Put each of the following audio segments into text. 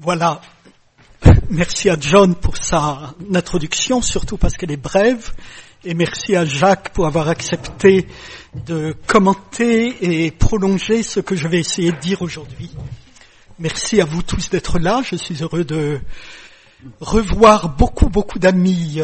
Voilà. Merci à John pour sa introduction, surtout parce qu'elle est brève. Et merci à Jacques pour avoir accepté de commenter et prolonger ce que je vais essayer de dire aujourd'hui. Merci à vous tous d'être là. Je suis heureux de revoir beaucoup d'amis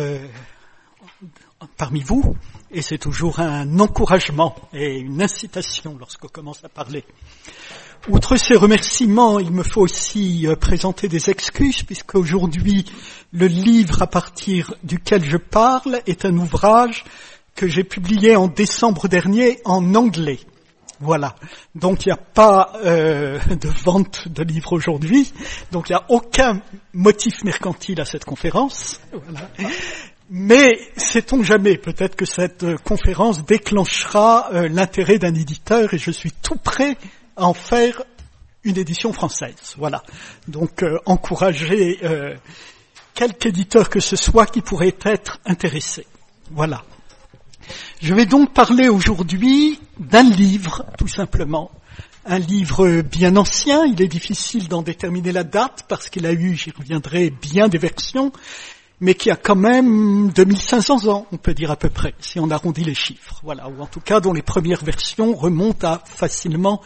parmi vous. Et c'est toujours un encouragement et une incitation lorsqu'on commence à parler. Outre ces remerciements, il me faut aussi présenter des excuses, puisque aujourd'hui, le livre à partir duquel je parle est un ouvrage que j'ai publié en décembre dernier en anglais. Voilà. Donc il n'y a pas de vente de livres aujourd'hui, donc il n'y a aucun motif mercantile à cette conférence. Voilà. Mais sait-on jamais, peut-être que cette conférence déclenchera l'intérêt d'un éditeur et je suis tout prêt à en faire une édition française. Voilà. Donc encourager quelque éditeur que ce soit qui pourrait être intéressé. Voilà. Je vais donc parler aujourd'hui d'un livre, tout simplement. Un livre bien ancien, il est difficile d'en déterminer la date parce qu'il a eu, j'y reviendrai, bien des versions, mais qui a quand même 2500 ans, on peut dire à peu près, si on arrondit les chiffres. Voilà, ou en tout cas dont les premières versions remontent à facilement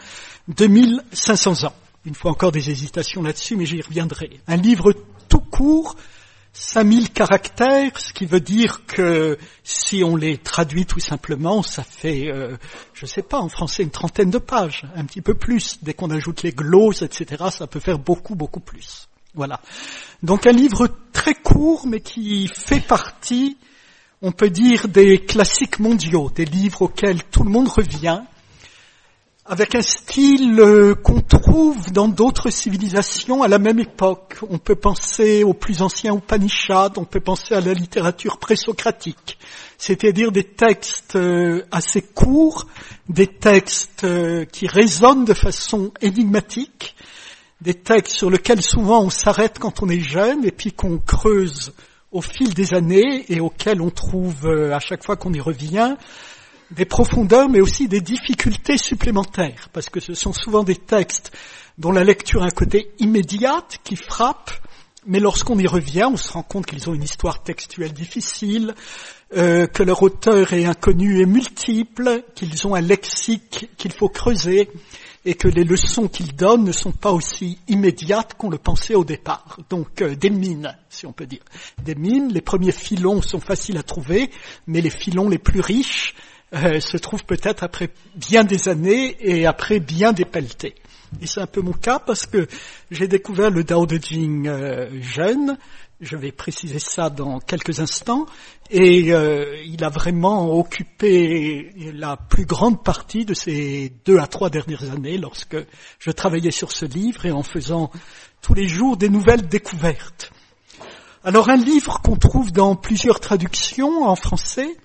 2500 ans. Une fois encore des hésitations là-dessus, mais j'y reviendrai. Un livre tout court, 5000 caractères, ce qui veut dire que si on les traduit tout simplement, ça fait, je sais pas, en français une 30aine de pages, un petit peu plus. Dès qu'on ajoute les gloses, etc., ça peut faire beaucoup plus. Voilà. Donc un livre très court, mais qui fait partie, on peut dire, des classiques mondiaux, des livres auxquels tout le monde revient, avec un style qu'on trouve dans d'autres civilisations à la même époque. On peut penser aux plus anciens Upanishads, on peut penser à la littérature présocratique, c'est-à-dire des textes assez courts, des textes qui résonnent de façon énigmatique, des textes sur lesquels souvent on s'arrête quand on est jeune et puis qu'on creuse au fil des années et auxquels on trouve, à chaque fois qu'on y revient, des profondeurs mais aussi des difficultés supplémentaires, parce que ce sont souvent des textes dont la lecture a un côté immédiat qui frappe, mais lorsqu'on y revient, on se rend compte qu'ils ont une histoire textuelle difficile, que leur auteur est inconnu et multiple, qu'ils ont un lexique qu'il faut creuser, et que les leçons qu'ils donnent ne sont pas aussi immédiates qu'on le pensait au départ. Donc des mines, si on peut dire. Des mines, les premiers filons sont faciles à trouver, mais les filons les plus riches se trouvent peut-être après bien des années et après bien des pelletés. Et c'est un peu mon cas parce que j'ai découvert le Dao De Jing jeune, je vais préciser ça dans quelques instants, et il a vraiment occupé la plus grande partie de ces 2 à 3 dernières années lorsque je travaillais sur ce livre et en faisant tous les jours des nouvelles découvertes. Alors un livre qu'on trouve dans plusieurs traductions en français.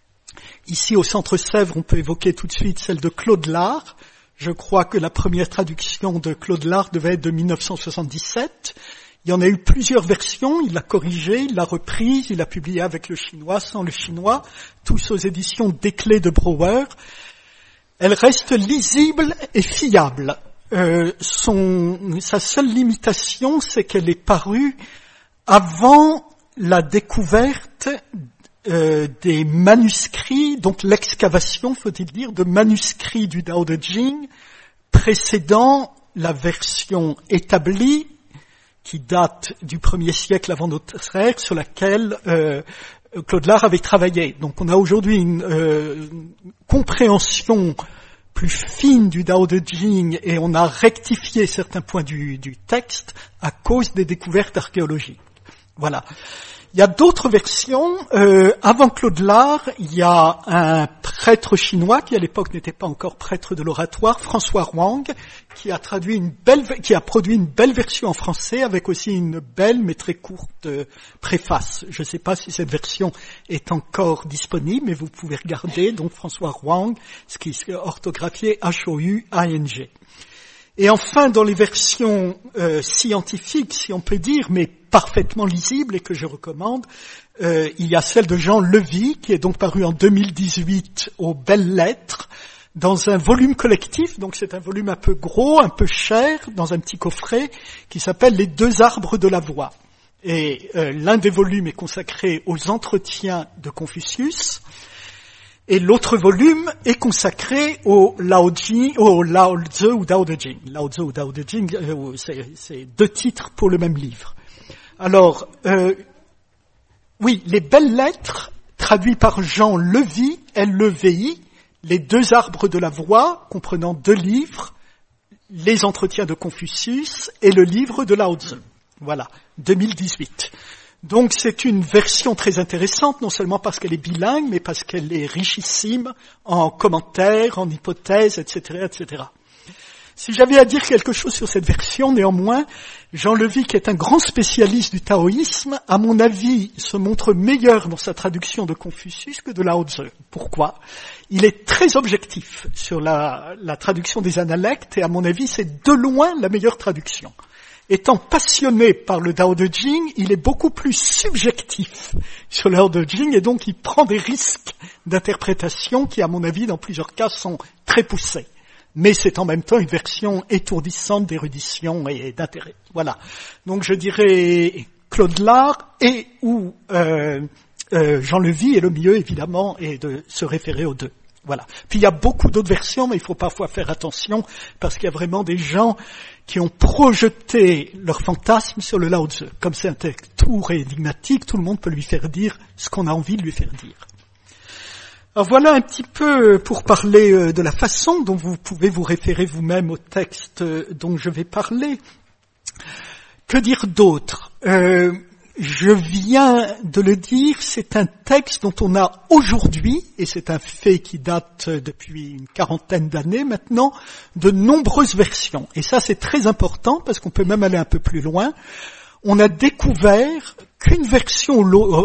Ici au Centre Sèvres, on peut évoquer tout de suite celle de Claude Lard. Je crois que la première traduction de Claude Lard devait être de 1977. Il y en a eu plusieurs versions, il l'a corrigée, il l'a reprise, il l'a publiée avec le chinois, sans le chinois, tous aux éditions Desclés de Brouwer. Elle reste lisible et fiable. Sa seule limitation, c'est qu'elle est parue avant la découverte des manuscrits, donc l'excavation, faut-il dire, de manuscrits du Dao De Jing précédant la version établie qui date du 1er siècle avant notre ère, sur laquelle Claude Lard avait travaillé. Donc on a aujourd'hui une compréhension plus fine du Dao De Jing et on a rectifié certains points du texte à cause des découvertes archéologiques. Voilà. Il y a d'autres versions. Avant Claude Lard, il y a un prêtre chinois qui à l'époque n'était pas encore prêtre de l'oratoire, François Wang, qui a produit une belle version en français avec aussi une belle mais très courte préface. Je ne sais pas si cette version est encore disponible, mais vous pouvez regarder. Donc François Wang, ce qui est orthographié H-O-U-A-N-G. Et enfin, dans les versions scientifiques, si on peut dire, mais parfaitement lisibles et que je recommande, il y a celle de Jean Levy, qui est donc parue en 2018 aux Belles Lettres, dans un volume collectif, donc c'est un volume un peu gros, un peu cher, dans un petit coffret, qui s'appelle Les 2 arbres de la voix. Et l'un des volumes est consacré aux entretiens de Confucius, et l'autre volume est consacré au Lao Tzu ou Dao De Jing. Lao Tzu ou Dao De Jing, c'est 2 titres pour le même livre. Alors, oui, les belles lettres, traduit par Jean Levy, L-E-V-I, Les 2 arbres de la voix, comprenant 2 livres, Les entretiens de Confucius et le livre de Lao Tzu. Voilà, 2018. Donc c'est une version très intéressante, non seulement parce qu'elle est bilingue, mais parce qu'elle est richissime en commentaires, en hypothèses, etc., etc. Si j'avais à dire quelque chose sur cette version, néanmoins, Jean Levy, qui est un grand spécialiste du taoïsme, à mon avis, se montre meilleur dans sa traduction de Confucius que de Lao Tzu. Pourquoi ? Il est très objectif sur la traduction des analectes, et à mon avis, c'est de loin la meilleure traduction. Étant passionné par le Dao De Jing, il est beaucoup plus subjectif sur le Dao De Jing, et donc il prend des risques d'interprétation qui, à mon avis, dans plusieurs cas, sont très poussés. Mais c'est en même temps une version étourdissante d'érudition et d'intérêt. Voilà. Donc je dirais Claude Lard et ou Jean Levy, et le mieux, évidemment, est de se référer aux 2. Voilà. Puis il y a beaucoup d'autres versions, mais il faut parfois faire attention, parce qu'il y a vraiment des gens qui ont projeté leur fantasme sur le Lao Tzu. Comme c'est un texte tout énigmatique, tout le monde peut lui faire dire ce qu'on a envie de lui faire dire. Alors voilà un petit peu pour parler de la façon dont vous pouvez vous référer vous-même au texte dont je vais parler. Que dire d'autre ? Je viens de le dire, c'est un texte dont on a aujourd'hui, et c'est un fait qui date depuis une 40aine d'années maintenant, de nombreuses versions. Et ça c'est très important parce qu'on peut même aller un peu plus loin. On a découvert qu'une version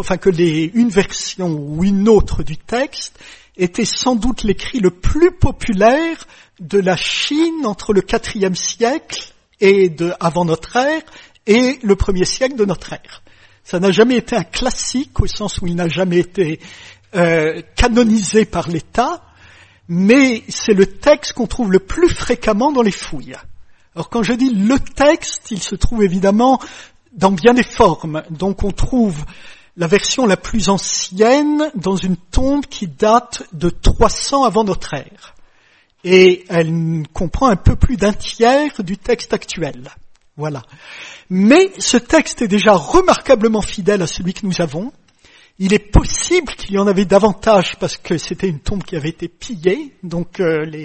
ou une autre du texte était sans doute l'écrit le plus populaire de la Chine entre le 4e siècle avant notre ère et le 1er siècle de notre ère. Ça n'a jamais été un classique au sens où il n'a jamais été canonisé par l'État, mais c'est le texte qu'on trouve le plus fréquemment dans les fouilles. Alors quand je dis le texte, il se trouve évidemment dans bien des formes. Donc on trouve la version la plus ancienne dans une tombe qui date de 300 avant notre ère. Et elle comprend un peu plus d'un tiers du texte actuel. Voilà. Mais ce texte est déjà remarquablement fidèle à celui que nous avons. Il est possible qu'il y en avait davantage parce que c'était une tombe qui avait été pillée, donc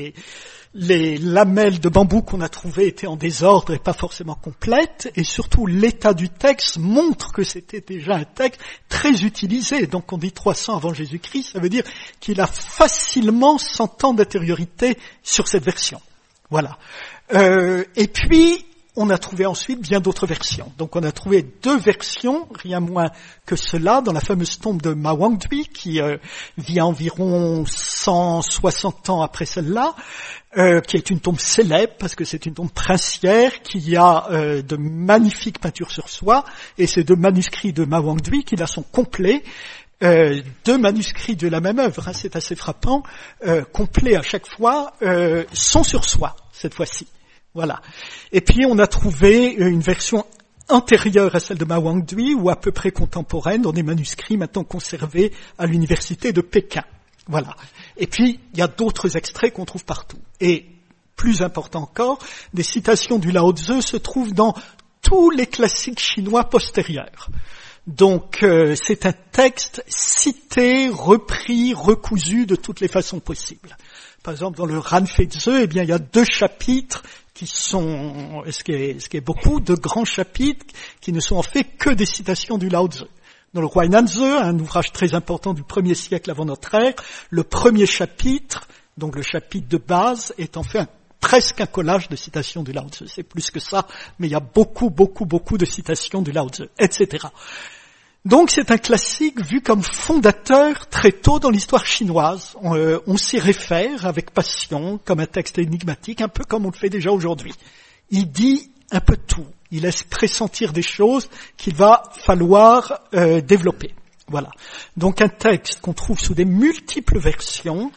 les lamelles de bambou qu'on a trouvées étaient en désordre et pas forcément complètes, et surtout l'état du texte montre que c'était déjà un texte très utilisé. Donc on dit 300 avant Jésus-Christ, ça veut dire qu'il a facilement 100 ans d'antériorité sur cette version. Voilà. Et puis on a trouvé ensuite bien d'autres versions. Donc on a trouvé 2 versions, rien moins que cela, dans la fameuse tombe de Ma Wangdui, qui vit environ 160 ans après celle-là, qui est une tombe célèbre, parce que c'est une tombe princière, qui a de magnifiques peintures sur soie, et ces 2 manuscrits de Ma Wangdui, qui là sont complets, 2 manuscrits de la même œuvre, hein, c'est assez frappant, complets à chaque fois, sont sur soie, cette fois-ci. Voilà. Et puis on a trouvé une version antérieure à celle de Ma Wangdui, ou à peu près contemporaine, dans des manuscrits maintenant conservés à l'université de Pékin. Voilà. Et puis il y a d'autres extraits qu'on trouve partout. Et plus important encore, des citations du Lao Tzu se trouvent dans tous les classiques chinois postérieurs. Donc c'est un texte cité, repris, recousu de toutes les façons possibles. Par exemple, dans le Ranfei-Tzu, eh bien, il y a 2 chapitres qui sont, ce qui est beaucoup, 2 grands chapitres qui ne sont en fait que des citations du Lao Tzu. Dans le Huainanzi, un ouvrage très important du 1er siècle avant notre ère, le premier chapitre, donc le chapitre de base, est en fait presque un collage de citations du Lao Tzu. C'est plus que ça, mais il y a beaucoup de citations du Lao Tzu, etc. Donc c'est un classique vu comme fondateur très tôt dans l'histoire chinoise. On s'y réfère avec passion, comme un texte énigmatique, un peu comme on le fait déjà aujourd'hui. Il dit un peu tout. Il laisse pressentir des choses qu'il va falloir développer. Voilà. Donc un texte qu'on trouve sous des multiples versions,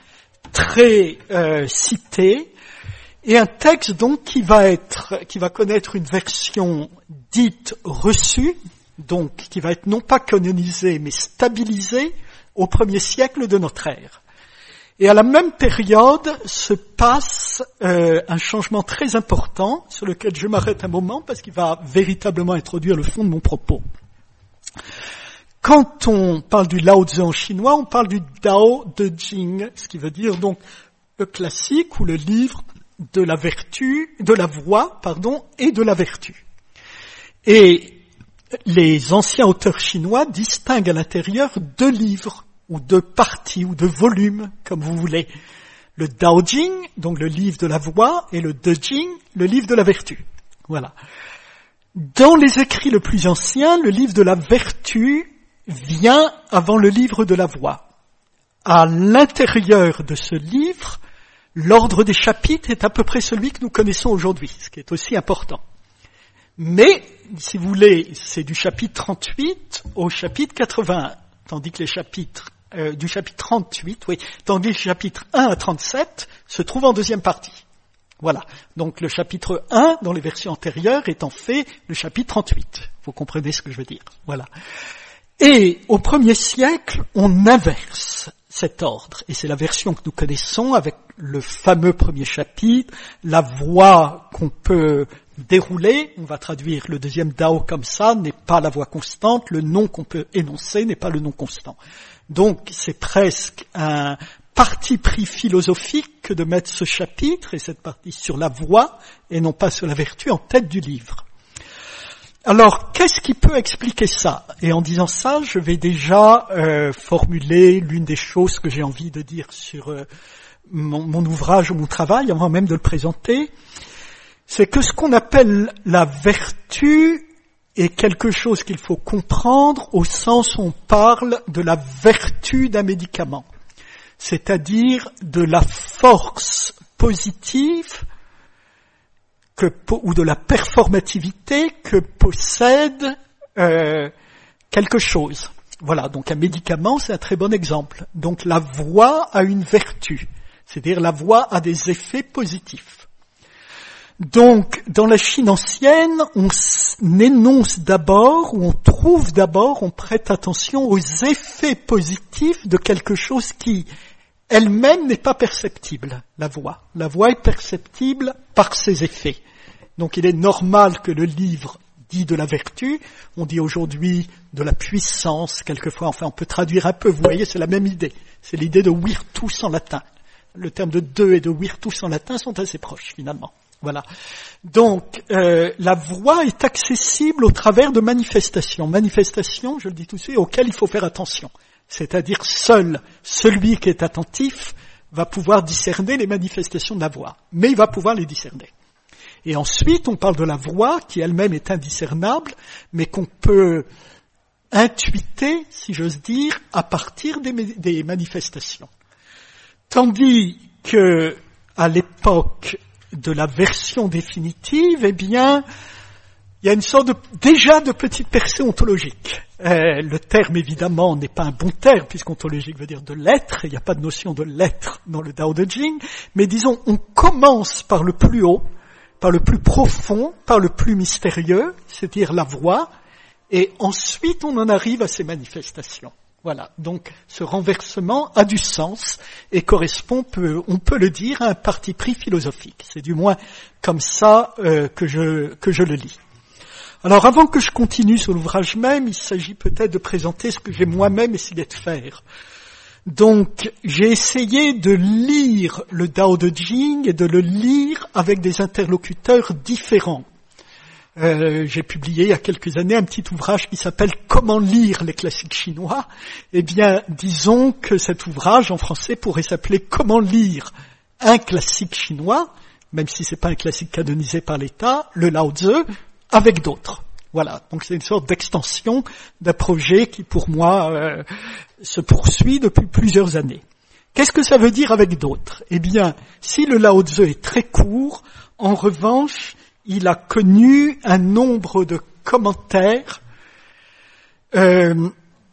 très cité, et un texte donc qui va connaître une version dite reçue, donc qui va être non pas canonisé mais stabilisé au 1er siècle de notre ère. Et à la même période se passe un changement très important sur lequel je m'arrête un moment parce qu'il va véritablement introduire le fond de mon propos. Quand on parle du Lao Tzu en chinois, on parle du Dao de Jing, ce qui veut dire donc le classique ou le livre de la vertu, de la voie, et de la vertu. Et les anciens auteurs chinois distinguent à l'intérieur 2 livres, ou 2 parties, ou 2 volumes, comme vous voulez. Le Dao Jing, donc le livre de la voie, et le De Jing, le livre de la vertu. Voilà. Dans les écrits les plus anciens, le livre de la vertu vient avant le livre de la voie. À l'intérieur de ce livre, l'ordre des chapitres est à peu près celui que nous connaissons aujourd'hui, ce qui est aussi important. Mais, si vous voulez, c'est du chapitre 38 au chapitre 81, tandis que les chapitres du chapitre 38, tandis que les chapitres 1 à 37 se trouvent en deuxième partie. Voilà. Donc le chapitre 1, dans les versions antérieures, est en fait le chapitre 38. Vous comprenez ce que je veux dire. Voilà. Et au 1er siècle, on inverse cet ordre. Et c'est la version que nous connaissons avec le fameux premier chapitre, la voie qu'on peut dérouler. On va traduire le deuxième Dao comme ça, n'est pas la voie constante. Le nom qu'on peut énoncer n'est pas le nom constant. Donc c'est presque un parti pris philosophique que de mettre ce chapitre et cette partie sur la voie et non pas sur la vertu en tête du livre. Alors, qu'est-ce qui peut expliquer ça? Et en disant ça, je vais déjà formuler l'une des choses que j'ai envie de dire sur mon ouvrage ou mon travail, avant même de le présenter. C'est que ce qu'on appelle la vertu est quelque chose qu'il faut comprendre au sens où on parle de la vertu d'un médicament, c'est-à-dire de la force positive ou de la performativité que possède quelque chose. Voilà, donc un médicament, c'est un très bon exemple. Donc la voie a une vertu, c'est-à-dire la voie a des effets positifs. Donc, dans la Chine ancienne, on énonce d'abord, ou on trouve d'abord, on prête attention aux effets positifs de quelque chose qui, elle-même, n'est pas perceptible, la voie. La voie est perceptible par ses effets. Donc, il est normal que le livre dit de la vertu, on dit aujourd'hui de la puissance, quelquefois, enfin, on peut traduire un peu, vous voyez, c'est la même idée. C'est l'idée de virtus en latin. Le terme de deux et de virtus en latin sont assez proches, finalement. Voilà. Donc, la voie est accessible au travers de manifestations. Manifestations, je le dis tout de suite, auxquelles il faut faire attention. C'est-à-dire, seul celui qui est attentif va pouvoir discerner les manifestations de la voie. Mais il va pouvoir les discerner. Et ensuite, on parle de la voie, qui elle-même est indiscernable, mais qu'on peut intuiter, si j'ose dire, à partir des manifestations. Tandis que, à l'époque de la version définitive, eh bien, il y a une sorte déjà de petite percée ontologique. Le terme, évidemment, n'est pas un bon terme, puisqu'ontologique veut dire de l'être, il n'y a pas de notion de l'être dans le Dao de Jing, mais disons, on commence par le plus haut, par le plus profond, par le plus mystérieux, c'est-à-dire la voie, et ensuite on en arrive à ces manifestations. Voilà, donc ce renversement a du sens et correspond, on peut le dire, à un parti pris philosophique. C'est du moins comme ça que je le lis. Alors avant que je continue sur l'ouvrage même, il s'agit peut-être de présenter ce que j'ai moi-même essayé de faire. Donc j'ai essayé de lire le Dao de Jing et de le lire avec des interlocuteurs différents. J'ai publié il y a quelques années un petit ouvrage qui s'appelle « Comment lire les classiques chinois ». Eh bien, disons que cet ouvrage en français pourrait s'appeler « Comment lire un classique chinois », même si c'est pas un classique canonisé par l'État, le Lao Tzu, avec d'autres. Voilà, donc c'est une sorte d'extension d'un projet qui pour moi se poursuit depuis plusieurs années. Qu'est-ce que ça veut dire avec d'autres? Eh bien, si le Lao Tzu est très court, en revanche, il a connu un nombre de commentaires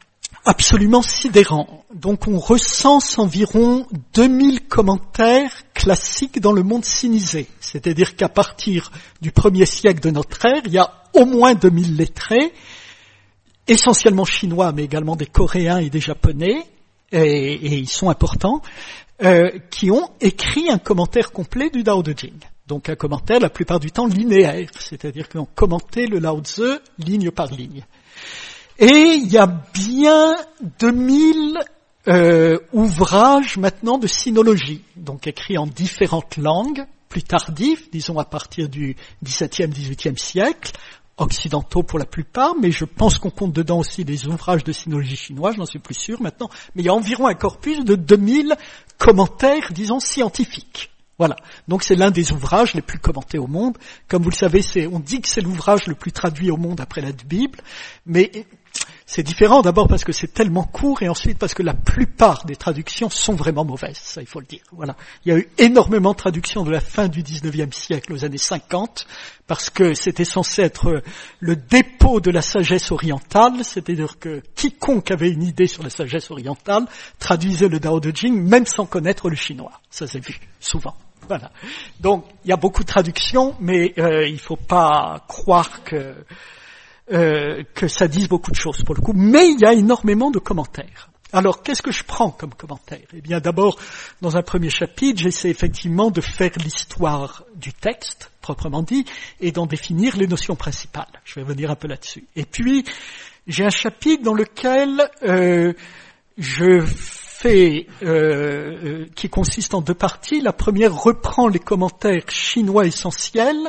absolument sidérant. Donc on recense environ 2000 commentaires classiques dans le monde sinisé. C'est-à-dire qu'à partir du 1er siècle de notre ère, il y a au moins 2000 lettrés, essentiellement chinois, mais également des Coréens et des Japonais, et ils sont importants, qui ont écrit un commentaire complet du Tao Te Ching. Donc un commentaire, la plupart du temps, linéaire, c'est-à-dire qu'ils ont commenté le Lao Tzu ligne par ligne. Et il y a bien 2000 ouvrages maintenant de sinologie, donc écrits en différentes langues, plus tardives, disons à partir du XVIIe, XVIIIe siècle, occidentaux pour la plupart, mais je pense qu'on compte dedans aussi des ouvrages de sinologie chinoise, j'en suis plus sûr maintenant, mais il y a environ un corpus de 2000 commentaires, disons, scientifiques. Voilà. Donc c'est l'un des ouvrages les plus commentés au monde. Comme vous le savez, on dit que c'est l'ouvrage le plus traduit au monde après la Bible, mais c'est différent d'abord parce que c'est tellement court et ensuite parce que la plupart des traductions sont vraiment mauvaises, ça il faut le dire. Voilà. Il y a eu énormément de traductions de la fin du 19e siècle aux années 50 parce que c'était censé être le dépôt de la sagesse orientale, c'est-à-dire que quiconque avait une idée sur la sagesse orientale traduisait le Tao Te Ching même sans connaître le chinois. Ça s'est vu souvent. Voilà. Donc il y a beaucoup de traductions, mais il faut pas croire que ça dise beaucoup de choses pour le coup, mais il y a énormément de commentaires. Alors, qu'est-ce que je prends comme commentaire ? Eh bien, d'abord, dans un premier chapitre, j'essaie effectivement de faire l'histoire du texte, proprement dit, et d'en définir les notions principales. Je vais revenir un peu là-dessus. Et puis, j'ai un chapitre dans lequel je fais, qui consiste en deux parties. La première reprend les commentaires chinois essentiels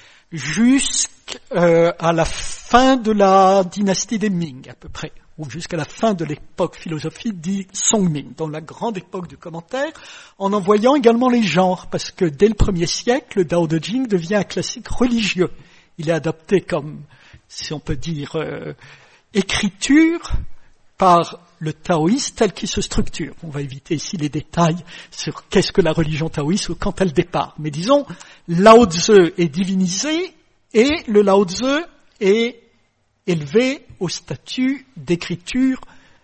jusqu'à la fin de la dynastie des Ming, à peu près, ou jusqu'à la fin de l'époque philosophique dit Songming, dans la grande époque du commentaire, en envoyant également les genres, parce que dès le 1er siècle, le Tao Te Ching devient un classique religieux. Il est adopté comme, si on peut dire, écriture par le taoïste tel qu'il se structure. On va éviter ici les détails sur qu'est-ce que la religion taoïste ou quand elle départ. Mais disons, Lao Tzu est divinisé et le Lao Tzu est élevé au statut d'écriture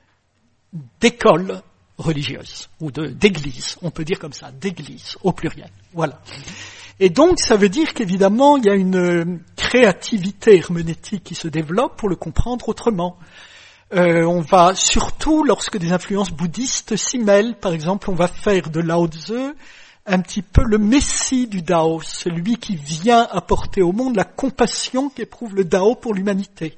d'école religieuse ou d'église. On peut dire comme ça, d'église au pluriel. Voilà. Et donc, ça veut dire qu'évidemment, il y a une créativité herméneutique qui se développe pour le comprendre autrement. On va, surtout lorsque des influences bouddhistes s'y mêlent, par exemple, on va faire de Lao Tzu un petit peu le messie du Tao, celui qui vient apporter au monde la compassion qu'éprouve le Tao pour l'humanité.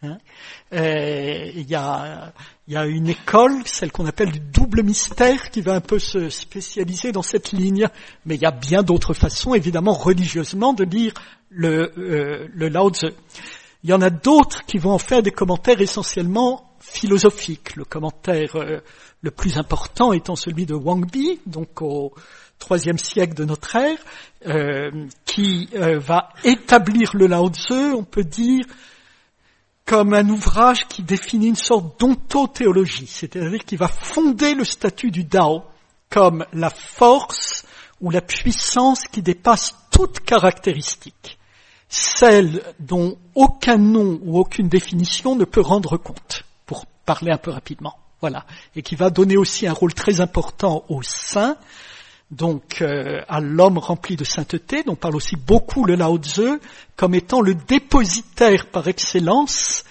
Il y a une école, celle qu'on appelle du double mystère, qui va un peu se spécialiser dans cette ligne, mais il y a bien d'autres façons, évidemment, religieusement, de lire le Lao Tzu. Il y en a d'autres qui vont en faire des commentaires essentiellement philosophiques. Le commentaire le plus important étant celui de Wang Bi, donc au IIIe siècle de notre ère, qui va établir le Lao Tzu, on peut dire, comme un ouvrage qui définit une sorte d'ontothéologie, c'est-à-dire qui va fonder le statut du Tao comme la force ou la puissance qui dépasse toute caractéristique, celle dont aucun nom ou aucune définition ne peut rendre compte, pour parler un peu rapidement. Voilà. Et qui va donner aussi un rôle très important aux saints, donc à l'homme rempli de sainteté, dont parle aussi beaucoup le Lao Tzu, comme étant le dépositaire par excellence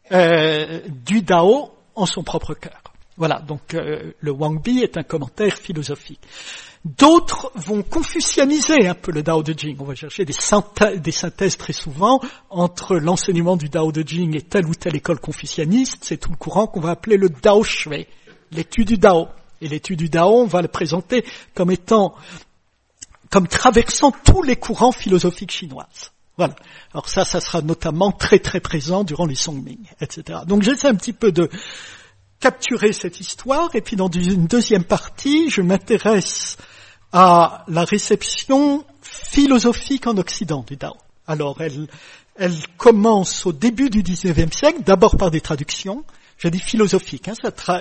du Tao en son propre cœur. Voilà, donc le Wang Bi est un commentaire philosophique. D'autres vont confucianiser un peu le Tao Te Ching. On va chercher des synthèses très souvent entre l'enseignement du Tao Te Ching et telle ou telle école confucianiste. C'est tout le courant qu'on va appeler le Tao Shui, l'étude du Tao. Et l'étude du Tao, on va le présenter comme comme traversant tous les courants philosophiques chinoises. Voilà. Alors ça sera notamment très très présent durant les Songming, etc. Donc j'essaie un petit peu de capturer cette histoire, et puis dans une deuxième partie, je m'intéresse à la réception philosophique en Occident du Tao. Alors, elle commence au début du XIXe siècle, d'abord par des traductions. J'ai dit philosophique,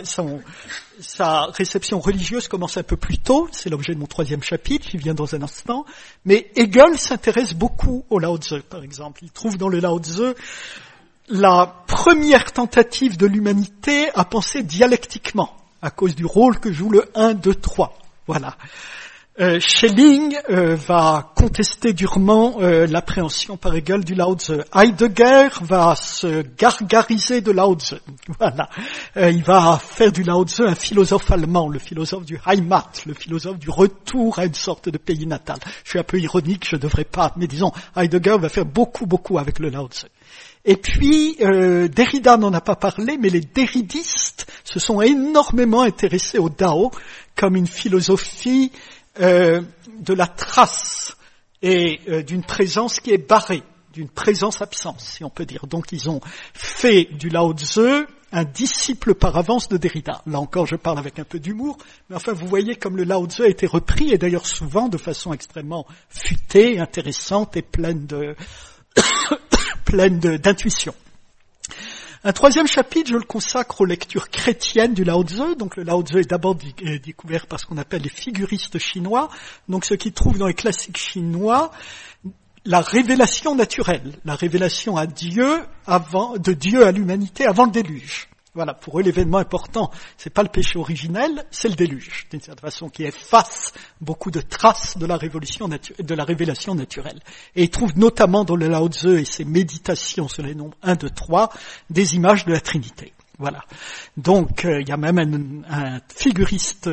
sa réception religieuse commence un peu plus tôt, c'est l'objet de mon troisième chapitre, qui vient dans un instant. Mais Hegel s'intéresse beaucoup au Lao Tzu, par exemple. Il trouve dans le Lao Tzu la première tentative de l'humanité à penser dialectiquement, à cause du rôle que joue le 1, 2, 3. Voilà. Schelling va contester durement l'appréhension par Hegel du Lao Tzu. Heidegger va se gargariser de Lao Tzu. Voilà. Il va faire du Lao Tzu un philosophe allemand, le philosophe du Heimat, le philosophe du retour à une sorte de pays natal. Je suis un peu ironique, je devrais pas, mais disons, Heidegger va faire beaucoup avec le Lao Tzu. Et puis, Derrida n'en a pas parlé, mais les derridistes se sont énormément intéressés au Dao comme une philosophie de la trace et d'une présence qui est barrée, d'une présence-absence, si on peut dire. Donc ils ont fait du Lao Tzu un disciple par avance de Derrida. Là encore, je parle avec un peu d'humour, mais enfin, vous voyez comme le Lao Tzu a été repris, et d'ailleurs souvent de façon extrêmement futée, intéressante et pleine d'intuition. Un troisième chapitre, je le consacre aux lectures chrétiennes du Lao Tzu. Donc le Lao Tzu est d'abord découvert par ce qu'on appelle les figuristes chinois, donc ceux qui trouvent dans les classiques chinois la révélation naturelle, la révélation à Dieu de Dieu à l'humanité avant le déluge. Voilà, pour eux l'événement important, c'est pas le péché originel, c'est le déluge, d'une certaine façon, qui efface beaucoup de traces de la révélation naturelle. Et ils trouvent notamment dans le Lao Tzu et ses méditations sur les nombres 1, 2, 3, des images de la Trinité. Voilà. Donc, il y a même un figuriste,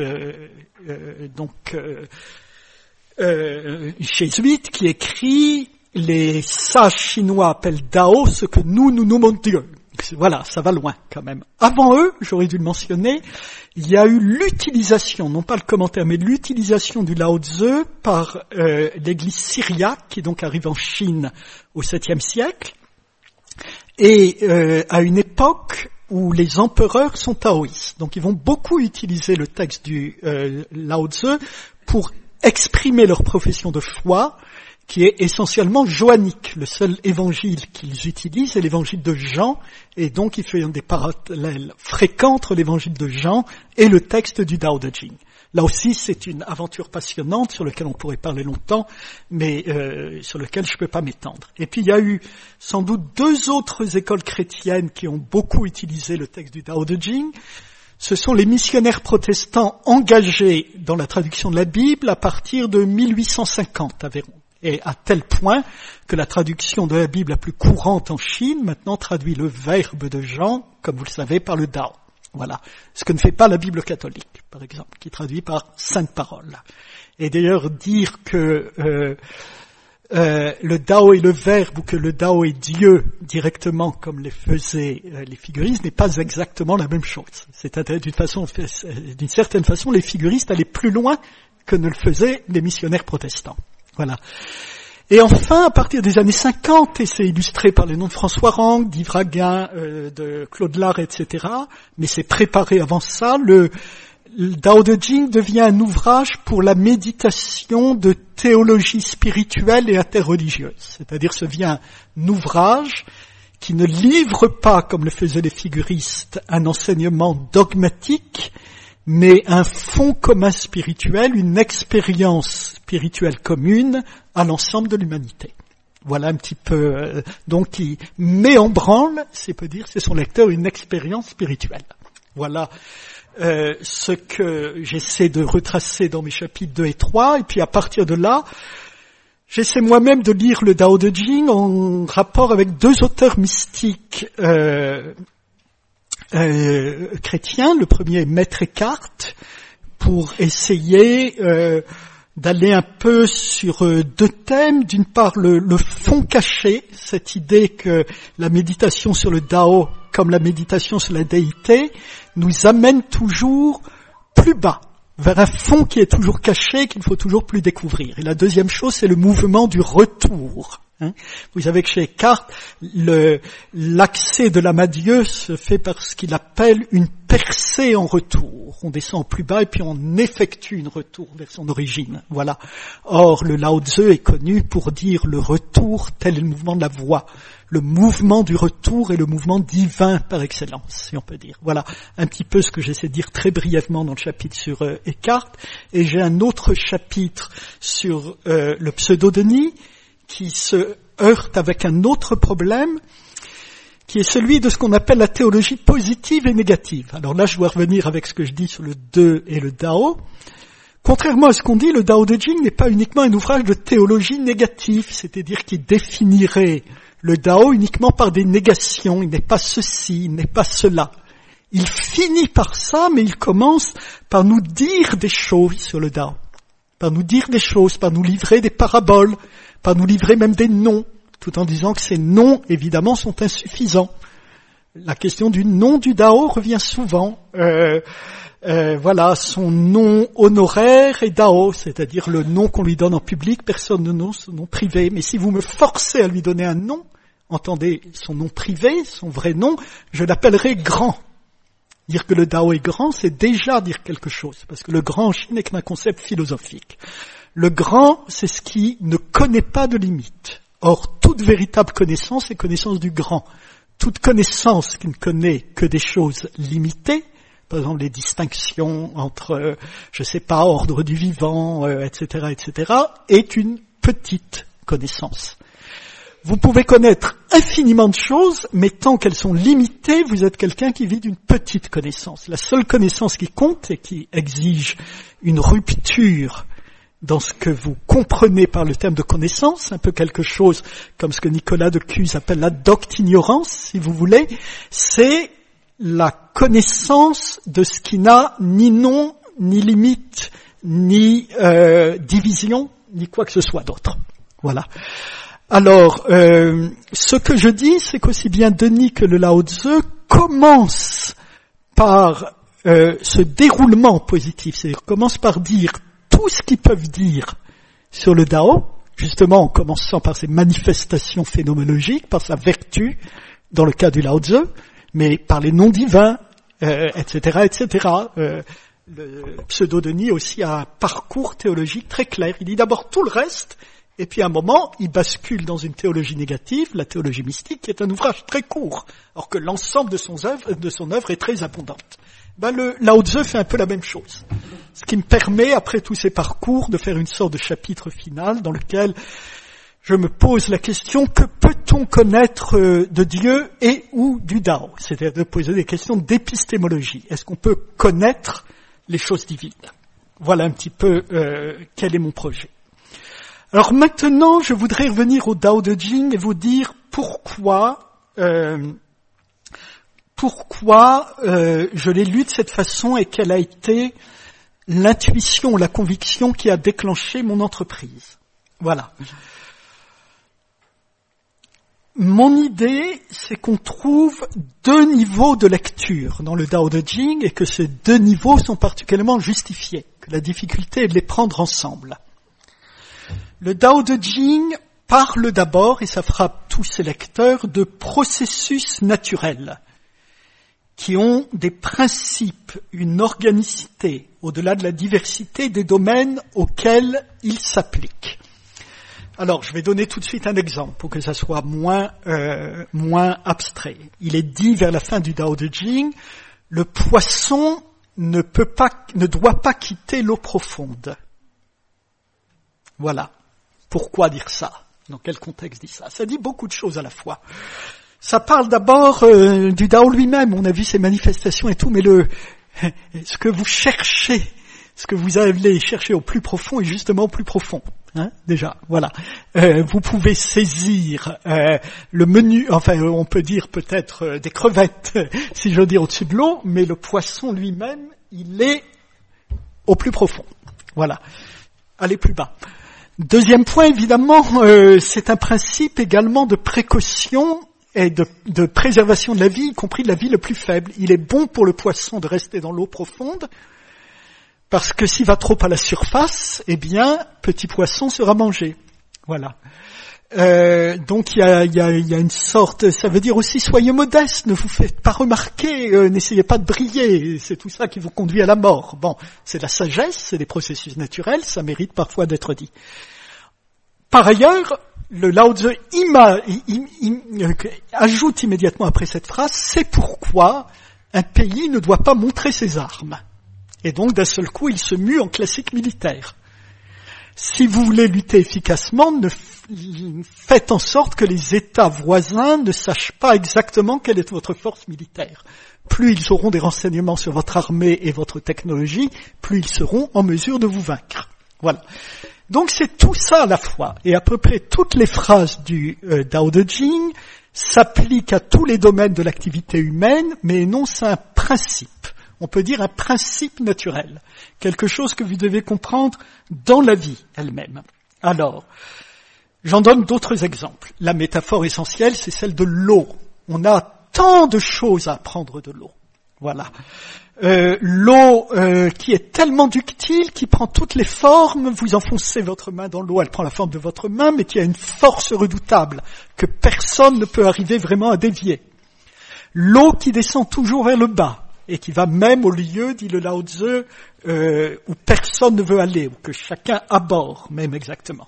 jésuite, qui écrit « Les sages chinois appellent Dao ce que nous nommons Dieu ». Voilà, ça va loin quand même. Avant eux, j'aurais dû le mentionner, il y a eu l'utilisation, non pas le commentaire, mais l'utilisation du Lao Tzu par l'église syriaque, qui donc arrive en Chine au 7e siècle, et à une époque où les empereurs sont taoïstes. Donc ils vont beaucoup utiliser le texte du Lao Tzu pour exprimer leur profession de foi, qui est essentiellement joannique. Le seul évangile qu'ils utilisent est l'évangile de Jean, et donc il fait des parallèles fréquents entre l'évangile de Jean et le texte du Tao Te Ching. Là aussi, c'est une aventure passionnante sur laquelle on pourrait parler longtemps, mais sur laquelle je ne peux pas m'étendre. Et puis il y a eu sans doute 2 autres écoles chrétiennes qui ont beaucoup utilisé le texte du Tao Te Ching. Ce sont les missionnaires protestants engagés dans la traduction de la Bible à partir de 1850 environ. Et à tel point que la traduction de la Bible la plus courante en Chine maintenant traduit le verbe de Jean, comme vous le savez, par le Dao. Voilà. Ce que ne fait pas la Bible catholique, par exemple, qui traduit par sainte parole. Et d'ailleurs, dire que le Dao est le verbe ou que le Dao est Dieu directement, comme les faisaient les figuristes, n'est pas exactement la même chose. C'est-à-dire, d'une certaine façon, les figuristes allaient plus loin que ne le faisaient les missionnaires protestants. Voilà. Et enfin, à partir des années 50, et c'est illustré par les noms de François Rang, d'Yves Raguin, de Claude Lard, etc., mais c'est préparé avant ça, le Tao Te Ching devient un ouvrage pour la méditation de théologie spirituelle et interreligieuse. C'est-à-dire, ce devient un ouvrage qui ne livre pas, comme le faisaient les figuristes, un enseignement dogmatique, mais un fond commun spirituel, une expérience spirituelle commune à l'ensemble de l'humanité. Voilà un petit peu, donc qui met en branle, c'est peut dire, c'est son lecteur, une expérience spirituelle. Voilà ce que j'essaie de retracer dans mes chapitres 2 et 3, et puis à partir de là, j'essaie moi-même de lire le Tao Te Ching en rapport avec 2 auteurs mystiques chrétien. Le premier est Maître Eckhart, pour essayer d'aller un peu sur 2 thèmes. D'une part, le fond caché, cette idée que la méditation sur le Tao, comme la méditation sur la déité, nous amène toujours plus bas, vers un fond qui est toujours caché, qu'il faut toujours plus découvrir. Et la deuxième chose, c'est le mouvement du retour. Vous savez que chez Eckhart, l'accès de l'âme à Dieu se fait par ce qu'il appelle une percée en retour. On descend plus bas et puis on effectue un retour vers son origine. Voilà. Or, le Lao Tzu est connu pour dire le retour tel est le mouvement de la voix. Le mouvement du retour est le mouvement divin par excellence, si on peut dire. Voilà un petit peu ce que j'essaie de dire très brièvement dans le chapitre sur Eckhart. Et j'ai un autre chapitre sur le pseudo-Denis, qui se heurte avec un autre problème, qui est celui de ce qu'on appelle la théologie positive et négative. Alors là, je dois revenir avec ce que je dis sur le 2 et le Dao. Contrairement à ce qu'on dit, le Dao De Jing n'est pas uniquement un ouvrage de théologie négative, c'est-à-dire qu'il définirait le Dao uniquement par des négations. Il n'est pas ceci, il n'est pas cela. Il finit par ça, mais il commence par nous dire des choses sur le Dao. Par nous dire des choses, par nous livrer des paraboles, par nous livrer même des noms, tout en disant que ces noms, évidemment, sont insuffisants. La question du nom du Dao revient souvent. Voilà, son nom honoraire est Dao, c'est-à-dire le nom qu'on lui donne en public, personne ne donne son nom privé. Mais si vous me forcez à lui donner un nom, entendez, son nom privé, son vrai nom, je l'appellerai grand. Dire que le Dao est grand, c'est déjà dire quelque chose, parce que le grand en Chine n'est qu'un concept philosophique. Le grand, c'est ce qui ne connaît pas de limite. Or, toute véritable connaissance est connaissance du grand. Toute connaissance qui ne connaît que des choses limitées, par exemple les distinctions entre, ordre du vivant, etc., est une petite connaissance. Vous pouvez connaître infiniment de choses, mais tant qu'elles sont limitées, vous êtes quelqu'un qui vit d'une petite connaissance. La seule connaissance qui compte et qui exige une rupture dans ce que vous comprenez par le terme de connaissance, un peu quelque chose comme ce que Nicolas de Cuse appelle la docte-ignorance, si vous voulez, c'est la connaissance de ce qui n'a ni nom, ni limite, ni division, ni quoi que ce soit d'autre. Voilà. Alors, ce que je dis, c'est qu'aussi bien Denis que le Lao Tzu commence par ce déroulement positif, c'est-à-dire commence par dire tout ce qu'ils peuvent dire sur le Dao, justement en commençant par ses manifestations phénoménologiques, par sa vertu, dans le cas du Lao Tzu, mais par les noms divins, etc. Le pseudo-Denis aussi a un parcours théologique très clair. Il dit d'abord tout le reste, et puis à un moment, il bascule dans une théologie négative, la théologie mystique, qui est un ouvrage très court, alors que l'ensemble de son œuvre est très abondante. Le Lao Tzu fait un peu la même chose. Ce qui me permet, après tous ces parcours, de faire une sorte de chapitre final dans lequel je me pose la question, que peut-on connaître de Dieu et ou du Dao? C'est-à-dire de poser des questions d'épistémologie. Est-ce qu'on peut connaître les choses divines? Voilà un petit peu quel est mon projet. Alors maintenant, je voudrais revenir au Dao De Jing et vous dire pourquoi je l'ai lu de cette façon et quelle a été l'intuition, la conviction qui a déclenché mon entreprise. Voilà. Mon idée, c'est qu'on trouve deux niveaux de lecture dans le Dao De Jing et que ces deux niveaux sont particulièrement justifiés, que la difficulté est de les prendre ensemble. Le Dao De Jing parle d'abord, et ça frappe tous ses lecteurs, de processus naturels qui ont des principes, une organicité, au-delà de la diversité des domaines auxquels ils s'appliquent. Alors, je vais donner tout de suite un exemple pour que ça soit moins abstrait. Il est dit vers la fin du Dao De Jing, le poisson ne doit pas quitter l'eau profonde. Voilà. Pourquoi dire ça? Dans quel contexte dit ça? Ça dit beaucoup de choses à la fois. Ça parle d'abord du Dao lui-même. On a vu ses manifestations et tout, mais ce que vous cherchez, ce que vous allez chercher au plus profond est justement au plus profond. Déjà, voilà. Vous pouvez saisir le menu, enfin on peut dire peut-être des crevettes, si je veux dire au-dessus de l'eau, mais le poisson lui-même, il est au plus profond. Voilà. Allez plus bas. Deuxième point, évidemment, c'est un principe également de précaution et de préservation de la vie, y compris de la vie le plus faible. Il est bon pour le poisson de rester dans l'eau profonde, parce que s'il va trop à la surface, eh bien, petit poisson sera mangé. Voilà. Donc il y a une sorte, ça veut dire aussi soyez modeste, ne vous faites pas remarquer, n'essayez pas de briller, c'est tout ça qui vous conduit à la mort. Bon, c'est de la sagesse, c'est des processus naturels, ça mérite parfois d'être dit. Par ailleurs, le Lao Tzu ajoute immédiatement après cette phrase, c'est pourquoi un pays ne doit pas montrer ses armes. Et donc d'un seul coup, il se mue en classique militaire. Si vous voulez lutter efficacement, faites en sorte que les États voisins ne sachent pas exactement quelle est votre force militaire. Plus ils auront des renseignements sur votre armée et votre technologie, plus ils seront en mesure de vous vaincre. Voilà. Donc c'est tout ça à la fois. Et à peu près toutes les phrases du Tao Te Ching s'appliquent à tous les domaines de l'activité humaine, mais énoncent un principe. On peut dire un principe naturel. Quelque chose que vous devez comprendre dans la vie elle-même. Alors, j'en donne d'autres exemples. La métaphore essentielle, c'est celle de l'eau. On a tant de choses à apprendre de l'eau. Voilà. L'eau qui est tellement ductile, qui prend toutes les formes, vous enfoncez votre main dans l'eau, elle prend la forme de votre main, mais qui a une force redoutable que personne ne peut arriver vraiment à dévier. L'eau qui descend toujours vers le bas et qui va même au lieu, dit le Lao Tzu, où personne ne veut aller, où que chacun aborde, même exactement.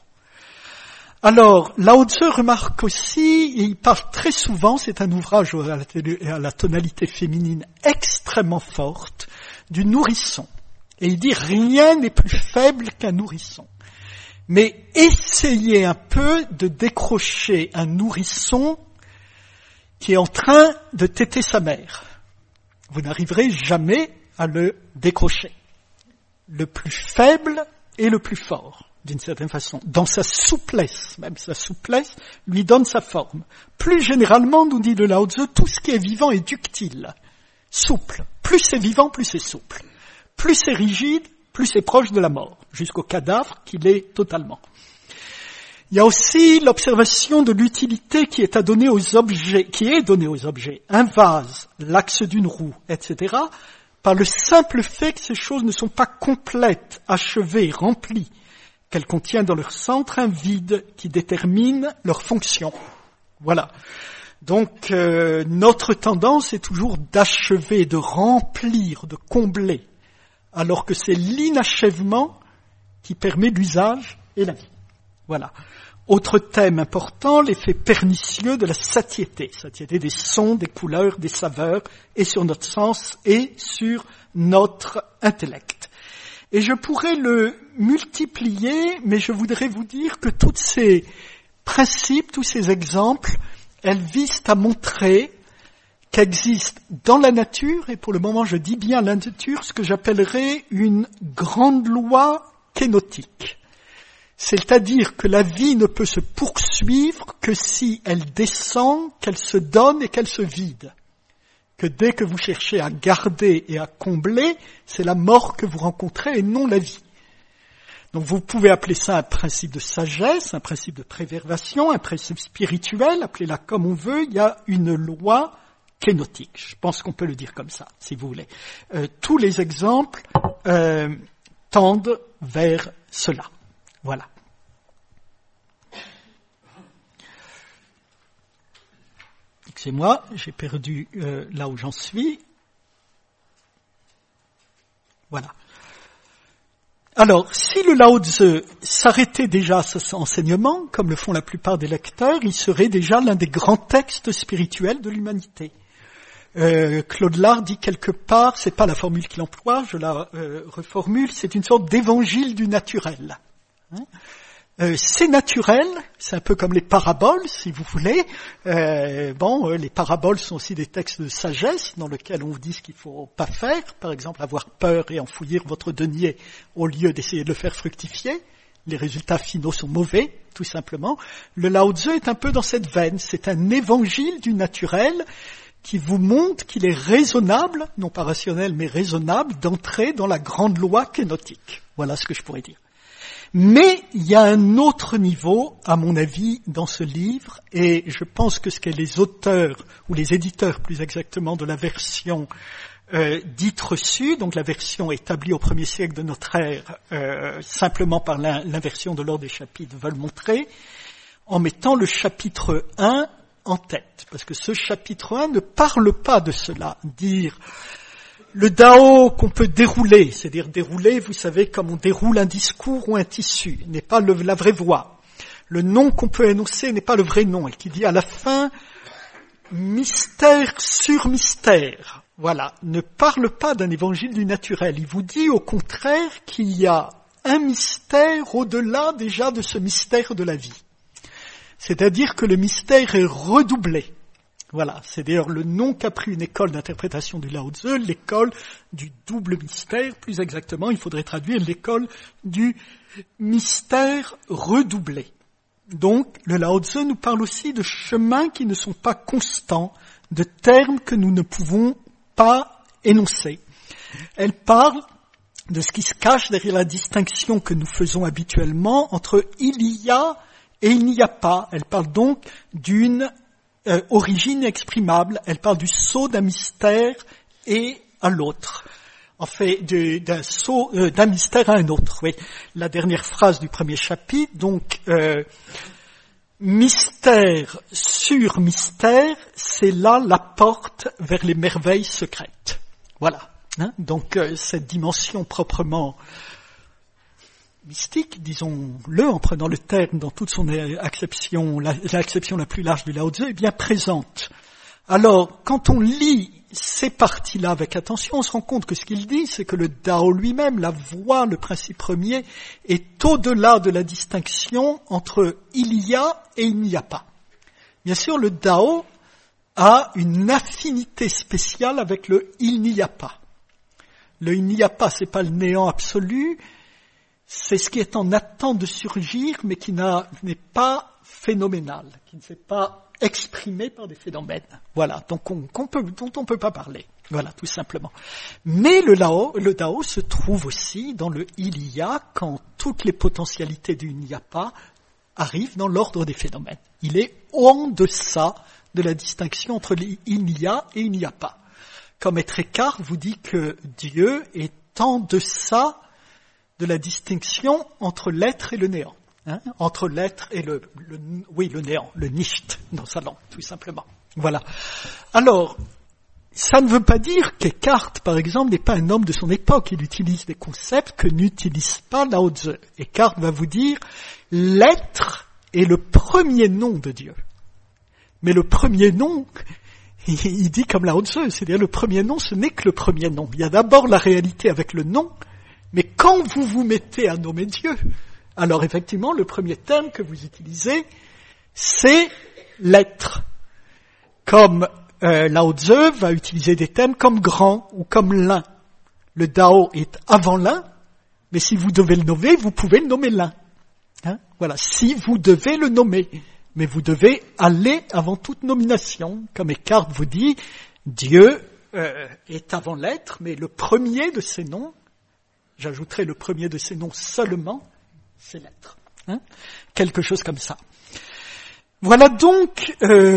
Alors, Lao Tzu remarque aussi, et il parle très souvent, c'est un ouvrage à la tonalité féminine extrêmement forte, du nourrisson. Et il dit, rien n'est plus faible qu'un nourrisson. Mais essayez un peu de décrocher un nourrisson qui est en train de téter sa mère. Vous n'arriverez jamais à le décrocher. Le plus faible et le plus fort, d'une certaine façon. Dans sa souplesse, même sa souplesse lui donne sa forme. Plus généralement, nous dit le Lao Tzu, tout ce qui est vivant est ductile, souple. Plus c'est vivant, plus c'est souple. Plus c'est rigide, plus c'est proche de la mort, jusqu'au cadavre qu'il est totalement. Il y a aussi l'observation de l'utilité qui est donnée aux objets. Un vase, l'axe d'une roue, etc., par le simple fait que ces choses ne sont pas complètes, achevées, remplies, qu'elles contiennent dans leur centre un vide qui détermine leur fonction. Voilà. Donc, notre tendance est toujours d'achever, de remplir, de combler, alors que c'est l'inachèvement qui permet l'usage et la vie. Voilà. Autre thème important, l'effet pernicieux de la satiété. Satiété des sons, des couleurs, des saveurs, et sur notre sens et sur notre intellect. Et je pourrais le multiplier, mais je voudrais vous dire que tous ces principes, tous ces exemples, elles visent à montrer qu'existe dans la nature, et pour le moment je dis bien la nature, ce que j'appellerais une grande loi kénotique. C'est-à-dire que la vie ne peut se poursuivre que si elle descend, qu'elle se donne et qu'elle se vide. Que dès que vous cherchez à garder et à combler, c'est la mort que vous rencontrez et non la vie. Donc vous pouvez appeler ça un principe de sagesse, un principe de préservation, un principe spirituel, appelez-la comme on veut, il y a une loi kénotique. Je pense qu'on peut le dire comme ça, si vous voulez. Tous les exemples tendent vers cela. Voilà. Excusez-moi, j'ai perdu là où j'en suis. Voilà. Alors, si le Lao Tzu s'arrêtait déjà à cet enseignement, comme le font la plupart des lecteurs, il serait déjà l'un des grands textes spirituels de l'humanité. Claude Lard dit quelque part, c'est pas la formule qu'il emploie, je la reformule, c'est une sorte d'évangile du naturel. C'est naturel, c'est un peu comme les paraboles, si vous voulez. Les paraboles sont aussi des textes de sagesse dans lesquels on vous dit ce qu'il faut pas faire. Par exemple, avoir peur et enfouir votre denier au lieu d'essayer de le faire fructifier. Les résultats finaux sont mauvais, tout simplement. Le Lao Tzu est un peu dans cette veine. C'est un évangile du naturel qui vous montre qu'il est raisonnable, non pas rationnel, mais raisonnable, d'entrer dans la grande loi kénotique. Voilà ce que je pourrais dire. Mais il y a un autre niveau, à mon avis, dans ce livre, et je pense que ce que les auteurs, ou les éditeurs plus exactement, de la version dite reçue, donc la version établie au 1er siècle de notre ère, simplement par l'inversion de l'ordre des chapitres, veulent montrer, en mettant le chapitre 1 en tête. Parce que ce chapitre 1 ne parle pas de cela, dire... Le Dao qu'on peut dérouler, c'est-à-dire dérouler, vous savez, comme on déroule un discours ou un tissu, n'est pas la vraie voie. Le nom qu'on peut énoncer n'est pas le vrai nom, et qui dit à la fin, mystère sur mystère. Voilà, ne parle pas d'un évangile du naturel. Il vous dit au contraire qu'il y a un mystère au-delà déjà de ce mystère de la vie. C'est-à-dire que le mystère est redoublé. Voilà, c'est d'ailleurs le nom qu'a pris une école d'interprétation du Lao Tzu, l'école du double mystère. Plus exactement, il faudrait traduire l'école du mystère redoublé. Donc, le Lao Tzu nous parle aussi de chemins qui ne sont pas constants, de termes que nous ne pouvons pas énoncer. Elle parle de ce qui se cache derrière la distinction que nous faisons habituellement entre il y a et il n'y a pas. Elle parle donc d'une origine exprimable. Elle parle du saut d'un mystère et à l'autre. En fait, d'un saut d'un mystère à un autre. Oui, la dernière phrase du premier chapitre. Donc, mystère sur mystère, c'est là la porte vers les merveilles secrètes. Voilà. Donc, cette dimension proprement mystique, disons-le, en prenant le terme dans toute son acception, l'acception la plus large du Lao Tzu, est bien présente. Alors, quand on lit ces parties-là avec attention, on se rend compte que ce qu'il dit, c'est que le Dao lui-même, la voie, le principe premier, est au-delà de la distinction entre il y a et il n'y a pas. Bien sûr, le Dao a une affinité spéciale avec le il n'y a pas. Le il n'y a pas, c'est pas le néant absolu, c'est ce qui est en attente de surgir, mais qui n'est pas phénoménal, qui ne s'est pas exprimé par des phénomènes. Voilà, donc dont on peut pas parler. Voilà, tout simplement. Mais le Dao se trouve aussi dans le il y a, quand toutes les potentialités du il n'y a pas arrivent dans l'ordre des phénomènes. Il est en deçà de la distinction entre il y a et il n'y a pas. Comme Maître Eckhart vous dit que Dieu est en deçà de la distinction entre l'être et le néant. Entre l'être et le néant, le nicht dans sa langue, tout simplement. Voilà. Alors, ça ne veut pas dire qu'Eckhart, par exemple, n'est pas un homme de son époque. Il utilise des concepts que n'utilise pas Lao Tzu. Eckhart va vous dire, l'être est le premier nom de Dieu. Mais le premier nom, il dit comme Lao Tzu, c'est-à-dire le premier nom, ce n'est que le premier nom. Il y a d'abord la réalité avec le nom, mais quand vous vous mettez à nommer Dieu, alors effectivement, le premier terme que vous utilisez, c'est l'être. Comme Lao Tzu va utiliser des termes comme grand ou comme l'un. Le Dao est avant l'un, mais si vous devez le nommer, vous pouvez le nommer l'un. Voilà, si vous devez le nommer. Mais vous devez aller avant toute nomination. Comme Eckhart vous dit, Dieu est avant l'être, mais le premier de ses noms, j'ajouterai le premier de ces noms seulement, c'est l'être. Quelque chose comme ça. Voilà donc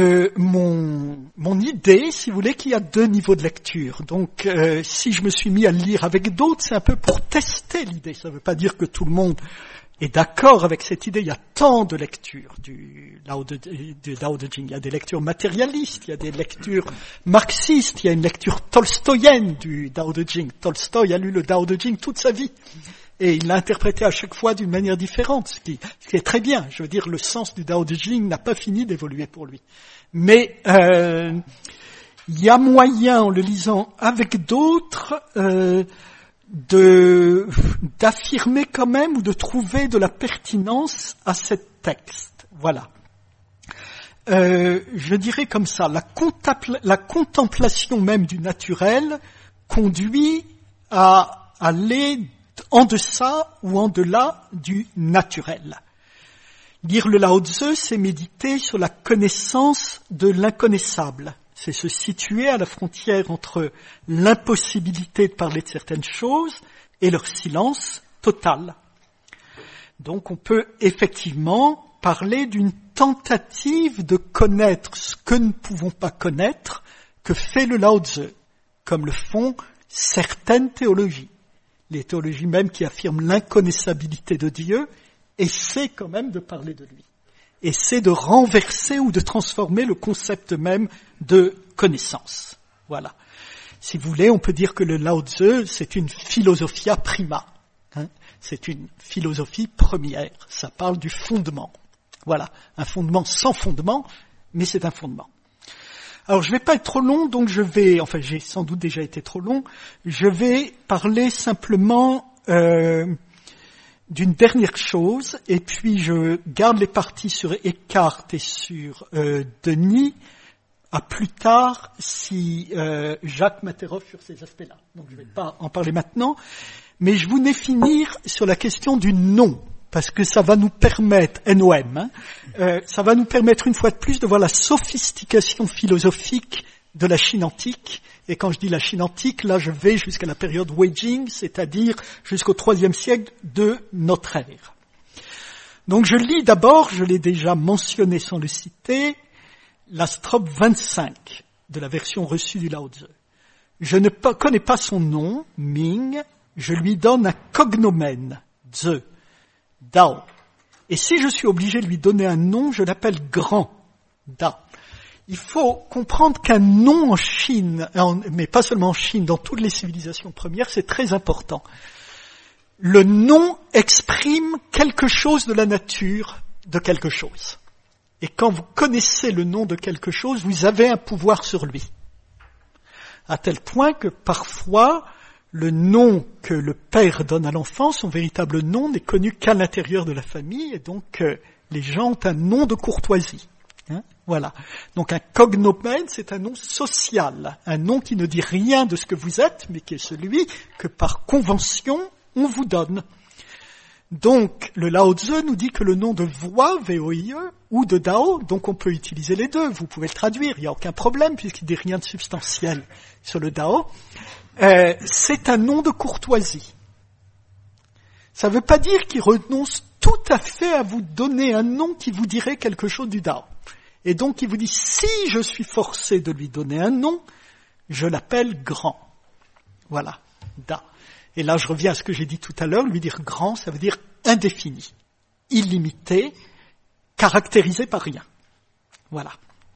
mon idée, si vous voulez, qu'il y a deux niveaux de lecture. Donc, si je me suis mis à le lire avec d'autres, c'est un peu pour tester l'idée. Ça ne veut pas dire que tout le monde est d'accord avec cette idée. Il y a tant de lectures du Dao de Jing. Il y a des lectures matérialistes, il y a des lectures marxistes, il y a une lecture tolstoïenne du Dao de Jing. Tolstoï a lu le Dao de Jing toute sa vie. Et il l'a interprété à chaque fois d'une manière différente, ce qui est très bien. Je veux dire, le sens du Dao de Jing n'a pas fini d'évoluer pour lui. Mais il y a moyen, en le lisant avec d'autres, d'affirmer quand même ou de trouver de la pertinence à cet texte. Voilà. Je dirais comme ça, la contemplation même du naturel conduit à aller en deçà ou en delà du naturel. Lire le Lao Tzu, c'est méditer sur la connaissance de l'inconnaissable. C'est se situer à la frontière entre l'impossibilité de parler de certaines choses et leur silence total. Donc on peut effectivement parler d'une tentative de connaître ce que nous ne pouvons pas connaître, que fait le Lao Tzu, comme le font certaines théologies. Les théologies même qui affirment l'inconnaissabilité de Dieu essaient quand même de parler de lui. Essaient de renverser ou de transformer le concept même de connaissance. Voilà. Si vous voulez, on peut dire que le Lao Tzu, c'est une philosophia prima. C'est une philosophie première. Ça parle du fondement. Voilà. Un fondement sans fondement, mais c'est un fondement. Alors, je vais pas être trop long, donc j'ai sans doute déjà été trop long, je vais parler simplement d'une dernière chose, et puis je garde les parties sur Eckhart et sur Denis à plus tard si Jacques m'interroge sur ces aspects-là. Donc je ne vais pas en parler maintenant, mais je voulais finir sur la question du nom, parce que ça va nous permettre, NOM, ça va nous permettre une fois de plus de voir la sophistication philosophique de la Chine antique. Et quand je dis la Chine antique, là je vais jusqu'à la période Weijing, c'est-à-dire jusqu'au IIIe siècle de notre ère. Donc je lis d'abord, je l'ai déjà mentionné sans le citer, la strophe 25 de la version reçue du Lao Tzu. Je ne connais pas son nom, Ming, je lui donne un cognomène, Tzu, Dao. Et si je suis obligé de lui donner un nom, je l'appelle Grand, Da. Il faut comprendre qu'un nom en Chine, mais pas seulement en Chine, dans toutes les civilisations premières, c'est très important. Le nom exprime quelque chose de la nature de quelque chose. Et quand vous connaissez le nom de quelque chose, vous avez un pouvoir sur lui. À tel point que parfois, le nom que le père donne à l'enfant, son véritable nom, n'est connu qu'à l'intérieur de la famille, et donc les gens ont un nom de courtoisie. Voilà. Donc un cognomène, c'est un nom social, un nom qui ne dit rien de ce que vous êtes, mais qui est celui que par convention, on vous donne. Donc le Lao Tzu nous dit que le nom de voix, V-O-I-E, ou de Dao, donc on peut utiliser les deux, vous pouvez le traduire, il n'y a aucun problème, puisqu'il ne dit rien de substantiel sur le Dao. C'est un nom de courtoisie. Ça ne veut pas dire qu'il renonce tout à fait à vous donner un nom qui vous dirait quelque chose du Dao. Et donc il vous dit, si je suis forcé de lui donner un nom, je l'appelle grand. Voilà, Da. Et là je reviens à ce que j'ai dit tout à l'heure, lui dire grand, ça veut dire indéfini, illimité, caractérisé par rien. Voilà.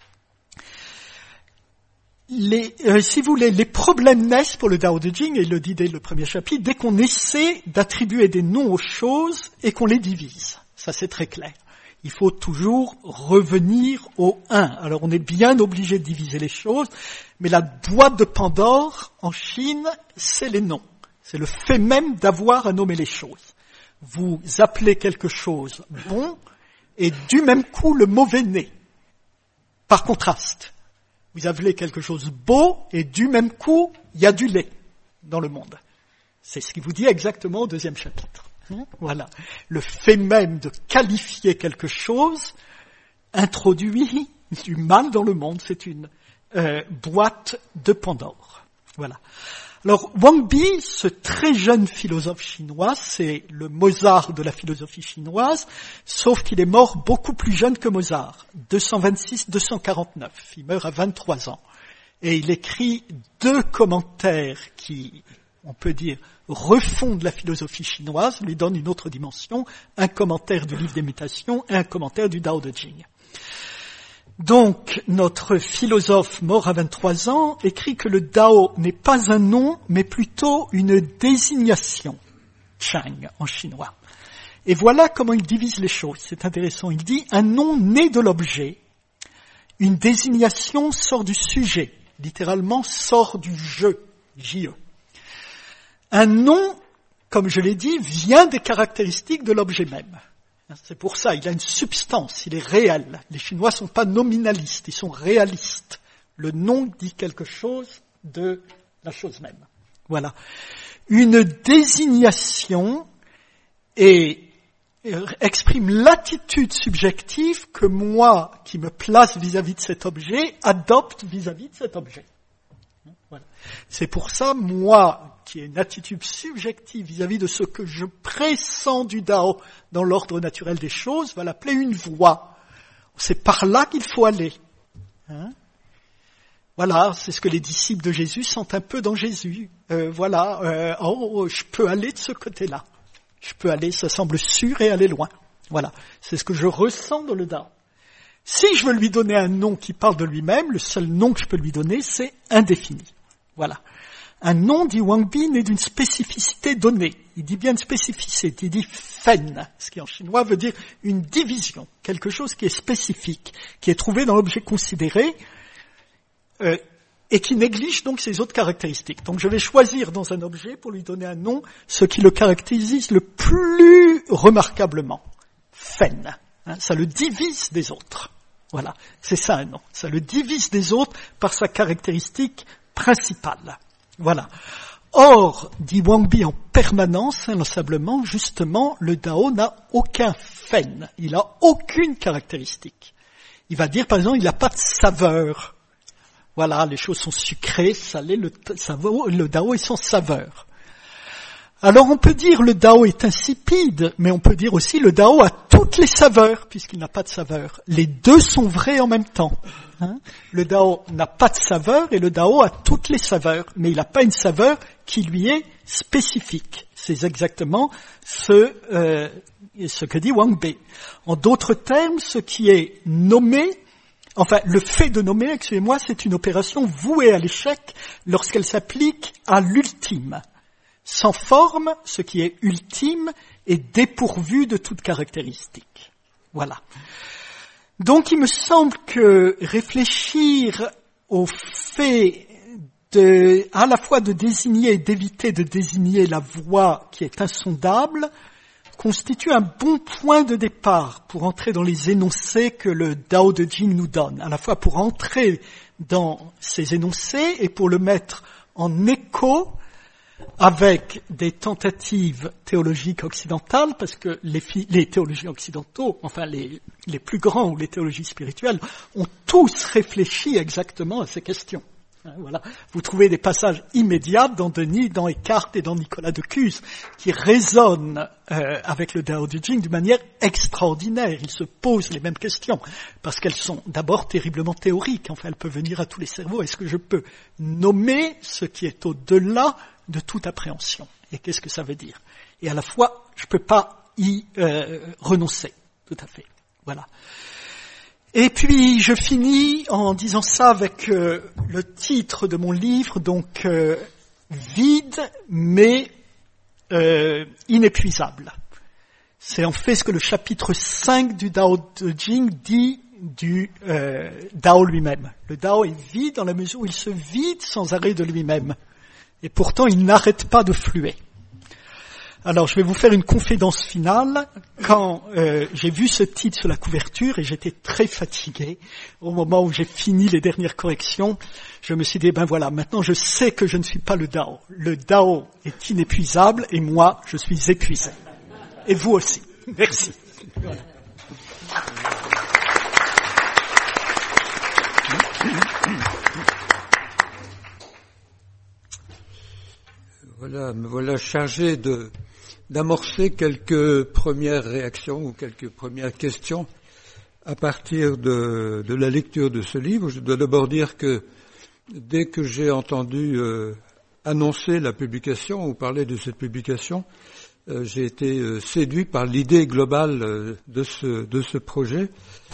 Si vous voulez, les problèmes naissent pour le Dao de Jing, et il le dit dès le premier chapitre, dès qu'on essaie d'attribuer des noms aux choses et qu'on les divise. Ça c'est très clair. Il faut toujours revenir au un. Alors on est bien obligé de diviser les choses, mais la boîte de Pandore, en Chine, c'est les noms. C'est le fait même d'avoir à nommer les choses. Vous appelez quelque chose bon, et du même coup le mauvais naît. Par contraste, vous appelez quelque chose beau, et du même coup, il y a du lait dans le monde. C'est ce qu'il vous dit exactement au deuxième chapitre. Voilà. Le fait même de qualifier quelque chose introduit du mal dans le monde. C'est une boîte de Pandore. Voilà. Alors, Wang Bi, ce très jeune philosophe chinois, c'est le Mozart de la philosophie chinoise, sauf qu'il est mort beaucoup plus jeune que Mozart, 226-249. Il meurt à 23 ans. Et il écrit 2 commentaires qui, on peut dire, refondent la philosophie chinoise, lui donnent une autre dimension, un commentaire du livre des mutations et un commentaire du Dao de Jing. Donc, notre philosophe mort à 23 ans écrit que le Dao n'est pas un nom, mais plutôt une désignation, Chang en chinois. Et voilà comment il divise les choses, c'est intéressant. Il dit, un nom naît de l'objet, une désignation sort du sujet, littéralement sort du jeu, J-E. Un nom, comme je l'ai dit, vient des caractéristiques de l'objet même. C'est pour ça, il a une substance, il est réel. Les Chinois ne sont pas nominalistes, ils sont réalistes. Le nom dit quelque chose de la chose même. Voilà. Une désignation exprime l'attitude subjective que moi, qui me place vis-à-vis de cet objet, adopte vis-à-vis de cet objet. Voilà. C'est pour ça, moi, qui ai une attitude subjective vis-à-vis de ce que je pressens du Dao dans l'ordre naturel des choses, va l'appeler une voie. C'est par là qu'il faut aller. Voilà, c'est ce que les disciples de Jésus sentent un peu dans Jésus. Je peux aller de ce côté-là. Je peux aller, ça semble sûr et aller loin. Voilà, c'est ce que je ressens dans le Dao. Si je veux lui donner un nom qui parle de lui-même, le seul nom que je peux lui donner, c'est indéfini. Voilà. Un nom, dit Wang Bi, naît d'une spécificité donnée. Il dit bien une spécificité, il dit fen, ce qui en chinois veut dire une division, quelque chose qui est spécifique, qui est trouvé dans l'objet considéré, et qui néglige donc ses autres caractéristiques. Donc je vais choisir dans un objet, pour lui donner un nom, ce qui le caractérise le plus remarquablement. Fen. Ça le divise des autres. Voilà, c'est ça un nom. Ça le divise des autres par sa caractéristique principale. Voilà. Or, dit Wang Bi en permanence, inlassablement, justement, le Dao n'a aucun fen. Il n'a aucune caractéristique. Il va dire, par exemple, il n'a pas de saveur. Voilà, les choses sont sucrées, salées, le Dao est sans saveur. Alors on peut dire le Dao est insipide, mais on peut dire aussi le Dao a toutes les saveurs, puisqu'il n'a pas de saveur. Les deux sont vrais en même temps. Le Dao n'a pas de saveur et le Dao a toutes les saveurs, mais il n'a pas une saveur qui lui est spécifique. C'est exactement ce que dit Wang Bi. En d'autres termes, ce qui est nommé, enfin le fait de nommer, excusez-moi, c'est une opération vouée à l'échec lorsqu'elle s'applique à l'ultime. Sans forme, ce qui est ultime est dépourvu de toute caractéristique. Voilà. Donc il me semble que réfléchir au fait à la fois de désigner et d'éviter de désigner la voie qui est insondable constitue un bon point de départ pour entrer dans les énoncés que le Dao de Jing nous donne, à la fois pour entrer dans ces énoncés et pour le mettre en écho avec des tentatives théologiques occidentales, parce que les théologiens occidentaux, enfin les plus grands ou les théologies spirituelles, ont tous réfléchi exactement à ces questions. Voilà. Vous trouvez des passages immédiats dans Denis, dans Eckhart et dans Nicolas de Cuse qui résonnent avec le Dao de Jing d'une manière extraordinaire. Ils se posent les mêmes questions parce qu'elles sont d'abord terriblement théoriques. Enfin, elles peuvent venir à tous les cerveaux. Est-ce que je peux nommer ce qui est au-delà de toute appréhension? Et qu'est-ce que ça veut dire? Et à la fois, je peux pas y renoncer. Tout à fait. Voilà. Et puis, je finis en disant ça avec le titre de mon livre, donc vide mais inépuisable. C'est en fait ce que le chapitre 5 du Dao de Jing dit du Dao lui-même. Le Dao est vide dans la mesure où il se vide sans arrêt de lui-même. Et pourtant, il n'arrête pas de fluer. Alors, je vais vous faire une confidence finale. Quand j'ai vu ce titre sur la couverture, et j'étais très fatigué, au moment où j'ai fini les dernières corrections, je me suis dit, ben voilà, maintenant je sais que je ne suis pas le Dao. Le Dao est inépuisable, et moi, je suis épuisé. Et vous aussi. Merci. Voilà. Me voilà chargé d'amorcer quelques premières réactions ou quelques premières questions à partir de la lecture de ce livre. Je dois d'abord dire que dès que j'ai entendu annoncer la publication ou parler de cette publication, j'ai été séduit par l'idée globale de ce projet.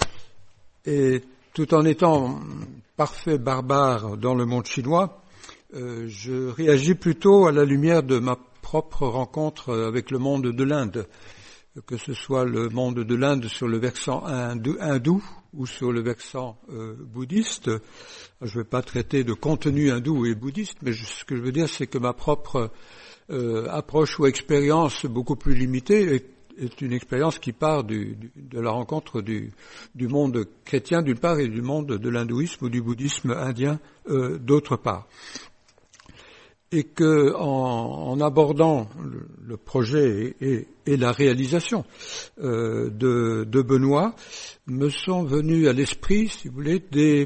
Et tout en étant parfait barbare dans le monde chinois, je réagis plutôt à la lumière de ma propre rencontre avec le monde de l'Inde, que ce soit le monde de l'Inde sur le versant hindou ou sur le versant bouddhiste. Je ne vais pas traiter de contenu hindou et bouddhiste, mais ce que je veux dire, c'est que ma propre approche ou expérience beaucoup plus limitée est une expérience qui part de la rencontre du monde chrétien d'une part et du monde de l'hindouisme ou du bouddhisme indien d'autre part. Et que en abordant le projet et la réalisation de Benoît, me sont venus à l'esprit, si vous voulez, des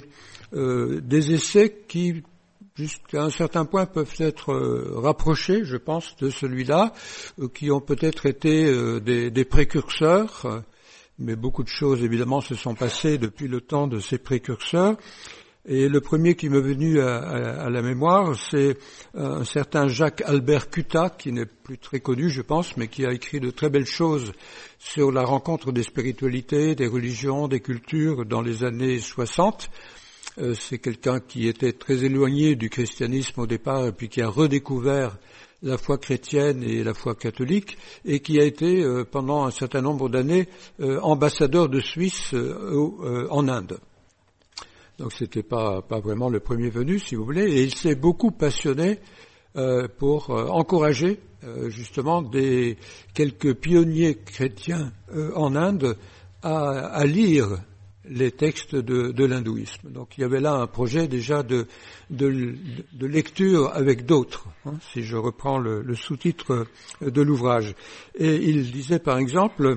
essais qui, jusqu'à un certain point, peuvent être rapprochés, je pense, de celui-là, qui ont peut-être été des précurseurs, mais beaucoup de choses, évidemment, se sont passées depuis le temps de ces précurseurs. Et le premier qui m'est venu à la mémoire, c'est un certain Jacques-Albert Cutta, qui n'est plus très connu, je pense, mais qui a écrit de très belles choses sur la rencontre des spiritualités, des religions, des cultures dans les années 60. C'est quelqu'un qui était très éloigné du christianisme au départ, et puis qui a redécouvert la foi chrétienne et la foi catholique, et qui a été, pendant un certain nombre d'années, ambassadeur de Suisse en Inde. Donc c'était pas vraiment le premier venu, si vous voulez, et il s'est beaucoup passionné pour encourager justement quelques pionniers chrétiens en Inde à lire les textes de l'hindouisme. Donc il y avait là un projet déjà de lecture avec d'autres, si je reprends le sous-titre de l'ouvrage. Et il disait par exemple,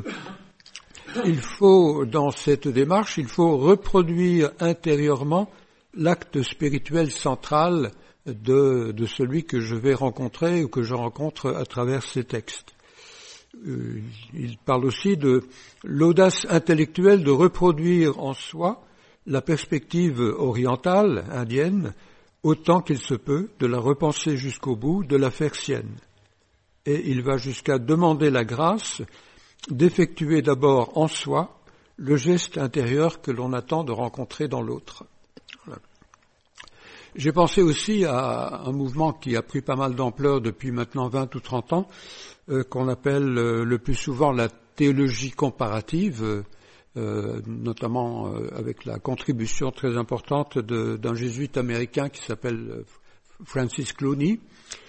dans cette démarche, il faut reproduire intérieurement l'acte spirituel central de celui que je vais rencontrer ou que je rencontre à travers ces textes. Il parle aussi de l'audace intellectuelle de reproduire en soi la perspective orientale, indienne, autant qu'il se peut, de la repenser jusqu'au bout, de la faire sienne. Et il va jusqu'à demander la grâce d'effectuer d'abord en soi le geste intérieur que l'on attend de rencontrer dans l'autre. Voilà. J'ai pensé aussi à un mouvement qui a pris pas mal d'ampleur depuis maintenant 20 ou 30 ans, qu'on appelle le plus souvent la théologie comparative, notamment avec la contribution très importante d'un jésuite américain qui s'appelle Francis Clooney,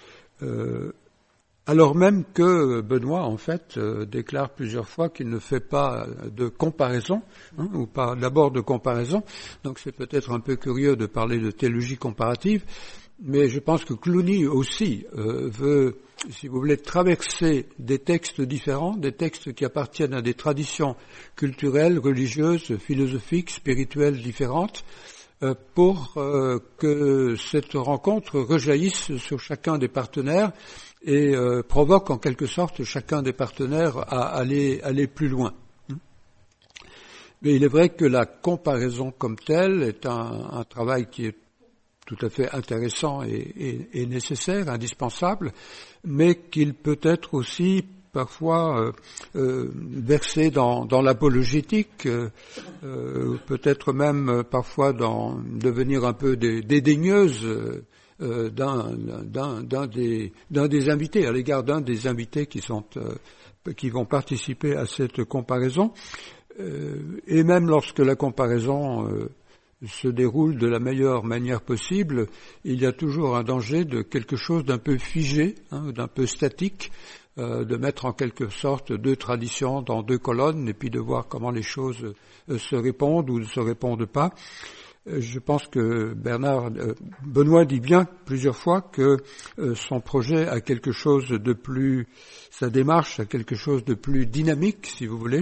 alors même que Benoît, en fait, déclare plusieurs fois qu'il ne fait pas de comparaison, ou pas d'abord de comparaison, donc c'est peut-être un peu curieux de parler de théologie comparative, mais je pense que Clooney aussi veut, si vous voulez, traverser des textes différents, des textes qui appartiennent à des traditions culturelles, religieuses, philosophiques, spirituelles différentes, pour que cette rencontre rejaillisse sur chacun des partenaires et provoque en quelque sorte chacun des partenaires à aller plus loin. Mais il est vrai que la comparaison comme telle est un travail qui est tout à fait intéressant et nécessaire, indispensable, mais qu'il peut être aussi parfois versé dans l'apologétique, peut-être même parfois devenir un peu dédaigneuse d'un des invités, à l'égard d'un des invités qui vont participer à cette comparaison, et même lorsque la comparaison se déroule de la meilleure manière possible, il y a toujours un danger de quelque chose d'un peu figé, d'un peu statique, de mettre en quelque sorte deux traditions dans deux colonnes et puis de voir comment les choses se répondent ou ne se répondent pas. Je pense que Benoît dit bien plusieurs fois que son projet a quelque chose de plus, sa démarche a quelque chose de plus dynamique, si vous voulez.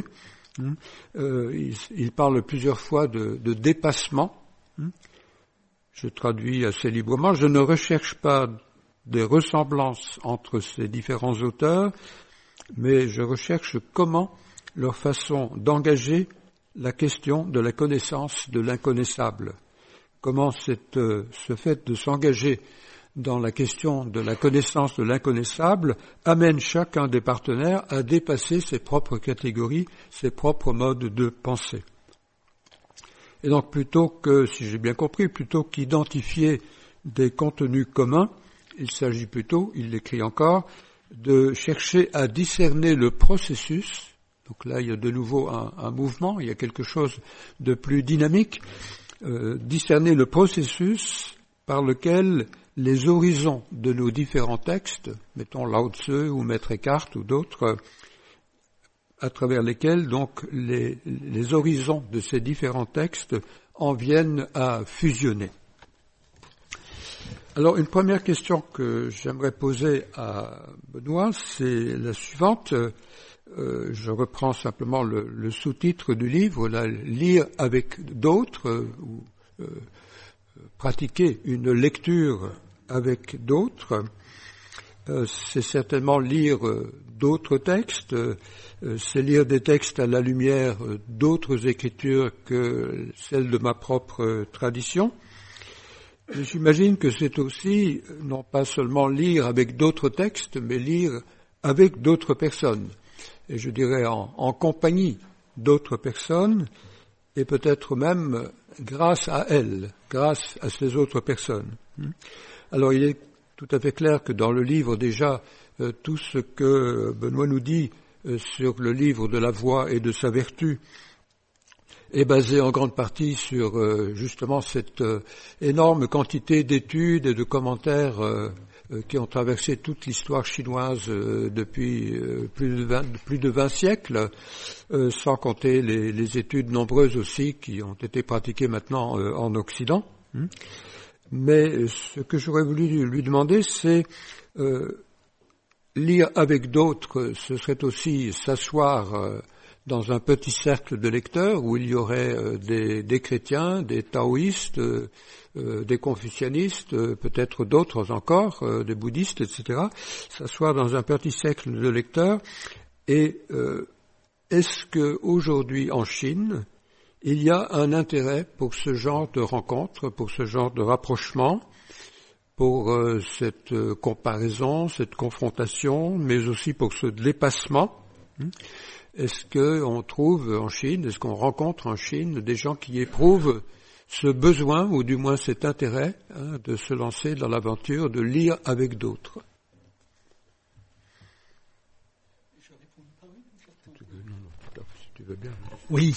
Il parle plusieurs fois de dépassement. Je traduis assez librement. Je ne recherche pas des ressemblances entre ces différents auteurs, mais je recherche comment leur façon d'engager la question de la connaissance de l'inconnaissable. Comment ce fait de s'engager dans la question de la connaissance de l'inconnaissable amène chacun des partenaires à dépasser ses propres catégories, ses propres modes de pensée. Et donc plutôt que, si j'ai bien compris, plutôt qu'identifier des contenus communs, il s'agit plutôt, il l'écrit encore, de chercher à discerner le processus. Donc là, il y a de nouveau un mouvement, il y a quelque chose de plus dynamique, discerner le processus par lequel les horizons de nos différents textes, mettons Lao Tzu ou Maître Eckhart ou d'autres, à travers lesquels donc les horizons de ces différents textes en viennent à fusionner. Alors une première question que j'aimerais poser à Benoît, c'est la suivante. Je reprends simplement le sous-titre du livre, là, lire avec d'autres ou pratiquer une lecture avec d'autres. C'est certainement lire d'autres textes, c'est lire des textes à la lumière d'autres écritures que celles de ma propre tradition. J'imagine que c'est aussi non pas seulement lire avec d'autres textes, mais lire avec d'autres personnes. Et je dirais en compagnie d'autres personnes, et peut-être même grâce à elles, grâce à ces autres personnes. Alors il est tout à fait clair que dans le livre déjà, tout ce que Benoît nous dit sur le livre de la voix et de sa vertu est basé en grande partie sur justement cette énorme quantité d'études et de commentaires qui ont traversé toute l'histoire chinoise depuis plus de 20 siècles, sans compter les études nombreuses aussi qui ont été pratiquées maintenant en Occident. Mais ce que j'aurais voulu lui demander, c'est lire avec d'autres, ce serait aussi s'asseoir dans un petit cercle de lecteurs où il y aurait des chrétiens, des taoïstes, des confucianistes, peut-être d'autres encore, des bouddhistes, etc. S'asseoir dans un petit cercle de lecteurs. Et est-ce que aujourd'hui en Chine, il y a un intérêt pour ce genre de rencontre, pour ce genre de rapprochement, pour cette comparaison, cette confrontation, mais aussi pour ce dépassement? Est-ce qu'on trouve en Chine, est-ce qu'on rencontre en Chine des gens qui éprouvent ce besoin, ou du moins cet intérêt, de se lancer dans l'aventure, de lire avec d'autres? Si tu veux bien. Oui.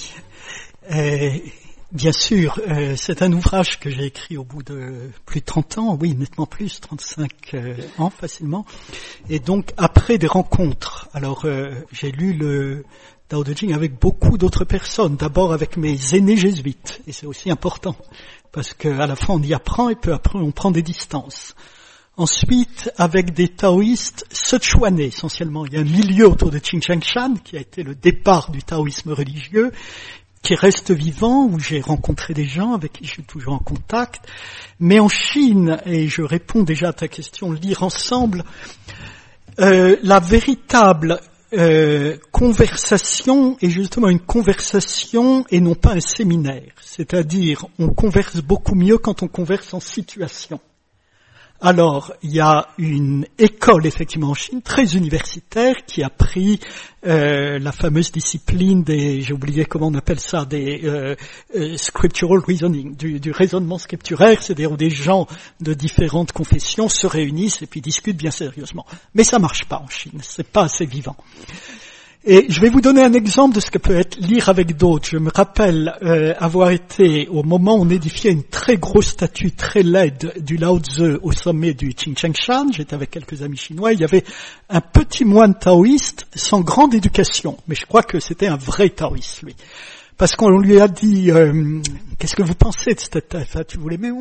Bien sûr, c'est un ouvrage que j'ai écrit au bout de plus de 30 ans, oui, nettement plus, 35 ans facilement, et donc après des rencontres. Alors, j'ai lu le Tao Te Ching avec beaucoup d'autres personnes, d'abord avec mes aînés jésuites, et c'est aussi important, parce qu'à la fois on y apprend, et peu après on prend des distances. Ensuite, avec des taoïstes Sichuanais, essentiellement. Il y a un milieu autour de Qingchangshan, qui a été le départ du taoïsme religieux, qui reste vivant, où j'ai rencontré des gens avec qui je suis toujours en contact. Mais en Chine, et je réponds déjà à ta question, lire ensemble, la véritable conversation est justement une conversation et non pas un séminaire. C'est-à-dire, on converse beaucoup mieux quand on converse en situation. Alors, il y a une école, effectivement, en Chine, très universitaire, qui a pris la fameuse discipline des, j'ai oublié comment on appelle ça, des scriptural reasoning, du raisonnement scripturaire, c'est-à-dire où des gens de différentes confessions se réunissent et puis discutent bien sérieusement. Mais ça marche pas en Chine, c'est pas assez vivant. Et je vais vous donner un exemple de ce que peut être lire avec d'autres. Je me rappelle avoir été, au moment où on édifiait une très grosse statue très laide du Lao Tzu au sommet du Qingchangshan, j'étais avec quelques amis chinois, il y avait un petit moine taoïste sans grande éducation, mais je crois que c'était un vrai taoïste, lui. Parce qu'on lui a dit, qu'est-ce que vous pensez de cette statue? Vous l'aimez?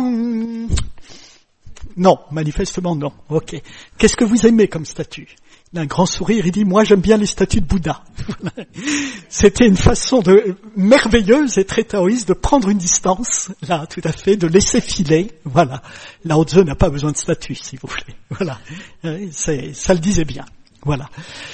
Non, manifestement non. Ok. Qu'est-ce que vous aimez comme statue? Il a un grand sourire, il dit, moi j'aime bien les statues de Bouddha. C'était une façon merveilleuse et très taoïste de prendre une distance, là, tout à fait, de laisser filer, voilà. Lao Tzu n'a pas besoin de statue, si vous voulez. Voilà. Ça le disait bien. Voilà.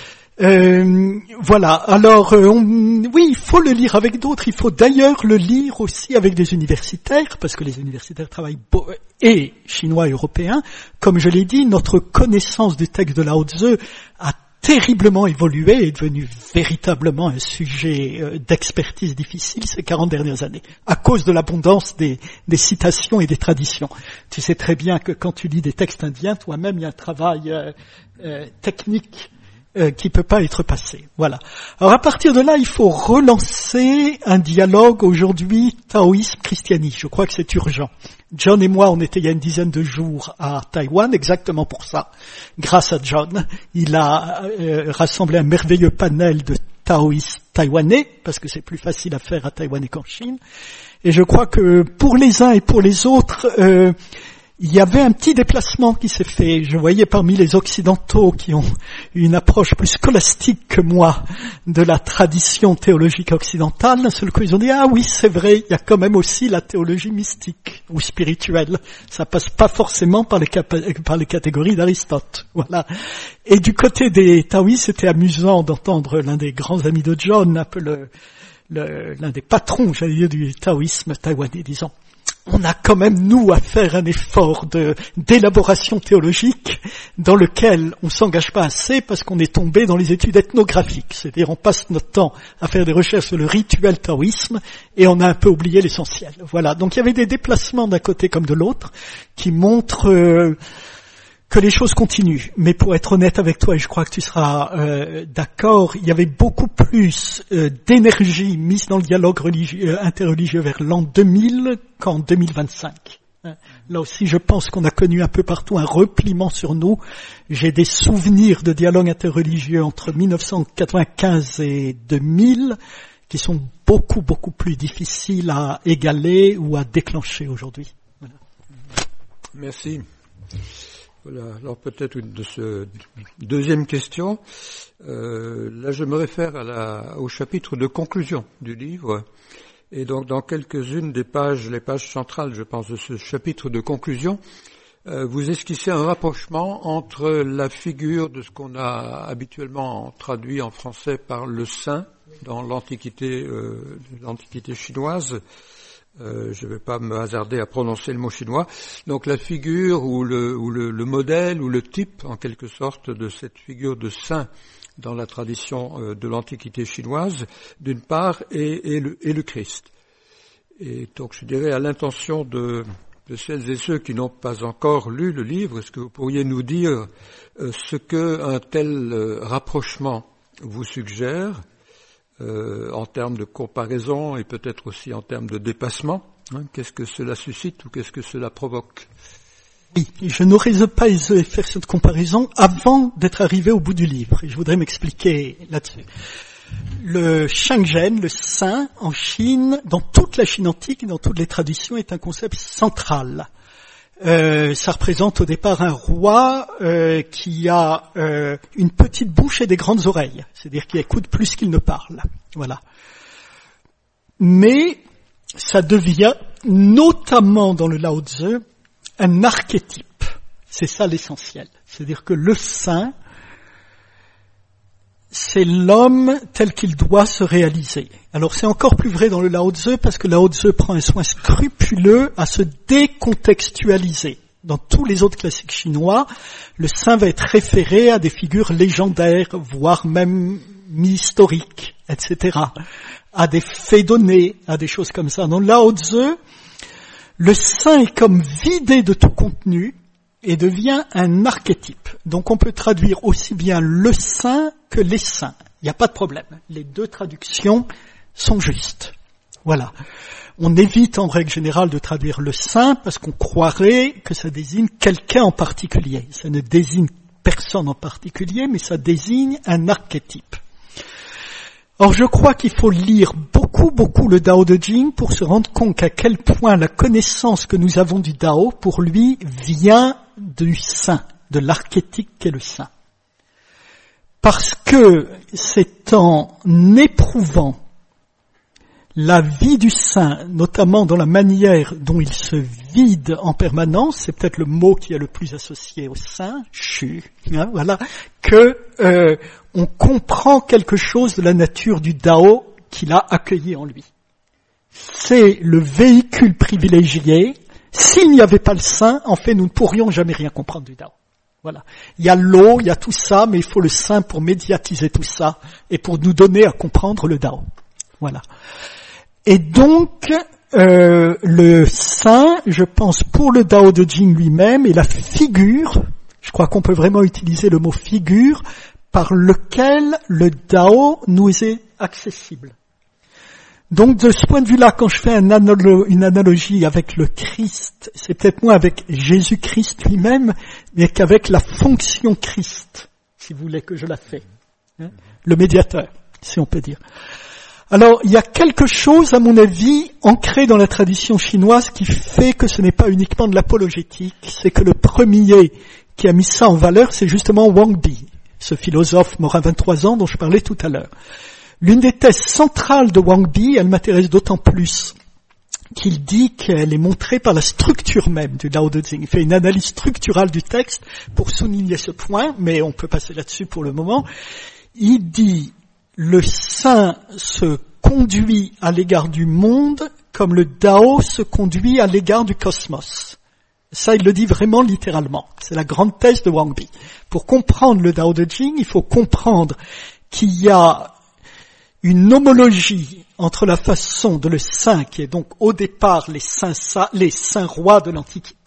Voilà. Alors, oui, il faut le lire avec d'autres. Il faut d'ailleurs le lire aussi avec des universitaires, parce que les universitaires travaillent et chinois et européens. Comme je l'ai dit, notre connaissance du texte de Lao Tzu a terriblement évolué et est devenu véritablement un sujet d'expertise difficile ces 40 dernières années, à cause de l'abondance des citations et des traditions. Tu sais très bien que quand tu lis des textes indiens, toi-même, il y a un travail technique qui peut pas être passé. Voilà. Alors à partir de là, il faut relancer un dialogue aujourd'hui taoïsme-christianisme. Je crois que c'est urgent. John et moi, on était il y a une dizaine de jours à Taïwan, exactement pour ça. Grâce à John, il a rassemblé un merveilleux panel de taoïstes taïwanais, parce que c'est plus facile à faire à Taïwan qu'en Chine. Et je crois que pour les uns et pour les autres, il y avait un petit déplacement qui s'est fait. Je voyais parmi les Occidentaux qui ont une approche plus scolastique que moi de la tradition théologique occidentale. D'un seul coup, ils ont dit, ah oui, c'est vrai, il y a quand même aussi la théologie mystique ou spirituelle. Ça passe pas forcément par les catégories d'Aristote. Voilà. Et du côté des taoïstes, c'était amusant d'entendre l'un des grands amis de John, un peu l'un des patrons, j'allais dire, du taoïsme taïwanais, disons. On a quand même, nous, à faire un effort d'élaboration théologique dans lequel on s'engage pas assez parce qu'on est tombé dans les études ethnographiques. C'est-à-dire, on passe notre temps à faire des recherches sur le rituel taoïsme et on a un peu oublié l'essentiel. Voilà. Donc, il y avait des déplacements d'un côté comme de l'autre qui montrent que les choses continuent. Mais pour être honnête avec toi, et je crois que tu seras d'accord, il y avait beaucoup plus d'énergie mise dans le dialogue interreligieux vers l'an 2000 qu'en 2025. Là aussi, je pense qu'on a connu un peu partout un repliement sur nous. J'ai des souvenirs de dialogue interreligieux entre 1995 et 2000 qui sont beaucoup, beaucoup plus difficiles à égaler ou à déclencher aujourd'hui. Voilà. Merci. Voilà. Alors peut-être une de ce deuxième question. Là, je me réfère au chapitre de conclusion du livre. Et donc, dans quelques-unes des pages, les pages centrales, je pense, de ce chapitre de conclusion, vous esquissez un rapprochement entre la figure de ce qu'on a habituellement traduit en français par le saint dans l'Antiquité chinoise. Je ne vais pas me hasarder à prononcer le mot chinois. Donc, la figure ou le modèle ou le type, en quelque sorte, de cette figure de saint dans la tradition de l'Antiquité chinoise, d'une part, et le Christ. Et donc, je dirais, à l'intention de celles et ceux qui n'ont pas encore lu le livre, est-ce que vous pourriez nous dire ce qu'un tel rapprochement vous suggère, en termes de comparaison et peut-être aussi en termes de dépassement, hein, qu'est-ce que cela suscite ou qu'est-ce que cela provoque? Oui, je n'aurais pas osé faire cette comparaison avant d'être arrivé au bout du livre. Et je voudrais m'expliquer là-dessus. Le Shangzhen, le saint, en Chine, dans toute la Chine antique et dans toutes les traditions, est un concept central. Ça représente au départ un roi qui a une petite bouche et des grandes oreilles, c'est-à-dire qu'il écoute plus qu'il ne parle. Voilà. Mais ça devient, notamment dans le Lao Tzu, un archétype. C'est ça l'essentiel. C'est-à-dire que le saint, c'est l'homme tel qu'il doit se réaliser. Alors c'est encore plus vrai dans le Lao Tzu parce que Lao Tzu prend un soin scrupuleux à se décontextualiser. Dans tous les autres classiques chinois, le saint va être référé à des figures légendaires, voire même mi-historiques, etc. À des faits donnés, à des choses comme ça. Dans le Lao Tzu, le saint est comme vidé de tout contenu et devient un archétype. Donc on peut traduire aussi bien le saint que les saints. Il n'y a pas de problème. Les deux traductions sont justes. Voilà. On évite en règle générale de traduire le saint parce qu'on croirait que ça désigne quelqu'un en particulier. Ça ne désigne personne en particulier, mais ça désigne un archétype. Or, je crois qu'il faut lire beaucoup le Dao de Jing pour se rendre compte à quel point la connaissance que nous avons du Dao, pour lui, vient du saint, de l'archétype qu'est le saint. Parce que c'est en éprouvant la vie du saint, notamment dans la manière dont il se vide en permanence, c'est peut-être le mot qui est le plus associé au saint, shu, hein, voilà, que on comprend quelque chose de la nature du Dao qu'il a accueilli en lui. C'est le véhicule privilégié. S'il n'y avait pas le saint, en fait, nous ne pourrions jamais rien comprendre du Dao. Voilà. Il y a l'eau, il y a tout ça, mais il faut le saint pour médiatiser tout ça et pour nous donner à comprendre le Dao. Voilà. Et donc, le saint, je pense, pour le Dao de Jing lui-même, est la figure, je crois qu'on peut vraiment utiliser le mot figure, par lequel le Dao nous est accessible. Donc, de ce point de vue-là, quand je fais une analogie avec le Christ, c'est peut-être moins avec Jésus-Christ lui-même, mais qu'avec la fonction Christ, si vous voulez que je la fais. Hein, le médiateur, si on peut dire. Alors, il y a quelque chose, à mon avis, ancré dans la tradition chinoise qui fait que ce n'est pas uniquement de l'apologétique, c'est que le premier qui a mis ça en valeur, c'est justement Wang Bi, ce philosophe mort à 23 ans dont je parlais tout à l'heure. L'une des thèses centrales de Wang Bi, elle m'intéresse d'autant plus qu'il dit qu'elle est montrée par la structure même du Dao de Jing. Il fait une analyse structurale du texte pour souligner ce point, mais on peut passer là-dessus pour le moment. Il dit le saint se conduit à l'égard du monde comme le Dao se conduit à l'égard du cosmos. Ça, il le dit vraiment littéralement. C'est la grande thèse de Wang Bi. Pour comprendre le Dao de Jing, il faut comprendre qu'il y a une homologie entre la façon de le saint, qui est donc au départ les saints rois de l'Antiquité,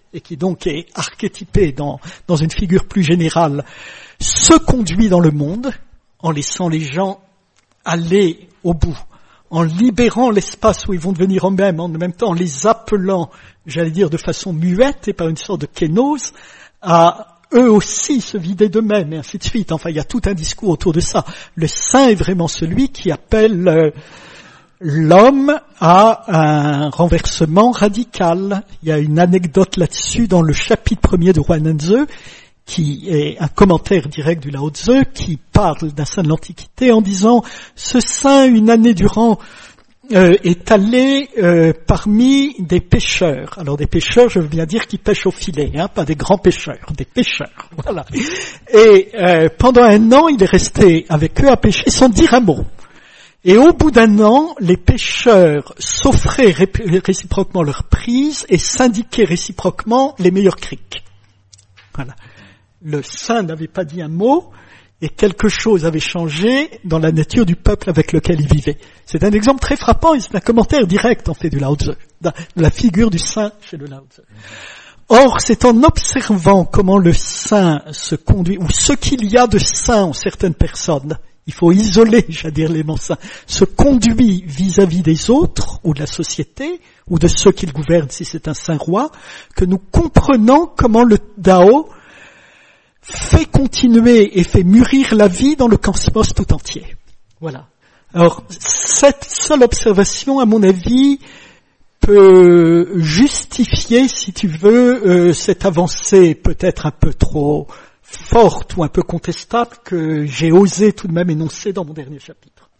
et qui donc est archétypé dans une figure plus générale, se conduit dans le monde en laissant les gens aller au bout, en libérant l'espace où ils vont devenir eux-mêmes, en même temps en les appelant, j'allais dire de façon muette et par une sorte de kénose, à eux aussi se vider d'eux-mêmes, et ainsi de suite. Enfin, il y a tout un discours autour de ça. Le saint est vraiment celui qui appelle l'homme à un renversement radical. Il y a une anecdote là-dessus dans le chapitre 1er de Huainenzi, qui est un commentaire direct du Lao Tzu, qui parle d'un saint de l'Antiquité en disant « Ce saint, une année durant, est allé parmi des pêcheurs. » Alors des pêcheurs, je veux bien dire qui pêchent au filet, pas des grands pêcheurs, des pêcheurs. Voilà. Et pendant un an, il est resté avec eux à pêcher sans dire un mot. Et au bout d'un an, les pêcheurs s'offraient réciproquement leurs prises et s'indiquaient réciproquement les meilleurs criques. Voilà. Le saint n'avait pas dit un mot et quelque chose avait changé dans la nature du peuple avec lequel il vivait. C'est un exemple très frappant et c'est un commentaire direct en fait du Lao Tzu, de la figure du saint chez le Lao Tzu. Or, c'est en observant comment le saint se conduit, ou ce qu'il y a de saint en certaines personnes, il faut isoler, j'allais dire, l'élément saint, se conduit vis-à-vis des autres, ou de la société, ou de ceux qu'il gouverne si c'est un saint roi, que nous comprenons comment le Tao fait continuer et fait mûrir la vie dans le cosmos tout entier. Voilà. Alors, cette seule observation, à mon avis, peut justifier, si tu veux, cette avancée peut-être un peu trop forte ou un peu contestable que j'ai osé tout de même énoncer dans mon dernier chapitre.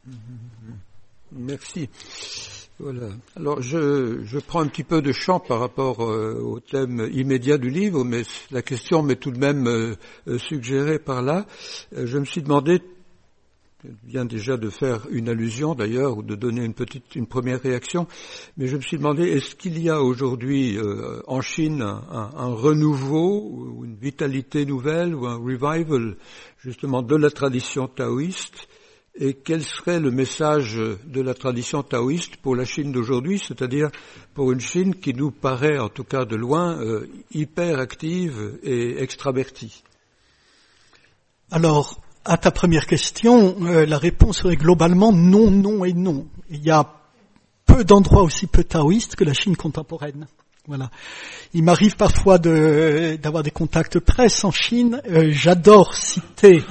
Merci. Voilà. Alors je prends un petit peu de champ par rapport au thème immédiat du livre, mais la question m'est tout de même suggérée par là. Je me suis demandé, je viens déjà de faire une allusion d'ailleurs, ou de donner une première réaction, mais je me suis demandé, est-ce qu'il y a aujourd'hui en Chine un renouveau, ou une vitalité nouvelle, ou un revival justement de la tradition taoïste? Et quel serait le message de la tradition taoïste pour la Chine d'aujourd'hui, c'est-à-dire pour une Chine qui nous paraît, en tout cas de loin, hyper active et extravertie? Alors, à ta première question, la réponse serait globalement non, non et non. Il y a peu d'endroits aussi peu taoïstes que la Chine contemporaine. Voilà. Il m'arrive parfois d'avoir des contacts presse en Chine. J'adore citer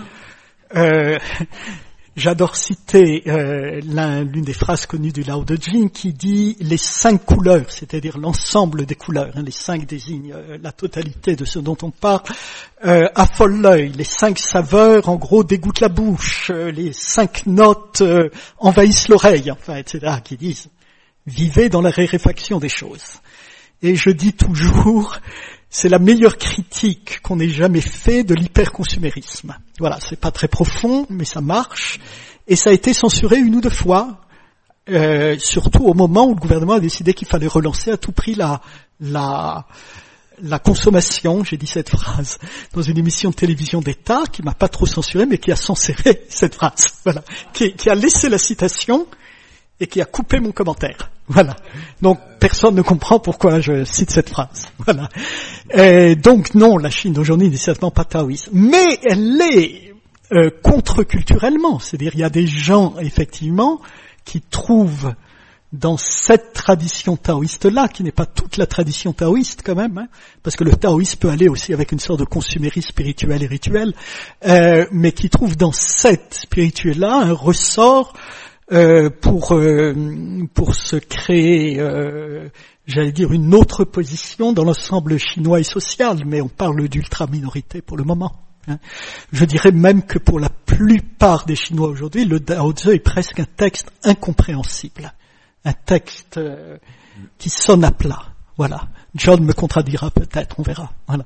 l'une des phrases connues du Lao de Jing qui dit les 5 couleurs, c'est-à-dire l'ensemble des couleurs, les 5 désignent la totalité de ce dont on parle, affolent l'œil, les 5 saveurs en gros dégoûtent la bouche, les 5 notes envahissent l'oreille, enfin etc., qui disent vivez dans la raréfaction des choses. Et je dis toujours, c'est la meilleure critique qu'on ait jamais fait de l'hyperconsumérisme. Voilà, c'est pas très profond, mais ça marche. Et ça a été censuré 1 ou 2 fois, surtout au moment où le gouvernement a décidé qu'il fallait relancer à tout prix la consommation. J'ai dit cette phrase dans une émission de télévision d'État qui m'a pas trop censuré, mais qui a censuré cette phrase. Voilà, qui a laissé la citation et qui a coupé mon commentaire. Voilà. Donc, personne ne comprend pourquoi je cite cette phrase. Voilà. Donc, non, la Chine d'aujourd'hui n'est certainement pas taoïste. Mais elle l'est contre-culturellement. C'est-à-dire, il y a des gens, effectivement, qui trouvent dans cette tradition taoïste-là, qui n'est pas toute la tradition taoïste quand même, parce que le taoïsme peut aller aussi avec une sorte de consumérisme spirituel et rituel, mais qui trouvent dans cette spirituelle-là un ressort pour se créer, j'allais dire, une autre position dans l'ensemble chinois et social, mais on parle d'ultra-minorité pour le moment. Je dirais même que pour la plupart des Chinois aujourd'hui, le Dao Tzu est presque un texte incompréhensible, un texte qui sonne à plat. Voilà. John me contredira peut-être, on verra. Voilà.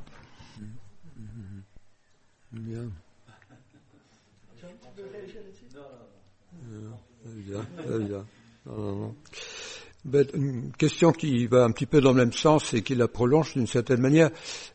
Bien. Non. Ben, une question qui va un petit peu dans le même sens et qui la prolonge d'une certaine manière.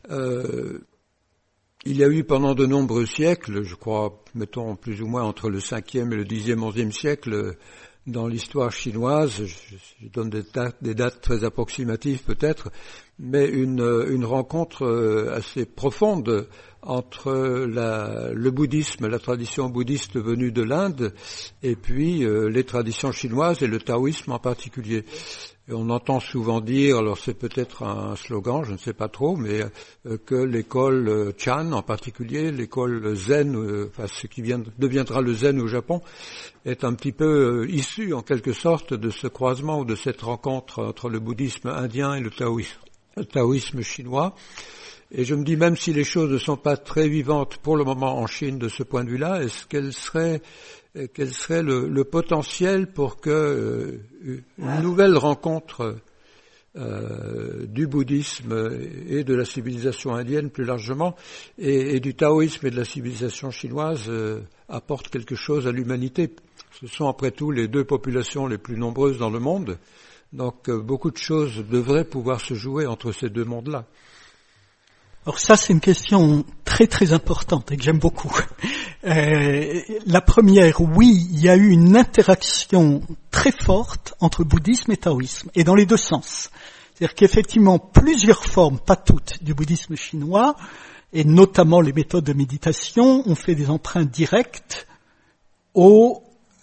Il y a eu pendant de nombreux siècles, je crois, mettons plus ou moins entre le 5e et le 10e, 11e siècle, dans l'histoire chinoise, je donne des dates très approximatives peut-être, mais une rencontre assez profonde entre le bouddhisme, la tradition bouddhiste venue de l'Inde, et puis les traditions chinoises et le taoïsme en particulier. Et on entend souvent dire, alors c'est peut-être un slogan, je ne sais pas trop, mais que l'école Chan en particulier, l'école zen, enfin ce qui deviendra le zen au Japon, est un petit peu issue en quelque sorte de ce croisement ou de cette rencontre entre le bouddhisme indien et le taoïsme chinois. Et je me dis, même si les choses ne sont pas très vivantes pour le moment en Chine de ce point de vue-là, est-ce quel serait le potentiel pour que une nouvelle rencontre du bouddhisme et de la civilisation indienne plus largement, et du taoïsme et de la civilisation chinoise apporte quelque chose à l'humanité? Ce sont après tout les deux populations les plus nombreuses dans le monde, donc beaucoup de choses devraient pouvoir se jouer entre ces deux mondes-là. Alors ça, c'est une question très très importante et que j'aime beaucoup. La première, oui, il y a eu une interaction très forte entre bouddhisme et taoïsme, et dans les deux sens. C'est-à-dire qu'effectivement, plusieurs formes, pas toutes, du bouddhisme chinois, et notamment les méthodes de méditation, ont fait des emprunts directs au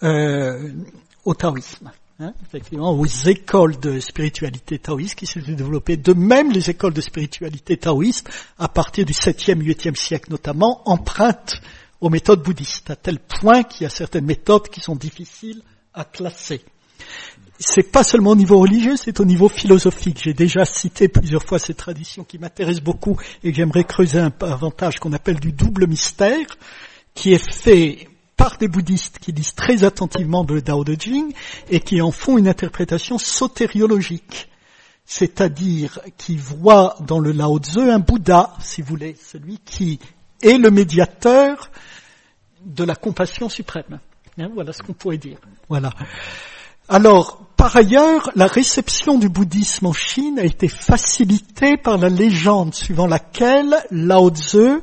taoïsme. Effectivement, aux écoles de spiritualité taoïste qui se sont développées. De même, les écoles de spiritualité taoïste, à partir du 7e, 8e siècle notamment, empruntent aux méthodes bouddhistes, à tel point qu'il y a certaines méthodes qui sont difficiles à classer. C'est pas seulement au niveau religieux, c'est au niveau philosophique. J'ai déjà cité plusieurs fois cette tradition qui m'intéresse beaucoup et que j'aimerais creuser un peu davantage, qu'on appelle du double mystère, qui est fait par des bouddhistes qui lisent très attentivement le Tao Te Ching et qui en font une interprétation sotériologique, c'est-à-dire qui voient dans le Lao Tzu un Bouddha, si vous voulez, celui qui est le médiateur de la compassion suprême. Voilà ce qu'on pourrait dire. Voilà. Alors, par ailleurs, la réception du bouddhisme en Chine a été facilitée par la légende suivant laquelle Lao Tzu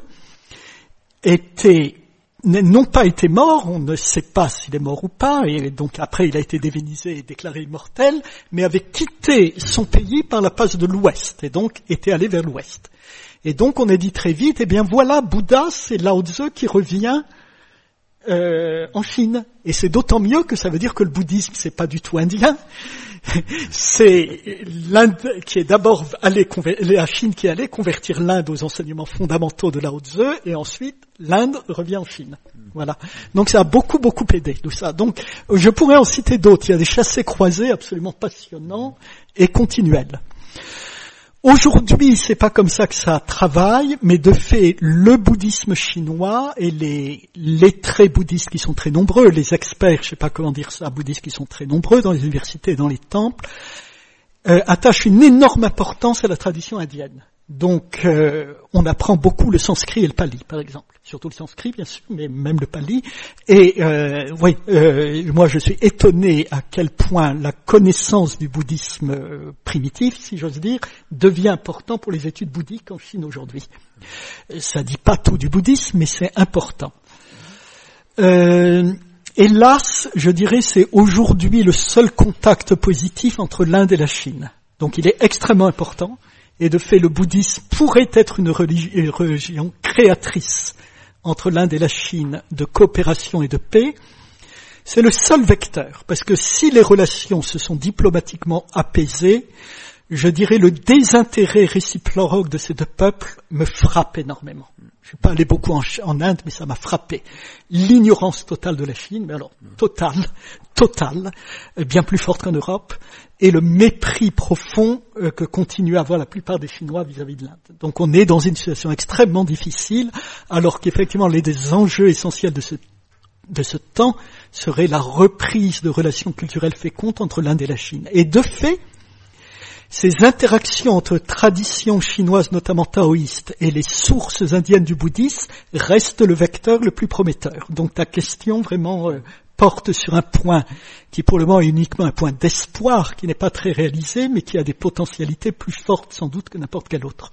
n'ont pas été morts, on ne sait pas s'il est mort ou pas, et donc après il a été divinisé et déclaré immortel, mais avait quitté son pays par la passe de l'Ouest, et donc était allé vers l'Ouest. Et donc on a dit très vite, eh bien voilà, Bouddha, c'est Lao Tzu qui revient en Chine. Et c'est d'autant mieux que ça veut dire que le bouddhisme, c'est pas du tout indien. C'est l'Inde qui est d'abord la Chine qui est allée convertir l'Inde aux enseignements fondamentaux de Lao Tzu, et ensuite l'Inde revient en Chine. Voilà. Donc ça a beaucoup aidé tout ça. Donc je pourrais en citer d'autres. Il y a des chassés-croisés absolument passionnants et continuels. Aujourd'hui, c'est pas comme ça que ça travaille, mais de fait, le bouddhisme chinois et les lettrés bouddhistes qui sont très nombreux, les experts, je sais pas comment dire ça, bouddhistes qui sont très nombreux dans les universités et dans les temples, attachent une énorme importance à la tradition indienne. Donc, on apprend beaucoup le sanskrit et le pali, par exemple. Surtout le sanskrit, bien sûr, mais même le pali. Et moi, je suis étonné à quel point la connaissance du bouddhisme primitif, si j'ose dire, devient important pour les études bouddhiques en Chine aujourd'hui. Ça dit pas tout du bouddhisme, mais c'est important. Hélas, je dirais, c'est aujourd'hui le seul contact positif entre l'Inde et la Chine. Donc, il est extrêmement important. Et de fait, le bouddhisme pourrait être une religion créatrice entre l'Inde et la Chine de coopération et de paix. C'est le seul vecteur, parce que si les relations se sont diplomatiquement apaisées, je dirais le désintérêt réciproque de ces deux peuples me frappe énormément. Je suis pas allé beaucoup en Inde, mais ça m'a frappé. L'ignorance totale de la Chine, mais alors totale, bien plus forte qu'en Europe, et le mépris profond que continuent à avoir la plupart des Chinois vis-à-vis de l'Inde. Donc on est dans une situation extrêmement difficile, alors qu'effectivement les des enjeux essentiels de ce temps serait la reprise de relations culturelles fécondes entre l'Inde et la Chine. Et de fait, ces interactions entre traditions chinoises, notamment taoïstes, et les sources indiennes du bouddhisme restent le vecteur le plus prometteur. Donc ta question vraiment porte sur un point qui pour le moment est uniquement un point d'espoir, qui n'est pas très réalisé, mais qui a des potentialités plus fortes sans doute que n'importe quel autre.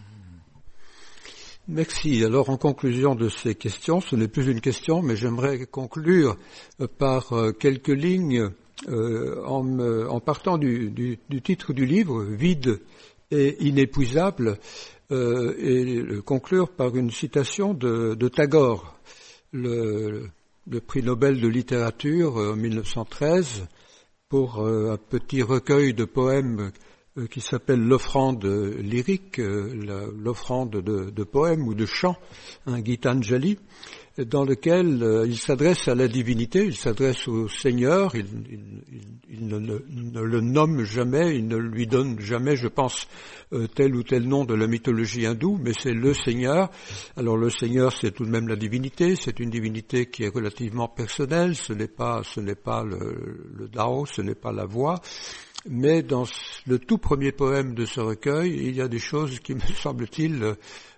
Merci. Alors en conclusion de ces questions, ce n'est plus une question, mais j'aimerais conclure par quelques lignes en partant du titre du livre, vide et inépuisable, et conclure par une citation de Tagore, le prix Nobel de littérature en 1913, pour un petit recueil de poèmes qui s'appelle l'offrande lyrique, l'offrande de poèmes ou de chants, Gitanjali, dans lequel il s'adresse à la divinité, il s'adresse au Seigneur, il ne le nomme jamais, il ne lui donne jamais, je pense, tel ou tel nom de la mythologie hindoue, mais c'est le Seigneur. Alors le Seigneur, c'est tout de même la divinité, c'est une divinité qui est relativement personnelle, ce n'est pas le Dao, ce n'est pas la voix. Mais dans le tout premier poème de ce recueil, il y a des choses qui, me semble-t-il,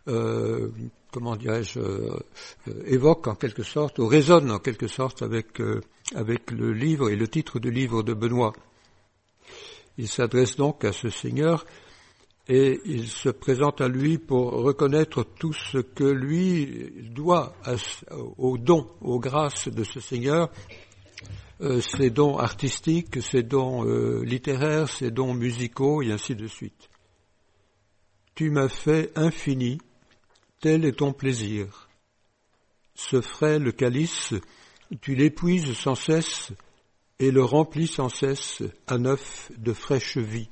évoquent en quelque sorte, ou résonnent en quelque sorte avec le livre et le titre du livre de Benoît. Il s'adresse donc à ce Seigneur et il se présente à lui pour reconnaître tout ce que lui doit aux dons, aux grâces de ce Seigneur, ses dons artistiques, ses dons littéraires, ses dons musicaux, et ainsi de suite. Tu m'as fait infini, tel est ton plaisir. Ce frêle calice, tu l'épuises sans cesse et le remplis sans cesse à neuf de fraîche vie.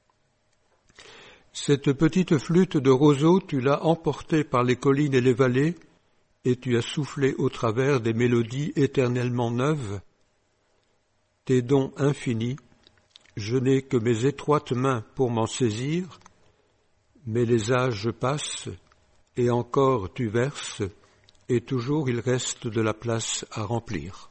Cette petite flûte de roseau, tu l'as emportée par les collines et les vallées, et tu as soufflé au travers des mélodies éternellement neuves. Tes dons infinis, je n'ai que mes étroites mains pour m'en saisir, mais les âges passent, et encore tu verses, et toujours il reste de la place à remplir.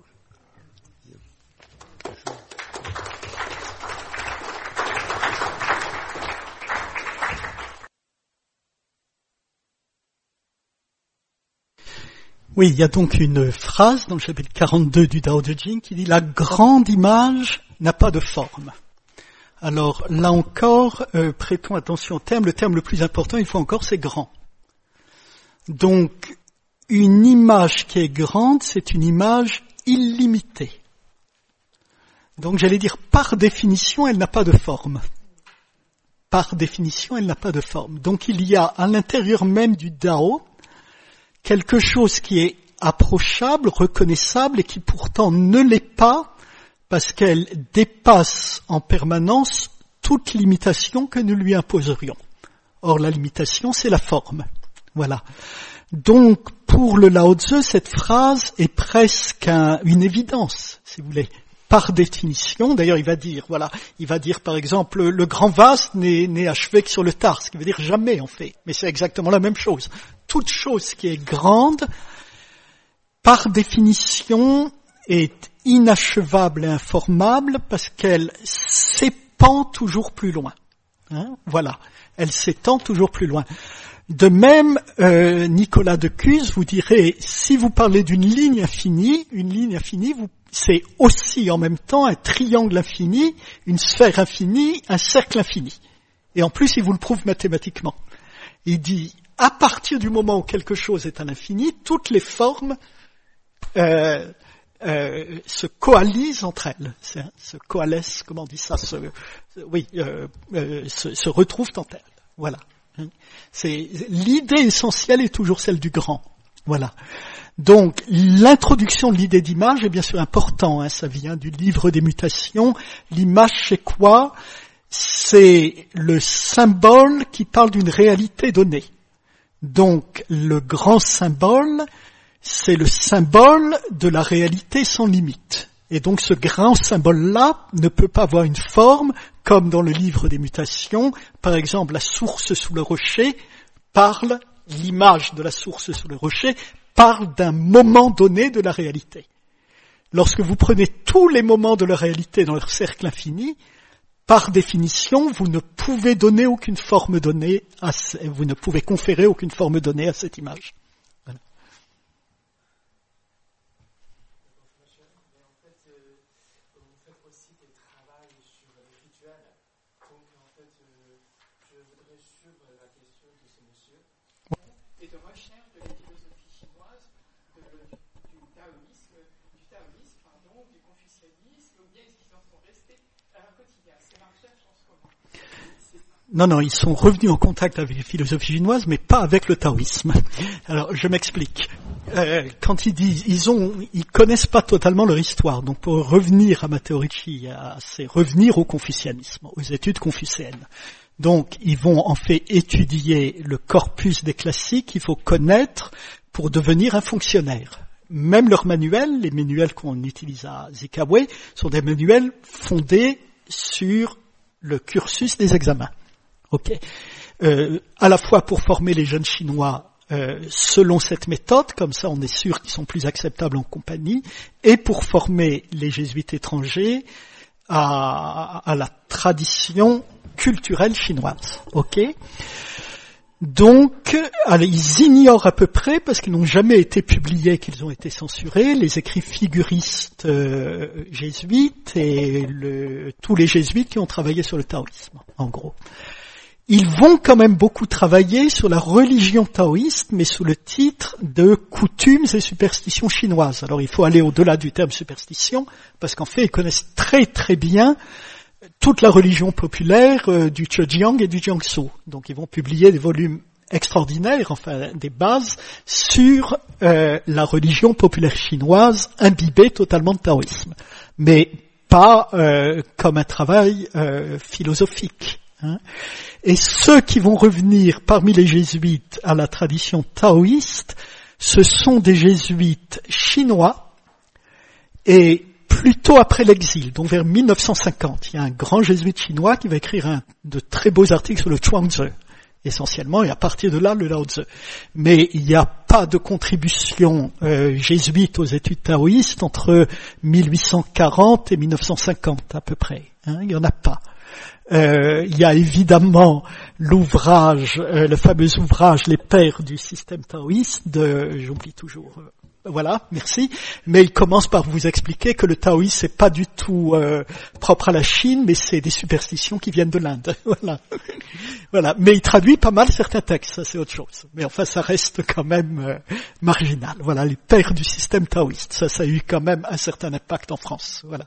Oui, il y a donc une phrase dans le chapitre 42 du Tao Te Ching qui dit « La grande image n'a pas de forme ». Alors là encore, prêtons attention au terme. Le terme le plus important, une fois encore, c'est grand. Donc, une image qui est grande, c'est une image illimitée. Donc, j'allais dire, par définition, elle n'a pas de forme. Par définition, elle n'a pas de forme. Donc, il y a à l'intérieur même du Tao quelque chose qui est approchable, reconnaissable et qui pourtant ne l'est pas parce qu'elle dépasse en permanence toute limitation que nous lui imposerions. Or, la limitation, c'est la forme. Voilà. Donc, pour le Lao Tzu, cette phrase est presque une évidence, si vous voulez. Par définition, d'ailleurs, il va dire par exemple, le grand vase n'est achevé que sur le tard, ce qui veut dire jamais en fait. Mais c'est exactement la même chose. Toute chose qui est grande, par définition, est inachevable et informable parce qu'elle s'épand toujours plus loin. Voilà. Elle s'étend toujours plus loin. De même, Nicolas de Cuse vous dirait, si vous parlez d'une ligne infinie, c'est aussi en même temps un triangle infini, une sphère infinie, un cercle infini. Et en plus, il vous le prouve mathématiquement. Il dit, à partir du moment où quelque chose est un infini, toutes les formes se coalisent entre elles. Se coalescent, comment on dit ça, se retrouvent entre elles. Voilà. L'idée essentielle est toujours celle du grand. Voilà. Donc, l'introduction de l'idée d'image est bien sûr importante. Ça vient du livre des mutations. L'image, c'est quoi? C'est le symbole qui parle d'une réalité donnée. Donc, le grand symbole, c'est le symbole de la réalité sans limite. Et donc, ce grand symbole-là ne peut pas avoir une forme, comme dans le livre des mutations. Par exemple, la source sous le rocher l'image de la source sous le rocher parle d'un moment donné de la réalité. Lorsque vous prenez tous les moments de la réalité dans leur cercle infini, par définition, vous ne pouvez donner aucune forme donnée, vous ne pouvez conférer aucune forme donnée à cette image. Voilà. groupe du confucianisme, ou bien est-ce qu'ils en sont restés à leur quotidien? C'est ma recherche en ce moment. Non, ils sont revenus en contact avec les philosophies chinoises, mais pas avec le taoïsme. Alors, je m'explique. Quand ils disent, ils connaissent pas totalement leur histoire. Donc, pour revenir à ma théorie, c'est revenir au confucianisme, aux études confucéennes. Donc, ils vont en fait étudier le corpus des classiques qu'il faut connaître pour devenir un fonctionnaire. Même leurs manuels, les manuels qu'on utilise à Zikawei, sont des manuels fondés sur le cursus des examens. Ok. À la fois pour former les jeunes Chinois selon cette méthode, comme ça on est sûr qu'ils sont plus acceptables en compagnie, et pour former les jésuites étrangers à la tradition culturelle chinoise. Ok. Donc, ils ignorent à peu près, parce qu'ils n'ont jamais été publiés, qu'ils ont été censurés, les écrits figuristes jésuites et tous les jésuites qui ont travaillé sur le taoïsme, en gros. Ils vont quand même beaucoup travailler sur la religion taoïste, mais sous le titre de coutumes et superstitions chinoises. Alors, il faut aller au-delà du terme superstition, parce qu'en fait, ils connaissent très très bien toute la religion populaire du Zhejiang et du Jiangsu. Donc ils vont publier des volumes extraordinaires, enfin des bases, sur la religion populaire chinoise imbibée totalement de taoïsme. Mais pas comme un travail philosophique. Hein. Et ceux qui vont revenir parmi les jésuites à la tradition taoïste, ce sont des jésuites chinois et plutôt après l'exil, donc vers 1950, il y a un grand jésuite chinois qui va écrire de très beaux articles sur le Chuang-Tzu, essentiellement, et à partir de là, le Lao-Tzu. Mais il n'y a pas de contribution jésuite aux études taoïstes entre 1840 et 1950 à peu près. Hein, il n'y en a pas. Il y a évidemment l'ouvrage, le fameux ouvrage Les Pères du système taoïste j'oublie toujours... Voilà, merci. Mais il commence par vous expliquer que le taoïsme c'est pas du tout propre à la Chine, mais c'est des superstitions qui viennent de l'Inde. Voilà. Mais il traduit pas mal certains textes, ça c'est autre chose. Mais enfin, ça reste quand même marginal. Voilà, les pères du système taoïste, ça a eu quand même un certain impact en France. Voilà.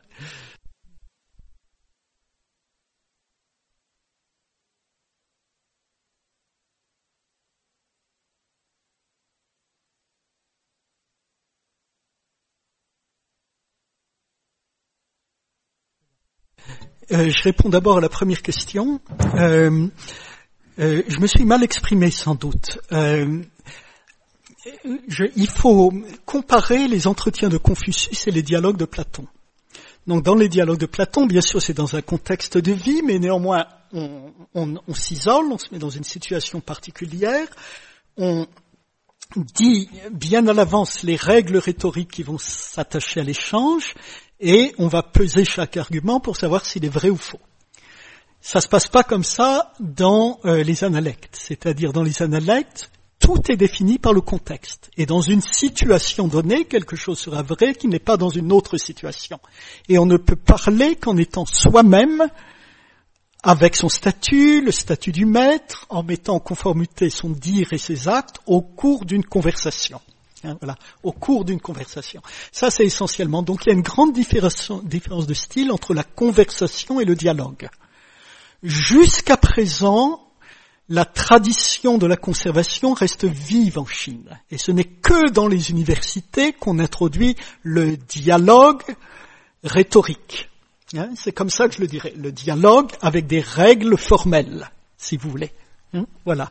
Je réponds d'abord à la première question. Je me suis mal exprimé sans doute. Il faut comparer les entretiens de Confucius et les dialogues de Platon. Donc dans les dialogues de Platon, bien sûr c'est dans un contexte de vie, mais néanmoins on s'isole, on se met dans une situation particulière, on dit bien à l'avance les règles rhétoriques qui vont s'attacher à l'échange, et on va peser chaque argument pour savoir s'il est vrai ou faux. Ça se passe pas comme ça dans les analectes. C'est-à-dire dans les analectes, tout est défini par le contexte. Et dans une situation donnée, quelque chose sera vrai qui n'est pas dans une autre situation. Et on ne peut parler qu'en étant soi-même, avec son statut, le statut du maître, en mettant en conformité son dire et ses actes au cours d'une conversation. Voilà, au cours d'une conversation. Ça, c'est essentiellement. Donc, il y a une grande différence de style entre la conversation et le dialogue. Jusqu'à présent, la tradition de la conservation reste vive en Chine. Et ce n'est que dans les universités qu'on introduit le dialogue rhétorique. C'est comme ça que je le dirais. Le dialogue avec des règles formelles, si vous voulez. Voilà.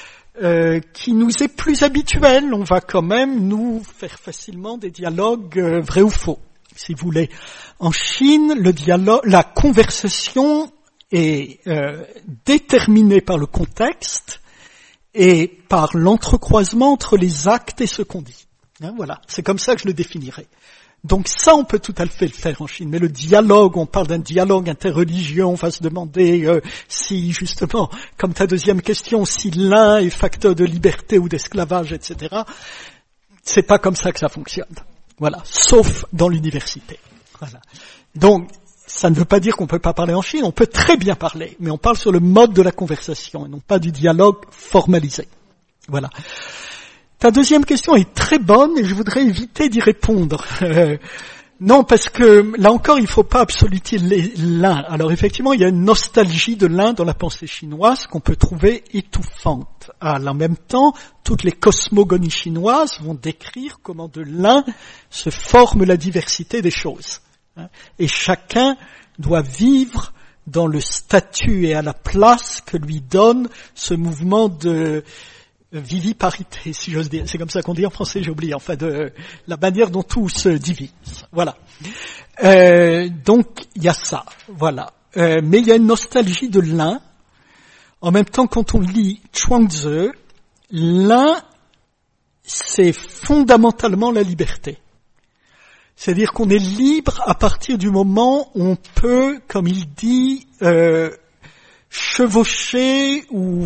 Qui nous est plus habituel. On va quand même nous faire facilement des dialogues vrais ou faux, si vous voulez. En Chine, le dialogue, la conversation est déterminée par le contexte et par l'entrecroisement entre les actes et ce qu'on dit. Voilà, c'est comme ça que je le définirais. Donc ça, on peut tout à fait le faire en Chine. Mais le dialogue, on parle d'un dialogue interreligion, on va se demander si, justement, comme ta deuxième question, si l'un est facteur de liberté ou d'esclavage, etc. C'est pas comme ça que ça fonctionne. Voilà. Sauf dans l'université. Voilà. Donc, ça ne veut pas dire qu'on peut pas parler en Chine. On peut très bien parler. Mais on parle sur le mode de la conversation et non pas du dialogue formalisé. Voilà. Ta deuxième question est très bonne et je voudrais éviter d'y répondre. Non, parce que là encore, il ne faut pas absoluter l'Inde. Alors effectivement, il y a une nostalgie de l'Inde dans la pensée chinoise qu'on peut trouver étouffante. En même temps, toutes les cosmogonies chinoises vont décrire comment de l'Inde se forme la diversité des choses. Et chacun doit vivre dans le statut et à la place que lui donne ce mouvement de viviparité, si j'ose dire. C'est comme ça qu'on dit en français, j'ai oublié, enfin de la manière dont tout se divise. Voilà. Donc il y a ça, voilà. Mais il y a une nostalgie de l'Inde. En même temps, quand on lit Chuang-Tzu, l'Inde, c'est fondamentalement la liberté. C'est-à-dire qu'on est libre à partir du moment où on peut, comme il dit, chevaucher ou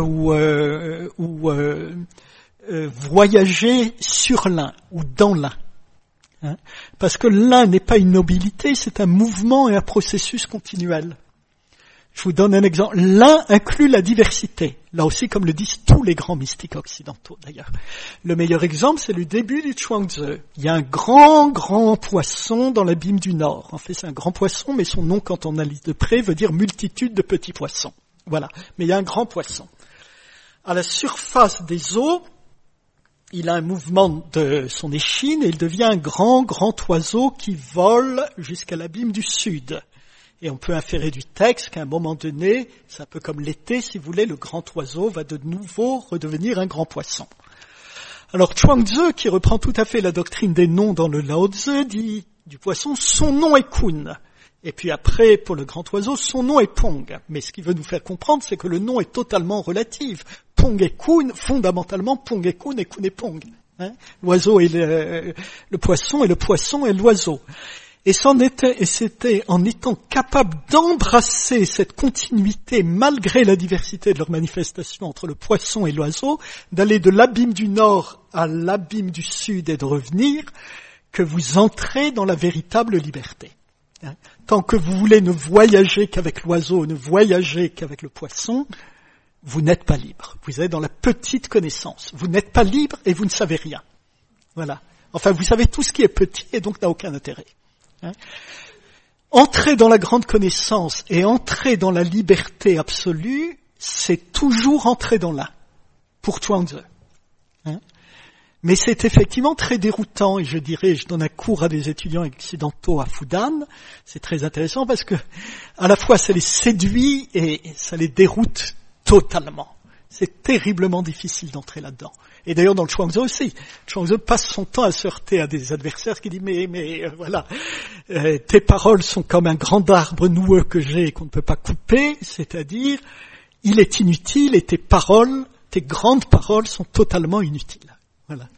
voyager sur l'un ou dans l'un. Parce que l'un n'est pas une nobilité, c'est un mouvement et un processus continuel. Je vous donne un exemple. L'un inclut la diversité. Là aussi, comme le disent tous les grands mystiques occidentaux, d'ailleurs. Le meilleur exemple, c'est le début du Chuang-Tzu. Il y a un grand poisson dans l'abîme du Nord. En fait, c'est un grand poisson, mais son nom, quand on analyse de près, veut dire multitude de petits poissons. Voilà. Mais il y a un grand poisson. À la surface des eaux, il a un mouvement de son échine et il devient un grand oiseau qui vole jusqu'à l'abîme du Sud. Et on peut inférer du texte qu'à un moment donné, c'est un peu comme l'été, si vous voulez, le grand oiseau va de nouveau redevenir un grand poisson. Alors Chuang-Tzu, qui reprend tout à fait la doctrine des noms dans le Lao Tzu, dit du poisson, son nom est Kun. Et puis après, pour le grand oiseau, son nom est Pong. Mais ce qu'il veut nous faire comprendre, c'est que le nom est totalement relatif. Pong et Kun, fondamentalement, Pong et Kun et Pong. L'oiseau est le poisson et le poisson est l'oiseau. Et c'était en étant capable d'embrasser cette continuité malgré la diversité de leurs manifestations entre le poisson et l'oiseau, d'aller de l'abîme du Nord à l'abîme du Sud et de revenir, que vous entrez dans la véritable liberté. Tant que vous voulez ne voyager qu'avec l'oiseau, ne voyager qu'avec le poisson, vous n'êtes pas libre. Vous êtes dans la petite connaissance. Vous n'êtes pas libre et vous ne savez rien. Voilà. Enfin, vous savez tout ce qui est petit et donc n'a aucun intérêt. Entrer dans la grande connaissance et entrer dans la liberté absolue, c'est toujours entrer dans l'un, pour Chuang-Tzu. Mais c'est effectivement très déroutant, et je dirais, je donne un cours à des étudiants occidentaux à Fudan, c'est très intéressant parce que, à la fois ça les séduit et ça les déroute totalement. C'est terriblement difficile d'entrer là-dedans. Et d'ailleurs dans le Chuang-Tzu aussi. Chuang-Tzu passe son temps à se heurter à des adversaires qui disent mais voilà, tes paroles sont comme un grand arbre noueux que j'ai et qu'on ne peut pas couper, c'est-à-dire il est inutile et tes grandes paroles sont totalement inutiles. Voilà.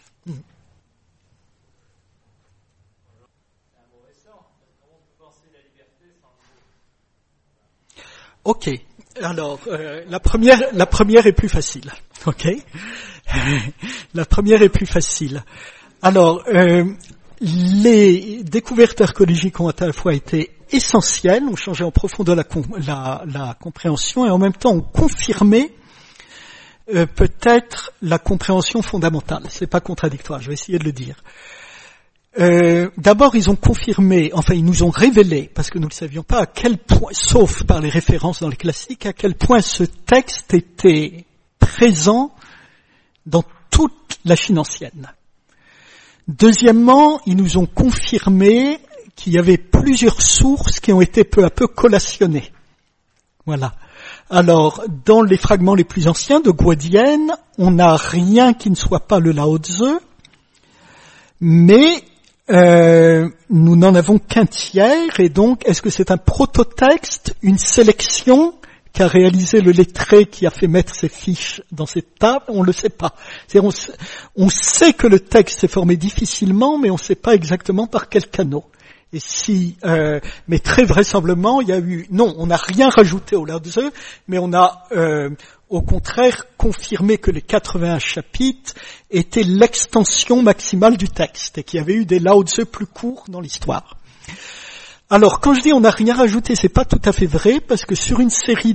Ok. Alors, la première est plus facile. Ok. La première est plus facile. Alors, les découvertes archéologiques ont à la fois été essentielles, ont changé en profondeur la compréhension et en même temps ont confirmé peut-être la compréhension fondamentale. C'est pas contradictoire, je vais essayer de le dire. D'abord, ils ont confirmé, enfin ils nous ont révélé, parce que nous ne le savions pas à quel point, sauf par les références dans les classiques, à quel point ce texte était présent dans toute la Chine ancienne. Deuxièmement, ils nous ont confirmé qu'il y avait plusieurs sources qui ont été peu à peu collationnées. Voilà. Alors, dans les fragments les plus anciens de Guodian, on n'a rien qui ne soit pas le Lao Tzu, mais nous n'en avons qu'un tiers, et donc, est-ce que c'est un prototexte, une sélection qu'a réalisé le lettré qui a fait mettre ses fiches dans cette table? On ne le sait pas. On sait que le texte s'est formé difficilement, mais on ne sait pas exactement par quel canot. Et mais très vraisemblablement, il y a eu, non, on n'a rien rajouté au Lao Tzu, mais on a, au contraire, confirmé que les 81 chapitres étaient l'extension maximale du texte, et qu'il y avait eu des Lao Tzu plus courts dans l'histoire. Alors, quand je dis on n'a rien rajouté, c'est pas tout à fait vrai, parce que sur une série de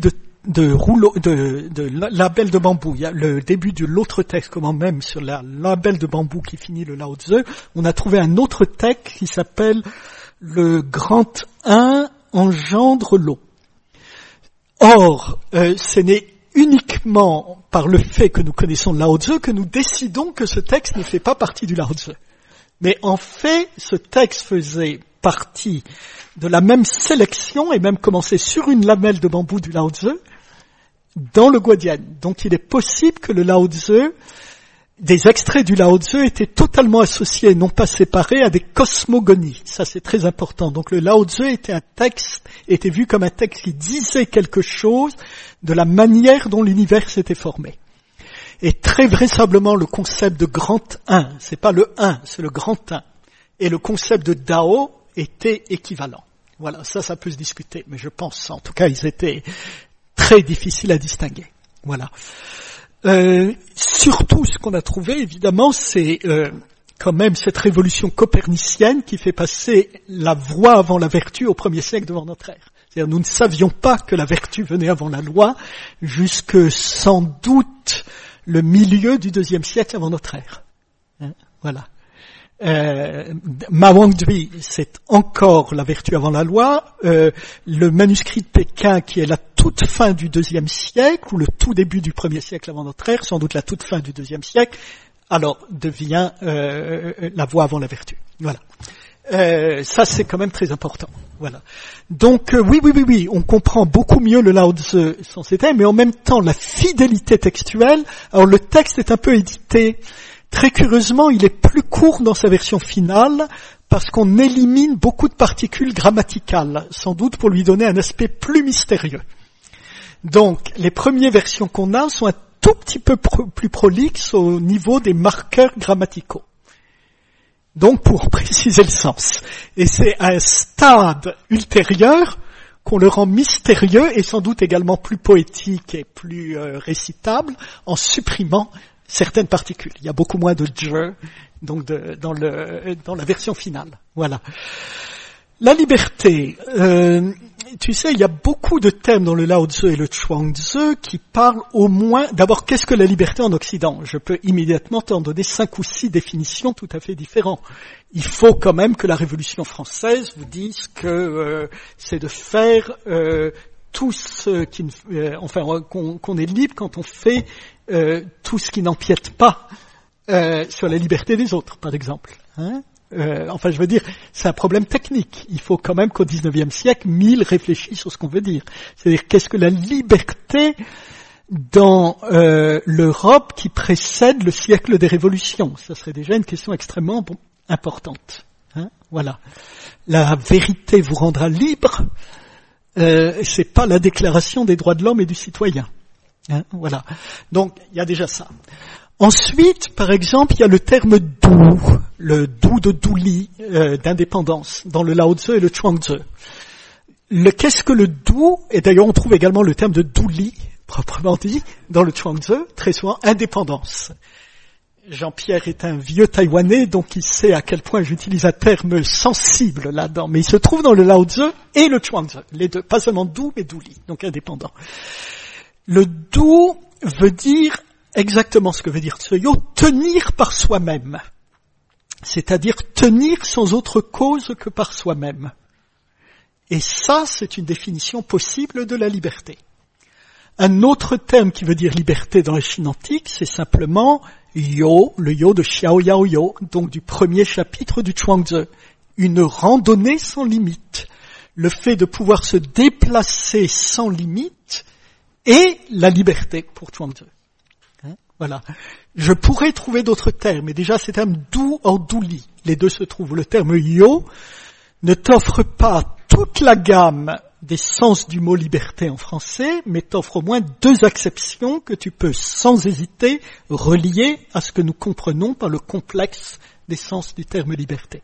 label de bambou. Il y a le début de l'autre texte, comment même sur la label de bambou qui finit le Lao Tzu, on a trouvé un autre texte qui s'appelle le grand 1 engendre l'eau. Or, ce n'est uniquement par le fait que nous connaissons le Lao Tzu que nous décidons que ce texte ne fait pas partie du Lao Tzu. Mais en fait, ce texte faisait partie de la même sélection et même commençait sur une lamelle de bambou du Lao Tzu dans le Guodian. Donc il est possible que le Lao Tzu, des extraits du Lao Tzu étaient totalement associés, non pas séparés, à des cosmogonies. Ça c'est très important. Donc le Lao Tzu était vu comme un texte qui disait quelque chose de la manière dont l'univers s'était formé. Et très vraisemblablement le concept de grand 1, c'est pas le 1, c'est le grand 1. Et le concept de Dao était équivalent. Voilà, ça peut se discuter, mais je pense, en tout cas, ils étaient très difficiles à distinguer. Voilà. Surtout, ce qu'on a trouvé, évidemment, c'est quand même cette révolution copernicienne qui fait passer la voie avant la vertu au 1er siècle devant notre ère. C'est-à-dire, nous ne savions pas que la vertu venait avant la loi, jusque sans doute le milieu du 2e siècle avant notre ère. Voilà. Ma Wangdui, c'est encore la vertu avant la loi. Le manuscrit de Pékin, qui est la toute fin du 2e siècle, ou le tout début du 1er siècle avant notre ère, sans doute la toute fin du 2e siècle, alors devient la voie avant la vertu. Voilà. Ça, c'est quand même très important. Voilà. Donc, oui, on comprend beaucoup mieux le Lao Tzu sans ces thèmes, mais en même temps, la fidélité textuelle. Alors, le texte est un peu édité. Très curieusement, il est plus court dans sa version finale parce qu'on élimine beaucoup de particules grammaticales, sans doute pour lui donner un aspect plus mystérieux. Donc, les premières versions qu'on a sont un tout petit peu plus prolixes au niveau des marqueurs grammaticaux. Donc, pour préciser le sens. Et c'est à un stade ultérieur qu'on le rend mystérieux et sans doute également plus poétique et plus récitable en supprimant certaines particules. Il y a beaucoup moins de je donc dans la version finale. Voilà. La liberté. Tu sais, il y a beaucoup de termes dans le Lao Tzu et le Chuang-Tzu qui parlent au moins... D'abord, qu'est-ce que la liberté en Occident ? Je peux immédiatement t'en donner 5 ou 6 définitions tout à fait différentes. Il faut quand même que la Révolution française vous dise que c'est de faire tout ce qui... qu'on est libre quand on fait tout ce qui n'empiète pas sur la liberté des autres, par exemple. Je veux dire, c'est un problème technique. Il faut quand même qu'au 19e siècle, Mill réfléchisse sur ce qu'on veut dire. C'est-à-dire, qu'est-ce que la liberté dans l'Europe qui précède le siècle des révolutions ? Ça serait déjà une question extrêmement importante. Voilà. La vérité vous rendra libre. C'est pas la déclaration des droits de l'homme et du citoyen. Voilà. Donc, il y a déjà ça. Ensuite, par exemple, il y a le terme dou, le dou de douli, d'indépendance, dans le Lao Tzu et le Chuang-Tzu. Qu'est-ce que le dou ? Et d'ailleurs, on trouve également le terme de douli, proprement dit, dans le Chuang-Tzu, très souvent, indépendance. Jean-Pierre est un vieux Taïwanais, donc il sait à quel point j'utilise un terme sensible là-dedans. Mais il se trouve dans le Lao Tzu et le Chuang-Tzu, les deux, pas seulement dou, mais douli, donc indépendant. Le dou veut dire exactement ce que veut dire Tsuyo, tenir par soi-même. C'est-à-dire tenir sans autre cause que par soi-même. Et ça, c'est une définition possible de la liberté. Un autre terme qui veut dire liberté dans la Chine antique, c'est simplement yo, le yo de Xiao Yao Yo, donc du premier chapitre du Chuang-Tzu. Une randonnée sans limite. Le fait de pouvoir se déplacer sans limite et la liberté pour Chuang-Tzu. Voilà. Je pourrais trouver d'autres termes, mais déjà ces termes dou or douli, les deux se trouvent. Le terme yo ne t'offre pas toute la gamme des sens du mot liberté en français, mais t'offre au moins 2 acceptions que tu peux sans hésiter relier à ce que nous comprenons par le complexe des sens du terme liberté.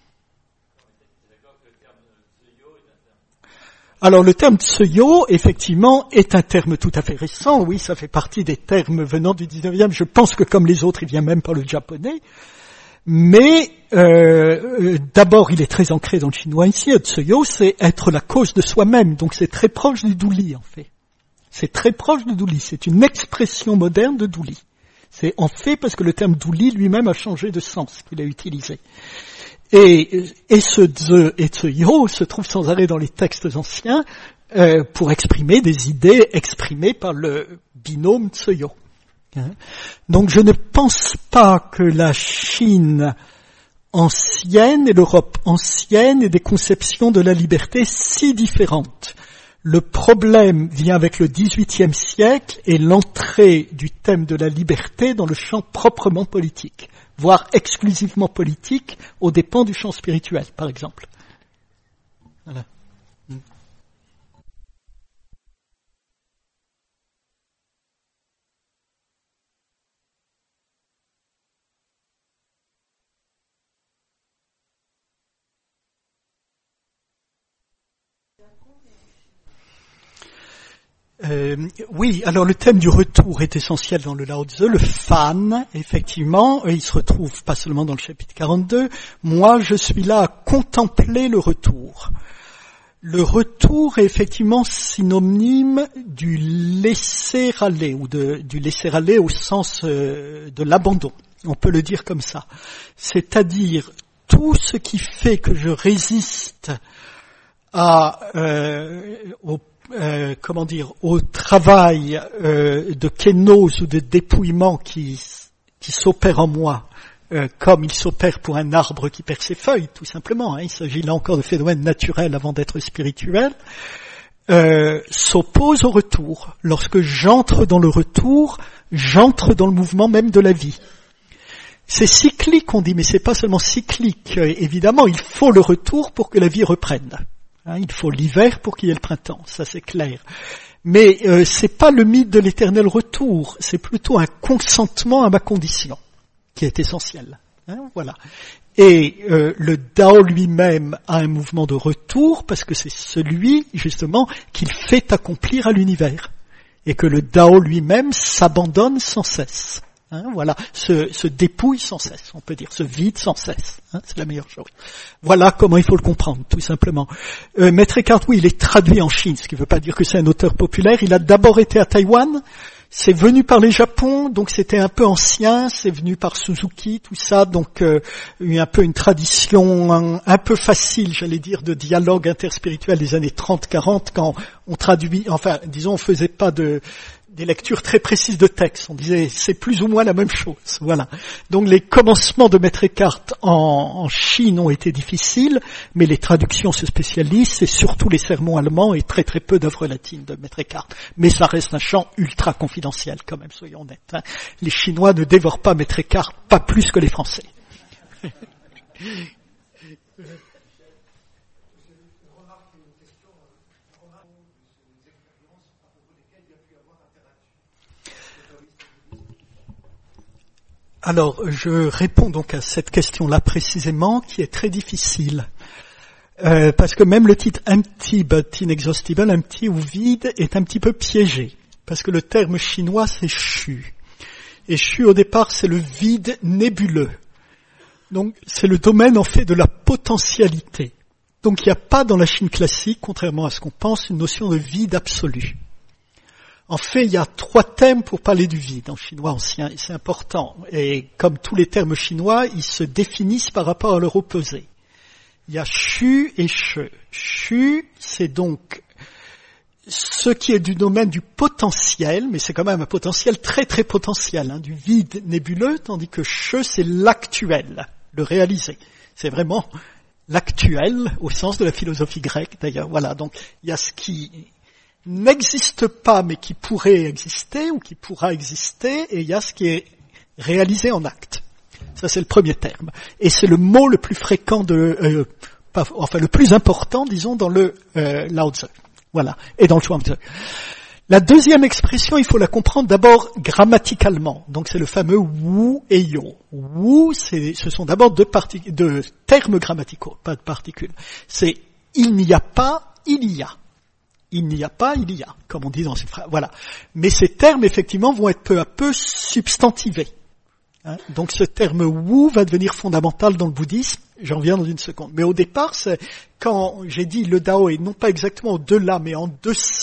Alors le terme tsuyo, effectivement, est un terme tout à fait récent. Oui, ça fait partie des termes venant du 19e. Je pense que comme les autres, il vient même par le japonais. Mais d'abord, il est très ancré dans le chinois ici. Tsuyo, c'est être la cause de soi-même. Donc c'est très proche du douli, en fait. C'est très proche de Douli. C'est une expression moderne de Douli. C'est en fait parce que le terme Douli lui-même a changé de sens qu'il a utilisé. Et ce Tze et ce Yo se trouvent sans arrêt dans les textes anciens pour exprimer des idées exprimées par le binôme Tse-Yo. Donc je ne pense pas que la Chine ancienne et l'Europe ancienne aient des conceptions de la liberté si différentes. Le problème vient avec le XVIIIe siècle et l'entrée du thème de la liberté dans le champ proprement politique, voire exclusivement politique, aux dépens du champ spirituel, par exemple. Voilà. Oui, alors le thème du retour est essentiel dans le Lao Tzu. Le fan, effectivement, il se retrouve pas seulement dans le chapitre 42. Moi, je suis là à contempler le retour. Le retour est effectivement synonyme du laisser-aller, ou du laisser-aller au sens de l'abandon. On peut le dire comme ça. C'est-à-dire, tout ce qui fait que je résiste au travail de kénose ou de dépouillement qui s'opère en moi, comme il s'opère pour un arbre qui perd ses feuilles, tout simplement. Il s'agit là encore de phénomènes naturels avant d'être spirituels, s'oppose au retour. Lorsque j'entre dans le retour, j'entre dans le mouvement même de la vie. C'est cyclique, on dit, mais c'est pas seulement cyclique. Évidemment, il faut le retour pour que la vie reprenne. Il faut l'hiver pour qu'il y ait le printemps, ça c'est clair. Mais c'est pas le mythe de l'éternel retour, c'est plutôt un consentement à ma condition qui est essentiel. Voilà. Et le Dao lui-même a un mouvement de retour parce que c'est celui justement qu'il fait accomplir à l'univers et que le Dao lui-même s'abandonne sans cesse. Voilà, se dépouille sans cesse, on peut dire, se vide sans cesse, c'est la meilleure chose. Voilà comment il faut le comprendre, tout simplement. Maître Eckhart, oui, il est traduit en Chine, ce qui ne veut pas dire que c'est un auteur populaire. Il a d'abord été à Taïwan, c'est venu par les Japon, donc c'était un peu ancien, c'est venu par Suzuki, tout ça, donc un peu une tradition un peu facile, j'allais dire, de dialogue interspirituel des années 30-40, quand on traduit, enfin, disons, on faisait pas des lectures très précises de textes. On disait, c'est plus ou moins la même chose. Voilà. Donc les commencements de Maître Eckhart en Chine ont été difficiles, mais les traductions se spécialisent, c'est surtout les sermons allemands et très très peu d'œuvres latines de Maître Eckhart. Mais ça reste un champ ultra confidentiel quand même, soyons honnêtes. Les Chinois ne dévorent pas Maître Eckhart, pas plus que les Français. Alors, je réponds donc à cette question-là précisément, qui est très difficile. Parce que même le titre empty but inexhaustible, empty ou vide, est un petit peu piégé. Parce que le terme chinois, c'est shu. Et shu, au départ, c'est le vide nébuleux. Donc, c'est le domaine, en fait, de la potentialité. Donc, il n'y a pas dans la Chine classique, contrairement à ce qu'on pense, une notion de vide absolu. En fait, il y a 3 termes pour parler du vide en chinois ancien, et c'est important. Et comme tous les termes chinois, ils se définissent par rapport à leur opposé. Il y a shu et she. Shu, c'est donc ce qui est du domaine du potentiel, mais c'est quand même un potentiel très très potentiel, du vide nébuleux, tandis que she, c'est l'actuel, le réalisé. C'est vraiment l'actuel, au sens de la philosophie grecque d'ailleurs. Voilà, donc il y a ce qui n'existe pas mais qui pourrait exister ou qui pourra exister, et il y a ce qui est réalisé en acte. Ça c'est le premier terme. Et c'est le mot le plus fréquent le plus important, disons, dans le Lao Tzu. Voilà. Et dans le Zhuangzi. La deuxième expression, il faut la comprendre d'abord grammaticalement. Donc c'est le fameux wu et yo. Wu, ce sont d'abord deux termes grammaticaux, pas de particules. C'est il n'y a pas, il y a. Il n'y a pas, il y a, comme on dit dans ces phrases. Voilà. Mais ces termes, effectivement, vont être peu à peu substantivés. Donc ce terme wu va devenir fondamental dans le bouddhisme. J'en reviens dans une seconde. Mais au départ, quand j'ai dit le Dao est non pas exactement au-delà, mais en deçà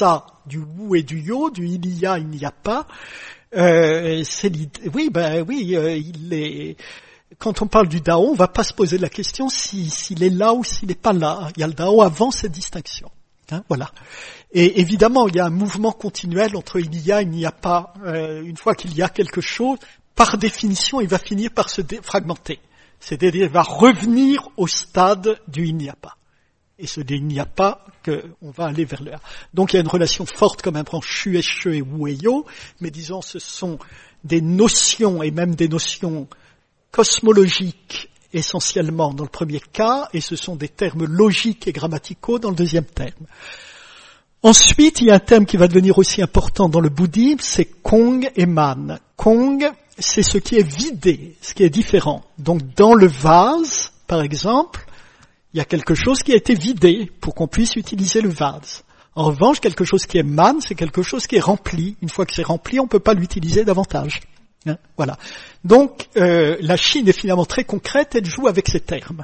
du wu et du yo, du il y a, il n'y a pas. C'est l'idée. Oui, il est. Quand on parle du Dao, on va pas se poser la question s'il est là ou s'il n'est pas là. Il y a le Dao avant cette distinction. Voilà. Et évidemment, il y a un mouvement continuel entre il y a et il n'y a pas. Une fois qu'il y a quelque chose, par définition, il va finir par se fragmenter. C'est-à-dire, il va revenir au stade du il n'y a pas. Et ce il n'y a pas qu'on va aller vers le A. Donc il y a une relation forte quand même entre Shu et She et Wu et Yo, mais disons ce sont des notions et même des notions cosmologiques essentiellement dans le premier cas, et ce sont des termes logiques et grammaticaux dans le deuxième terme. Ensuite, il y a un terme qui va devenir aussi important dans le bouddhisme, c'est Kong et Man. Kong, c'est ce qui est vidé, ce qui est différent. Donc dans le vase, par exemple, il y a quelque chose qui a été vidé pour qu'on puisse utiliser le vase. En revanche, quelque chose qui est man, c'est quelque chose qui est rempli. Une fois que c'est rempli, on ne peut pas l'utiliser davantage. Voilà. Donc, la Chine est finalement très concrète, elle joue avec ces termes.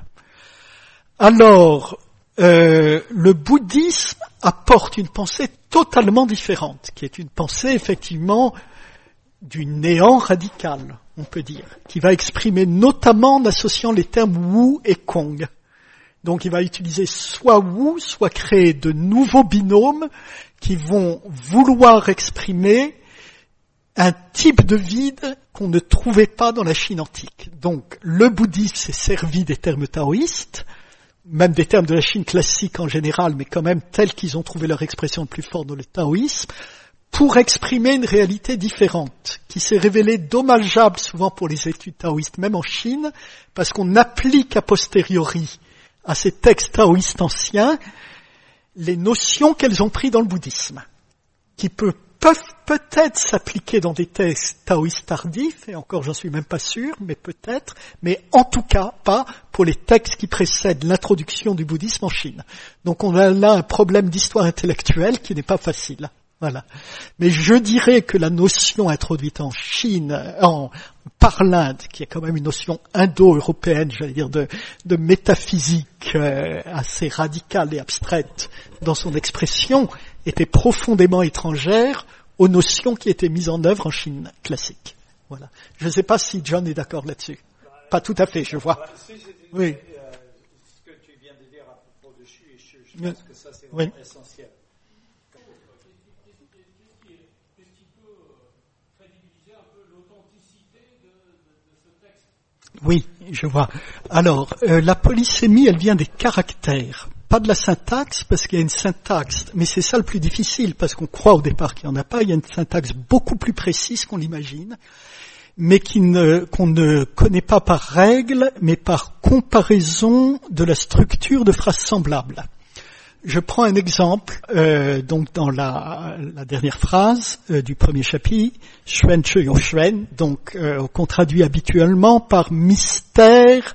Alors, le bouddhisme apporte une pensée totalement différente, qui est une pensée effectivement du néant radical, on peut dire, qui va exprimer notamment en associant les termes Wu et Kong. Donc il va utiliser soit Wu, soit créer de nouveaux binômes qui vont vouloir exprimer un type de vide qu'on ne trouvait pas dans la Chine antique. Donc le bouddhisme s'est servi des termes taoïstes, même des termes de la Chine classique en général, mais quand même tels qu'ils ont trouvé leur expression le plus fort dans le taoïsme, pour exprimer une réalité différente, qui s'est révélée dommageable souvent pour les études taoïstes, même en Chine, parce qu'on applique a posteriori à ces textes taoïstes anciens les notions qu'elles ont pris dans le bouddhisme, qui peuvent peut-être s'appliquer dans des textes taoïstes tardifs, et encore j'en suis même pas sûr, mais peut-être, mais en tout cas pas pour les textes qui précèdent l'introduction du bouddhisme en Chine. Donc on a là un problème d'histoire intellectuelle qui n'est pas facile. Voilà. Mais je dirais que la notion introduite en Chine, par l'Inde, qui est quand même une notion indo-européenne, j'allais dire de métaphysique assez radicale et abstraite dans son expression, était profondément étrangère aux notions qui étaient mises en œuvre en Chine classique. Voilà. Je ne sais pas si John est d'accord là-dessus. Pas tout à fait, je vois. Oui. Ce que tu viens de dire à propos de Shu et She, je pense que ça c'est vraiment essentiel. Oui, je vois. Alors, la polysémie, elle vient des caractères, pas de la syntaxe, parce qu'il y a une syntaxe, mais c'est ça le plus difficile, parce qu'on croit au départ qu'il n'y en a pas, il y a une syntaxe beaucoup plus précise qu'on l'imagine, mais qu'on ne connaît pas par règle, mais par comparaison de la structure de phrases semblables. Je prends un exemple, donc dans la dernière phrase du premier chapitre, Shuen Che Yo Shuen, donc qu'on traduit habituellement par mystère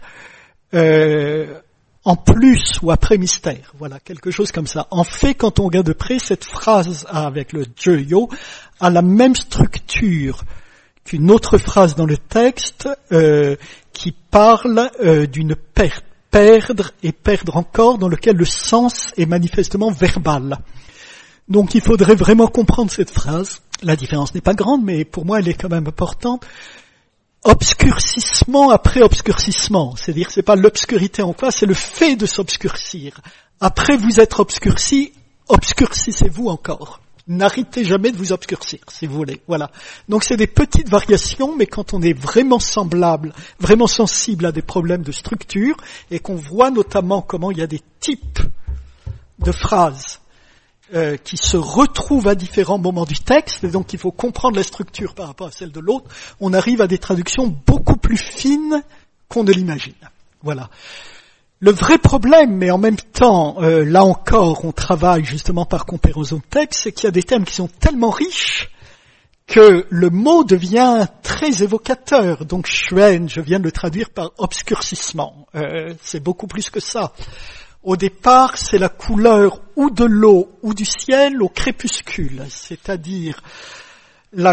en plus ou après mystère. Voilà, quelque chose comme ça. En fait, quand on regarde de près, cette phrase avec le Je Yo a la même structure qu'une autre phrase dans le texte qui parle d'une perte. Perdre et perdre encore, dans lequel le sens est manifestement verbal. Donc il faudrait vraiment comprendre cette phrase. La différence n'est pas grande, mais pour moi elle est quand même importante. Obscurcissement après obscurcissement, c'est-à-dire c'est pas l'obscurité en quoi, c'est le fait de s'obscurcir. Après vous être obscurci, obscurcissez-vous encore. N'arrêtez jamais de vous obscurcir, si vous voulez. Voilà. Donc c'est des petites variations, mais quand on est vraiment semblable, vraiment sensible à des problèmes de structure, et qu'on voit notamment comment il y a des types de phrases qui se retrouvent à différents moments du texte, et donc il faut comprendre la structure par rapport à celle de l'autre, on arrive à des traductions beaucoup plus fines qu'on ne l'imagine. Voilà. Le vrai problème, mais en même temps, là encore, on travaille justement par comparaison de texte, c'est qu'il y a des termes qui sont tellement riches que le mot devient très évocateur. Donc, Shuen, je viens de le traduire par obscurcissement. C'est beaucoup plus que ça. Au départ, c'est la couleur ou de l'eau ou du ciel au crépuscule, c'est-à-dire la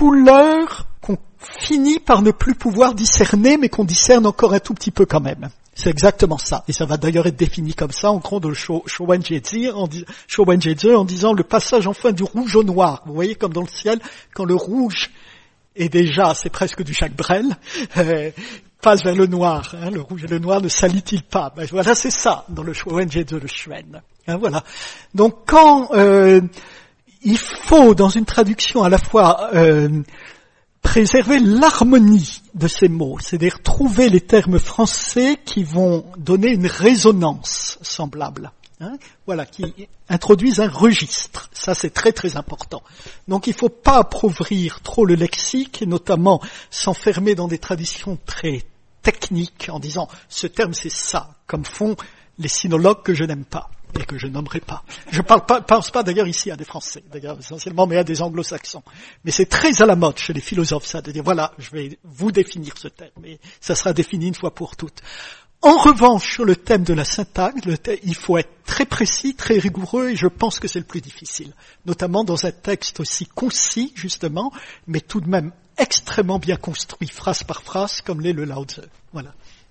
couleur qu'on finit par ne plus pouvoir discerner, mais qu'on discerne encore un tout petit peu quand même. C'est exactement ça. Et ça va d'ailleurs être défini comme ça, en gros, de Showen-Jezi, en disant le passage enfin du rouge au noir. Vous voyez, comme dans le ciel, quand le rouge est déjà, c'est presque du Jacques Brel, passe vers le noir. Le rouge et le noir ne s'allient-ils pas? Ben, voilà, c'est ça, dans le Showen-Jezi, le Shuen. Voilà. Donc, quand il faut, dans une traduction, à la fois préserver l'harmonie de ces mots, c'est-à-dire trouver les termes français qui vont donner une résonance semblable, voilà, qui introduisent un registre. Ça, c'est très très important. Donc, il ne faut pas appauvrir trop le lexique, et notamment s'enfermer dans des traditions très techniques en disant « ce terme, c'est ça », comme font les sinologues que je n'aime pas et que je nommerai pas. Je pense pas d'ailleurs ici à des Français, d'ailleurs essentiellement, mais à des Anglo-Saxons. Mais c'est très à la mode chez les philosophes, ça, de dire voilà, je vais vous définir ce terme, et ça sera défini une fois pour toutes. En revanche, sur le thème de la syntaxe, il faut être très précis, très rigoureux, et je pense que c'est le plus difficile. Notamment dans un texte aussi concis, justement, mais tout de même extrêmement bien construit, phrase par phrase, comme l'est le Lao Tzu. Voilà.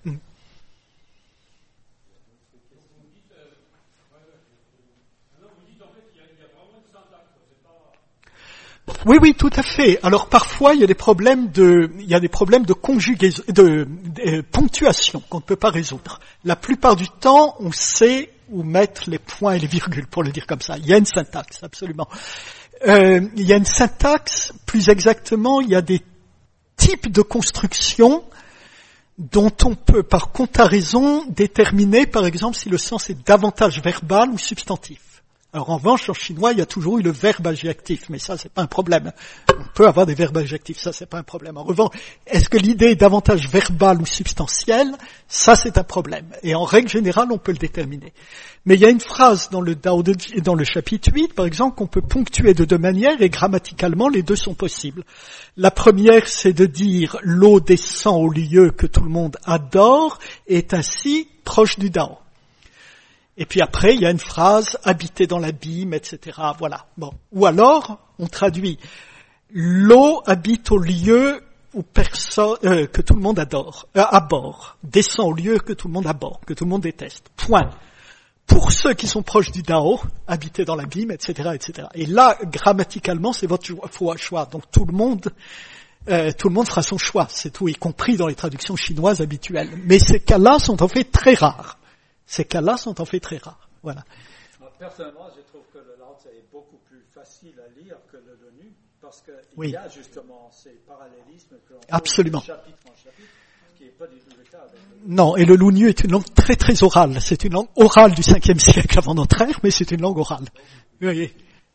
Oui, tout à fait. Alors parfois il y a des problèmes de conjugaison, de ponctuation qu'on ne peut pas résoudre. La plupart du temps, on sait où mettre les points et les virgules, pour le dire comme ça. Il y a une syntaxe, absolument. Il y a une syntaxe, plus exactement, il y a des types de constructions dont on peut, par comparaison, déterminer, par exemple, si le sens est davantage verbal ou substantif. Alors en revanche, en chinois, il y a toujours eu le verbe adjectif, mais ça, c'est pas un problème. On peut avoir des verbes adjectifs, ça, c'est pas un problème. En revanche, est-ce que l'idée est davantage verbale ou substantielle? Ça, c'est un problème. Et en règle générale, on peut le déterminer. Mais il y a une phrase dans le Dao de, dans le chapitre 8, par exemple, qu'on peut ponctuer de deux manières, et grammaticalement, les deux sont possibles. La première, c'est de dire « l'eau descend au lieu que tout le monde adore, et est ainsi proche du Dao ». Et puis après, il y a une phrase, habiter dans l'abîme, etc. Voilà. Bon. Ou alors, on traduit, l'eau habite au lieu où personne, que tout le monde adore, abhorre. Descend au lieu que tout le monde abhorre, que tout le monde déteste. Point. Pour ceux qui sont proches du Dao, habiter dans l'abîme, etc., etc. Et là, grammaticalement, c'est votre choix. Donc tout le monde fera son choix. C'est tout, y compris dans les traductions chinoises habituelles. Mais ces cas-là sont en fait très rares. Voilà. Personnellement, je trouve que le Lao Tzu est beaucoup plus facile à lire que le Lenu, parce qu'il y a justement ces parallélismes que l'on Absolument. fait chapitre en chapitre, ce qui n'est pas du tout le cas avec le Lenu. Non, et le Lunyu est une langue très très orale. C'est une langue orale du 5e siècle avant notre ère, mais c'est une langue orale. Oui.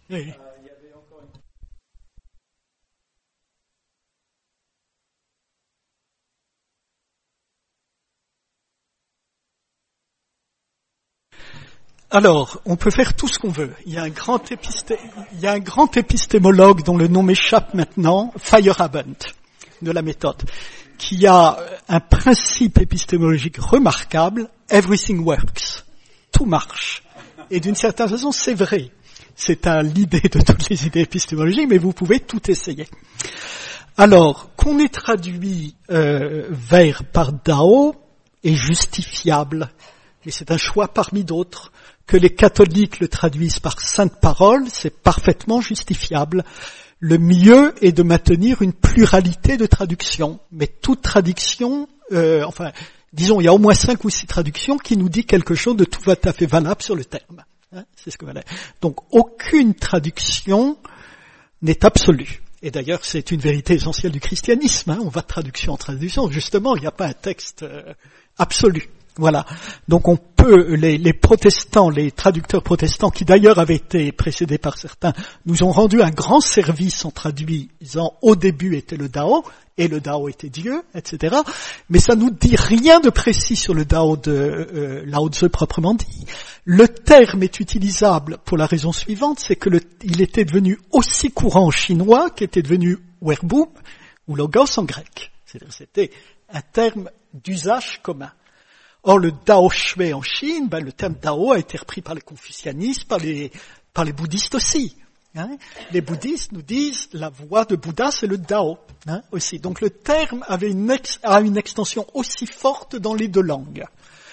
Alors, on peut faire tout ce qu'on veut. Il y a un grand épistémologue dont le nom m'échappe maintenant, Feyerabend, de la méthode, qui a un principe épistémologique remarquable, everything works. Tout marche. Et d'une certaine façon, c'est vrai. C'est l'idée de toutes les idées épistémologiques, mais vous pouvez tout essayer. Alors, qu'on ait traduit vers par Dao est justifiable, mais c'est un choix parmi d'autres. Que les catholiques le traduisent par sainte parole, c'est parfaitement justifiable. Le mieux est de maintenir une pluralité de traductions, mais toute traduction, disons, il y a au moins 5 ou 6 traductions qui nous dit quelque chose de tout à fait valable sur le terme. C'est ce que valait. Donc, aucune traduction n'est absolue. Et d'ailleurs, c'est une vérité essentielle du christianisme. On va de traduction en traduction. Justement, il n'y a pas un texte absolu. Voilà. Donc on peut, les protestants, les traducteurs protestants, qui d'ailleurs avaient été précédés par certains, nous ont rendu un grand service en traduisant au début était le Dao, et le Dao était Dieu, etc. Mais ça nous dit rien de précis sur le Dao de Lao Tzu proprement dit. Le terme est utilisable pour la raison suivante, c'est que il était devenu aussi courant en chinois qu'était devenu Werbum ou Logos en grec. C'est-à-dire c'était un terme d'usage commun. Or, le Dao Shui en Chine, le terme Dao a été repris par les confucianistes, par les bouddhistes aussi. Les bouddhistes nous disent la voie de Bouddha, c'est le Dao aussi. Donc le terme a une extension aussi forte dans les deux langues.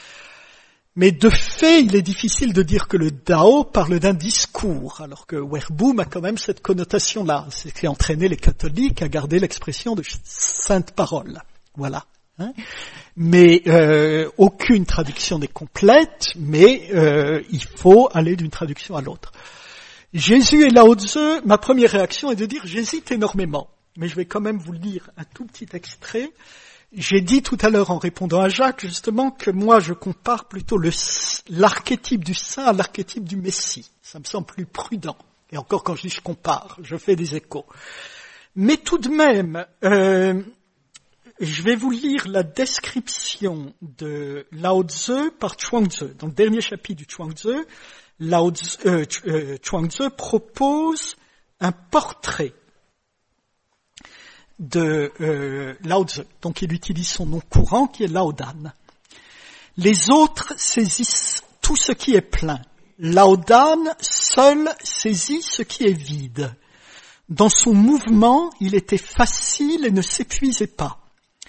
Mais de fait, il est difficile de dire que le Dao parle d'un discours, alors que Werboom a quand même cette connotation-là. C'est ce qui a entraîné les catholiques à garder l'expression de sainte parole. Voilà. Mais aucune traduction n'est complète, mais il faut aller d'une traduction à l'autre. Jésus et Lao Tzu, ma première réaction est de dire j'hésite énormément, mais je vais quand même vous lire un tout petit extrait. J'ai dit tout à l'heure en répondant à Jacques justement que moi je compare plutôt l'archétype du saint à l'archétype du Messie. Ça me semble plus prudent. Et encore quand je dis je compare, je fais des échos. Mais tout de même, je vais vous lire la description de Lao Tzu par Chuang Tzu. Dans le dernier chapitre du Chuang Tzu, Chuang Tzu propose un portrait de Lao Tzu. Donc il utilise son nom courant qui est Lao Dan. Les autres saisissent tout ce qui est plein. Lao Dan seul saisit ce qui est vide. Dans son mouvement, il était facile et ne s'épuisait pas.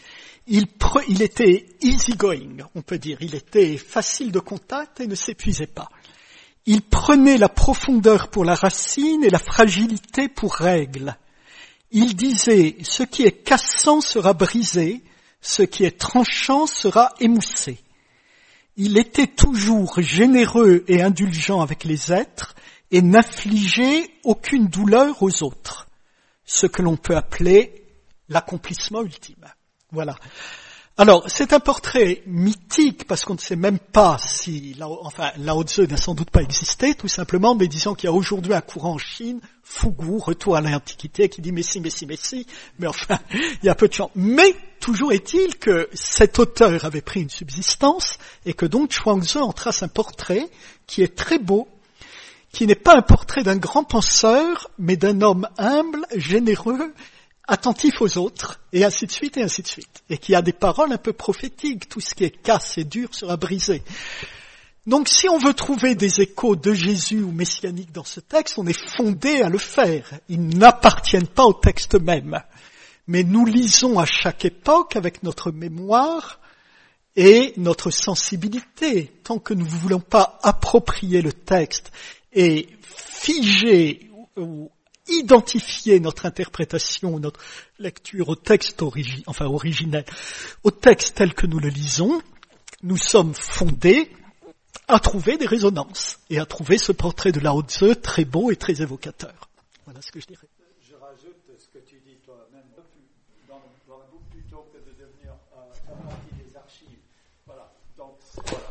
Il était easy-going, on peut dire. Il était facile de contact et ne s'épuisait pas. Il prenait la profondeur pour la racine et la fragilité pour règle. Il disait « ce qui est cassant sera brisé, ce qui est tranchant sera émoussé ». Il était toujours généreux et indulgent avec les êtres et n'infligeait aucune douleur aux autres, ce que l'on peut appeler l'accomplissement ultime. Voilà. Alors, c'est un portrait mythique parce qu'on ne sait même pas si, Lao Tzu n'a sans doute pas existé, tout simplement, mais disons qu'il y a aujourd'hui un courant en Chine, Fugu, retour à l'Antiquité, qui dit Messi, mais enfin, il y a peu de chance. Mais, toujours est-il que cet auteur avait pris une subsistance et que donc Chuang Tzu en trace un portrait qui est très beau, qui n'est pas un portrait d'un grand penseur, mais d'un homme humble, généreux, attentif aux autres, et ainsi de suite, et qui a des paroles un peu prophétiques, tout ce qui est casse et dur sera brisé. Donc si on veut trouver des échos de Jésus ou messianiques dans ce texte, on est fondé à le faire. Ils n'appartiennent pas au texte même. Mais nous lisons à chaque époque avec notre mémoire et notre sensibilité. Tant que nous ne voulons pas approprier le texte et figer ou identifier notre interprétation, notre lecture au texte originel, au texte tel que nous le lisons, nous sommes fondés à trouver des résonances et à trouver ce portrait de Lao Tzu très beau et très évocateur. Voilà ce que je dirais. Je rajoute ce que tu dis toi-même dans le book plutôt que de devenir à partie des archives. Voilà. Donc, voilà.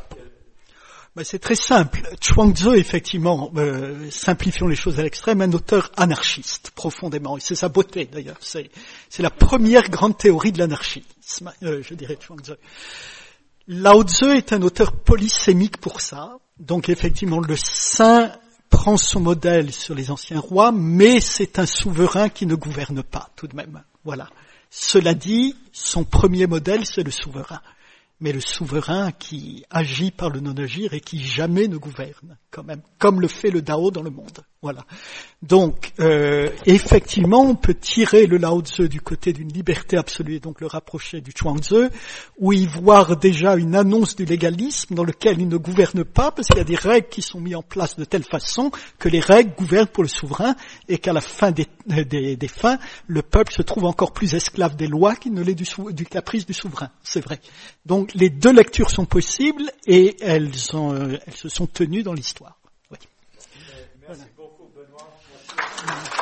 C'est très simple. Chuang Tzu, effectivement, simplifions les choses à l'extrême, un auteur anarchiste, profondément. Et c'est sa beauté, d'ailleurs. C'est la première grande théorie de l'anarchisme, je dirais, Chuang Tzu. Lao Tzu est un auteur polysémique pour ça. Donc, effectivement, le saint prend son modèle sur les anciens rois, mais c'est un souverain qui ne gouverne pas, tout de même. Voilà. Cela dit, son premier modèle, c'est le souverain. Mais le souverain qui agit par le non-agir et qui jamais ne gouverne, quand même, comme le fait le Dao dans le monde. Voilà. Donc, effectivement, on peut tirer le Lao Tzu du côté d'une liberté absolue et donc le rapprocher du Chuang Tzu, où y voir déjà une annonce du légalisme dans lequel il ne gouverne pas, parce qu'il y a des règles qui sont mises en place de telle façon que les règles gouvernent pour le souverain et qu'à la fin des fins, le peuple se trouve encore plus esclave des lois qu'il ne l'est du caprice du souverain. C'est vrai. Donc, les deux lectures sont possibles et elles se sont tenues dans l'histoire. Oui. Merci beaucoup, Benoît. Merci.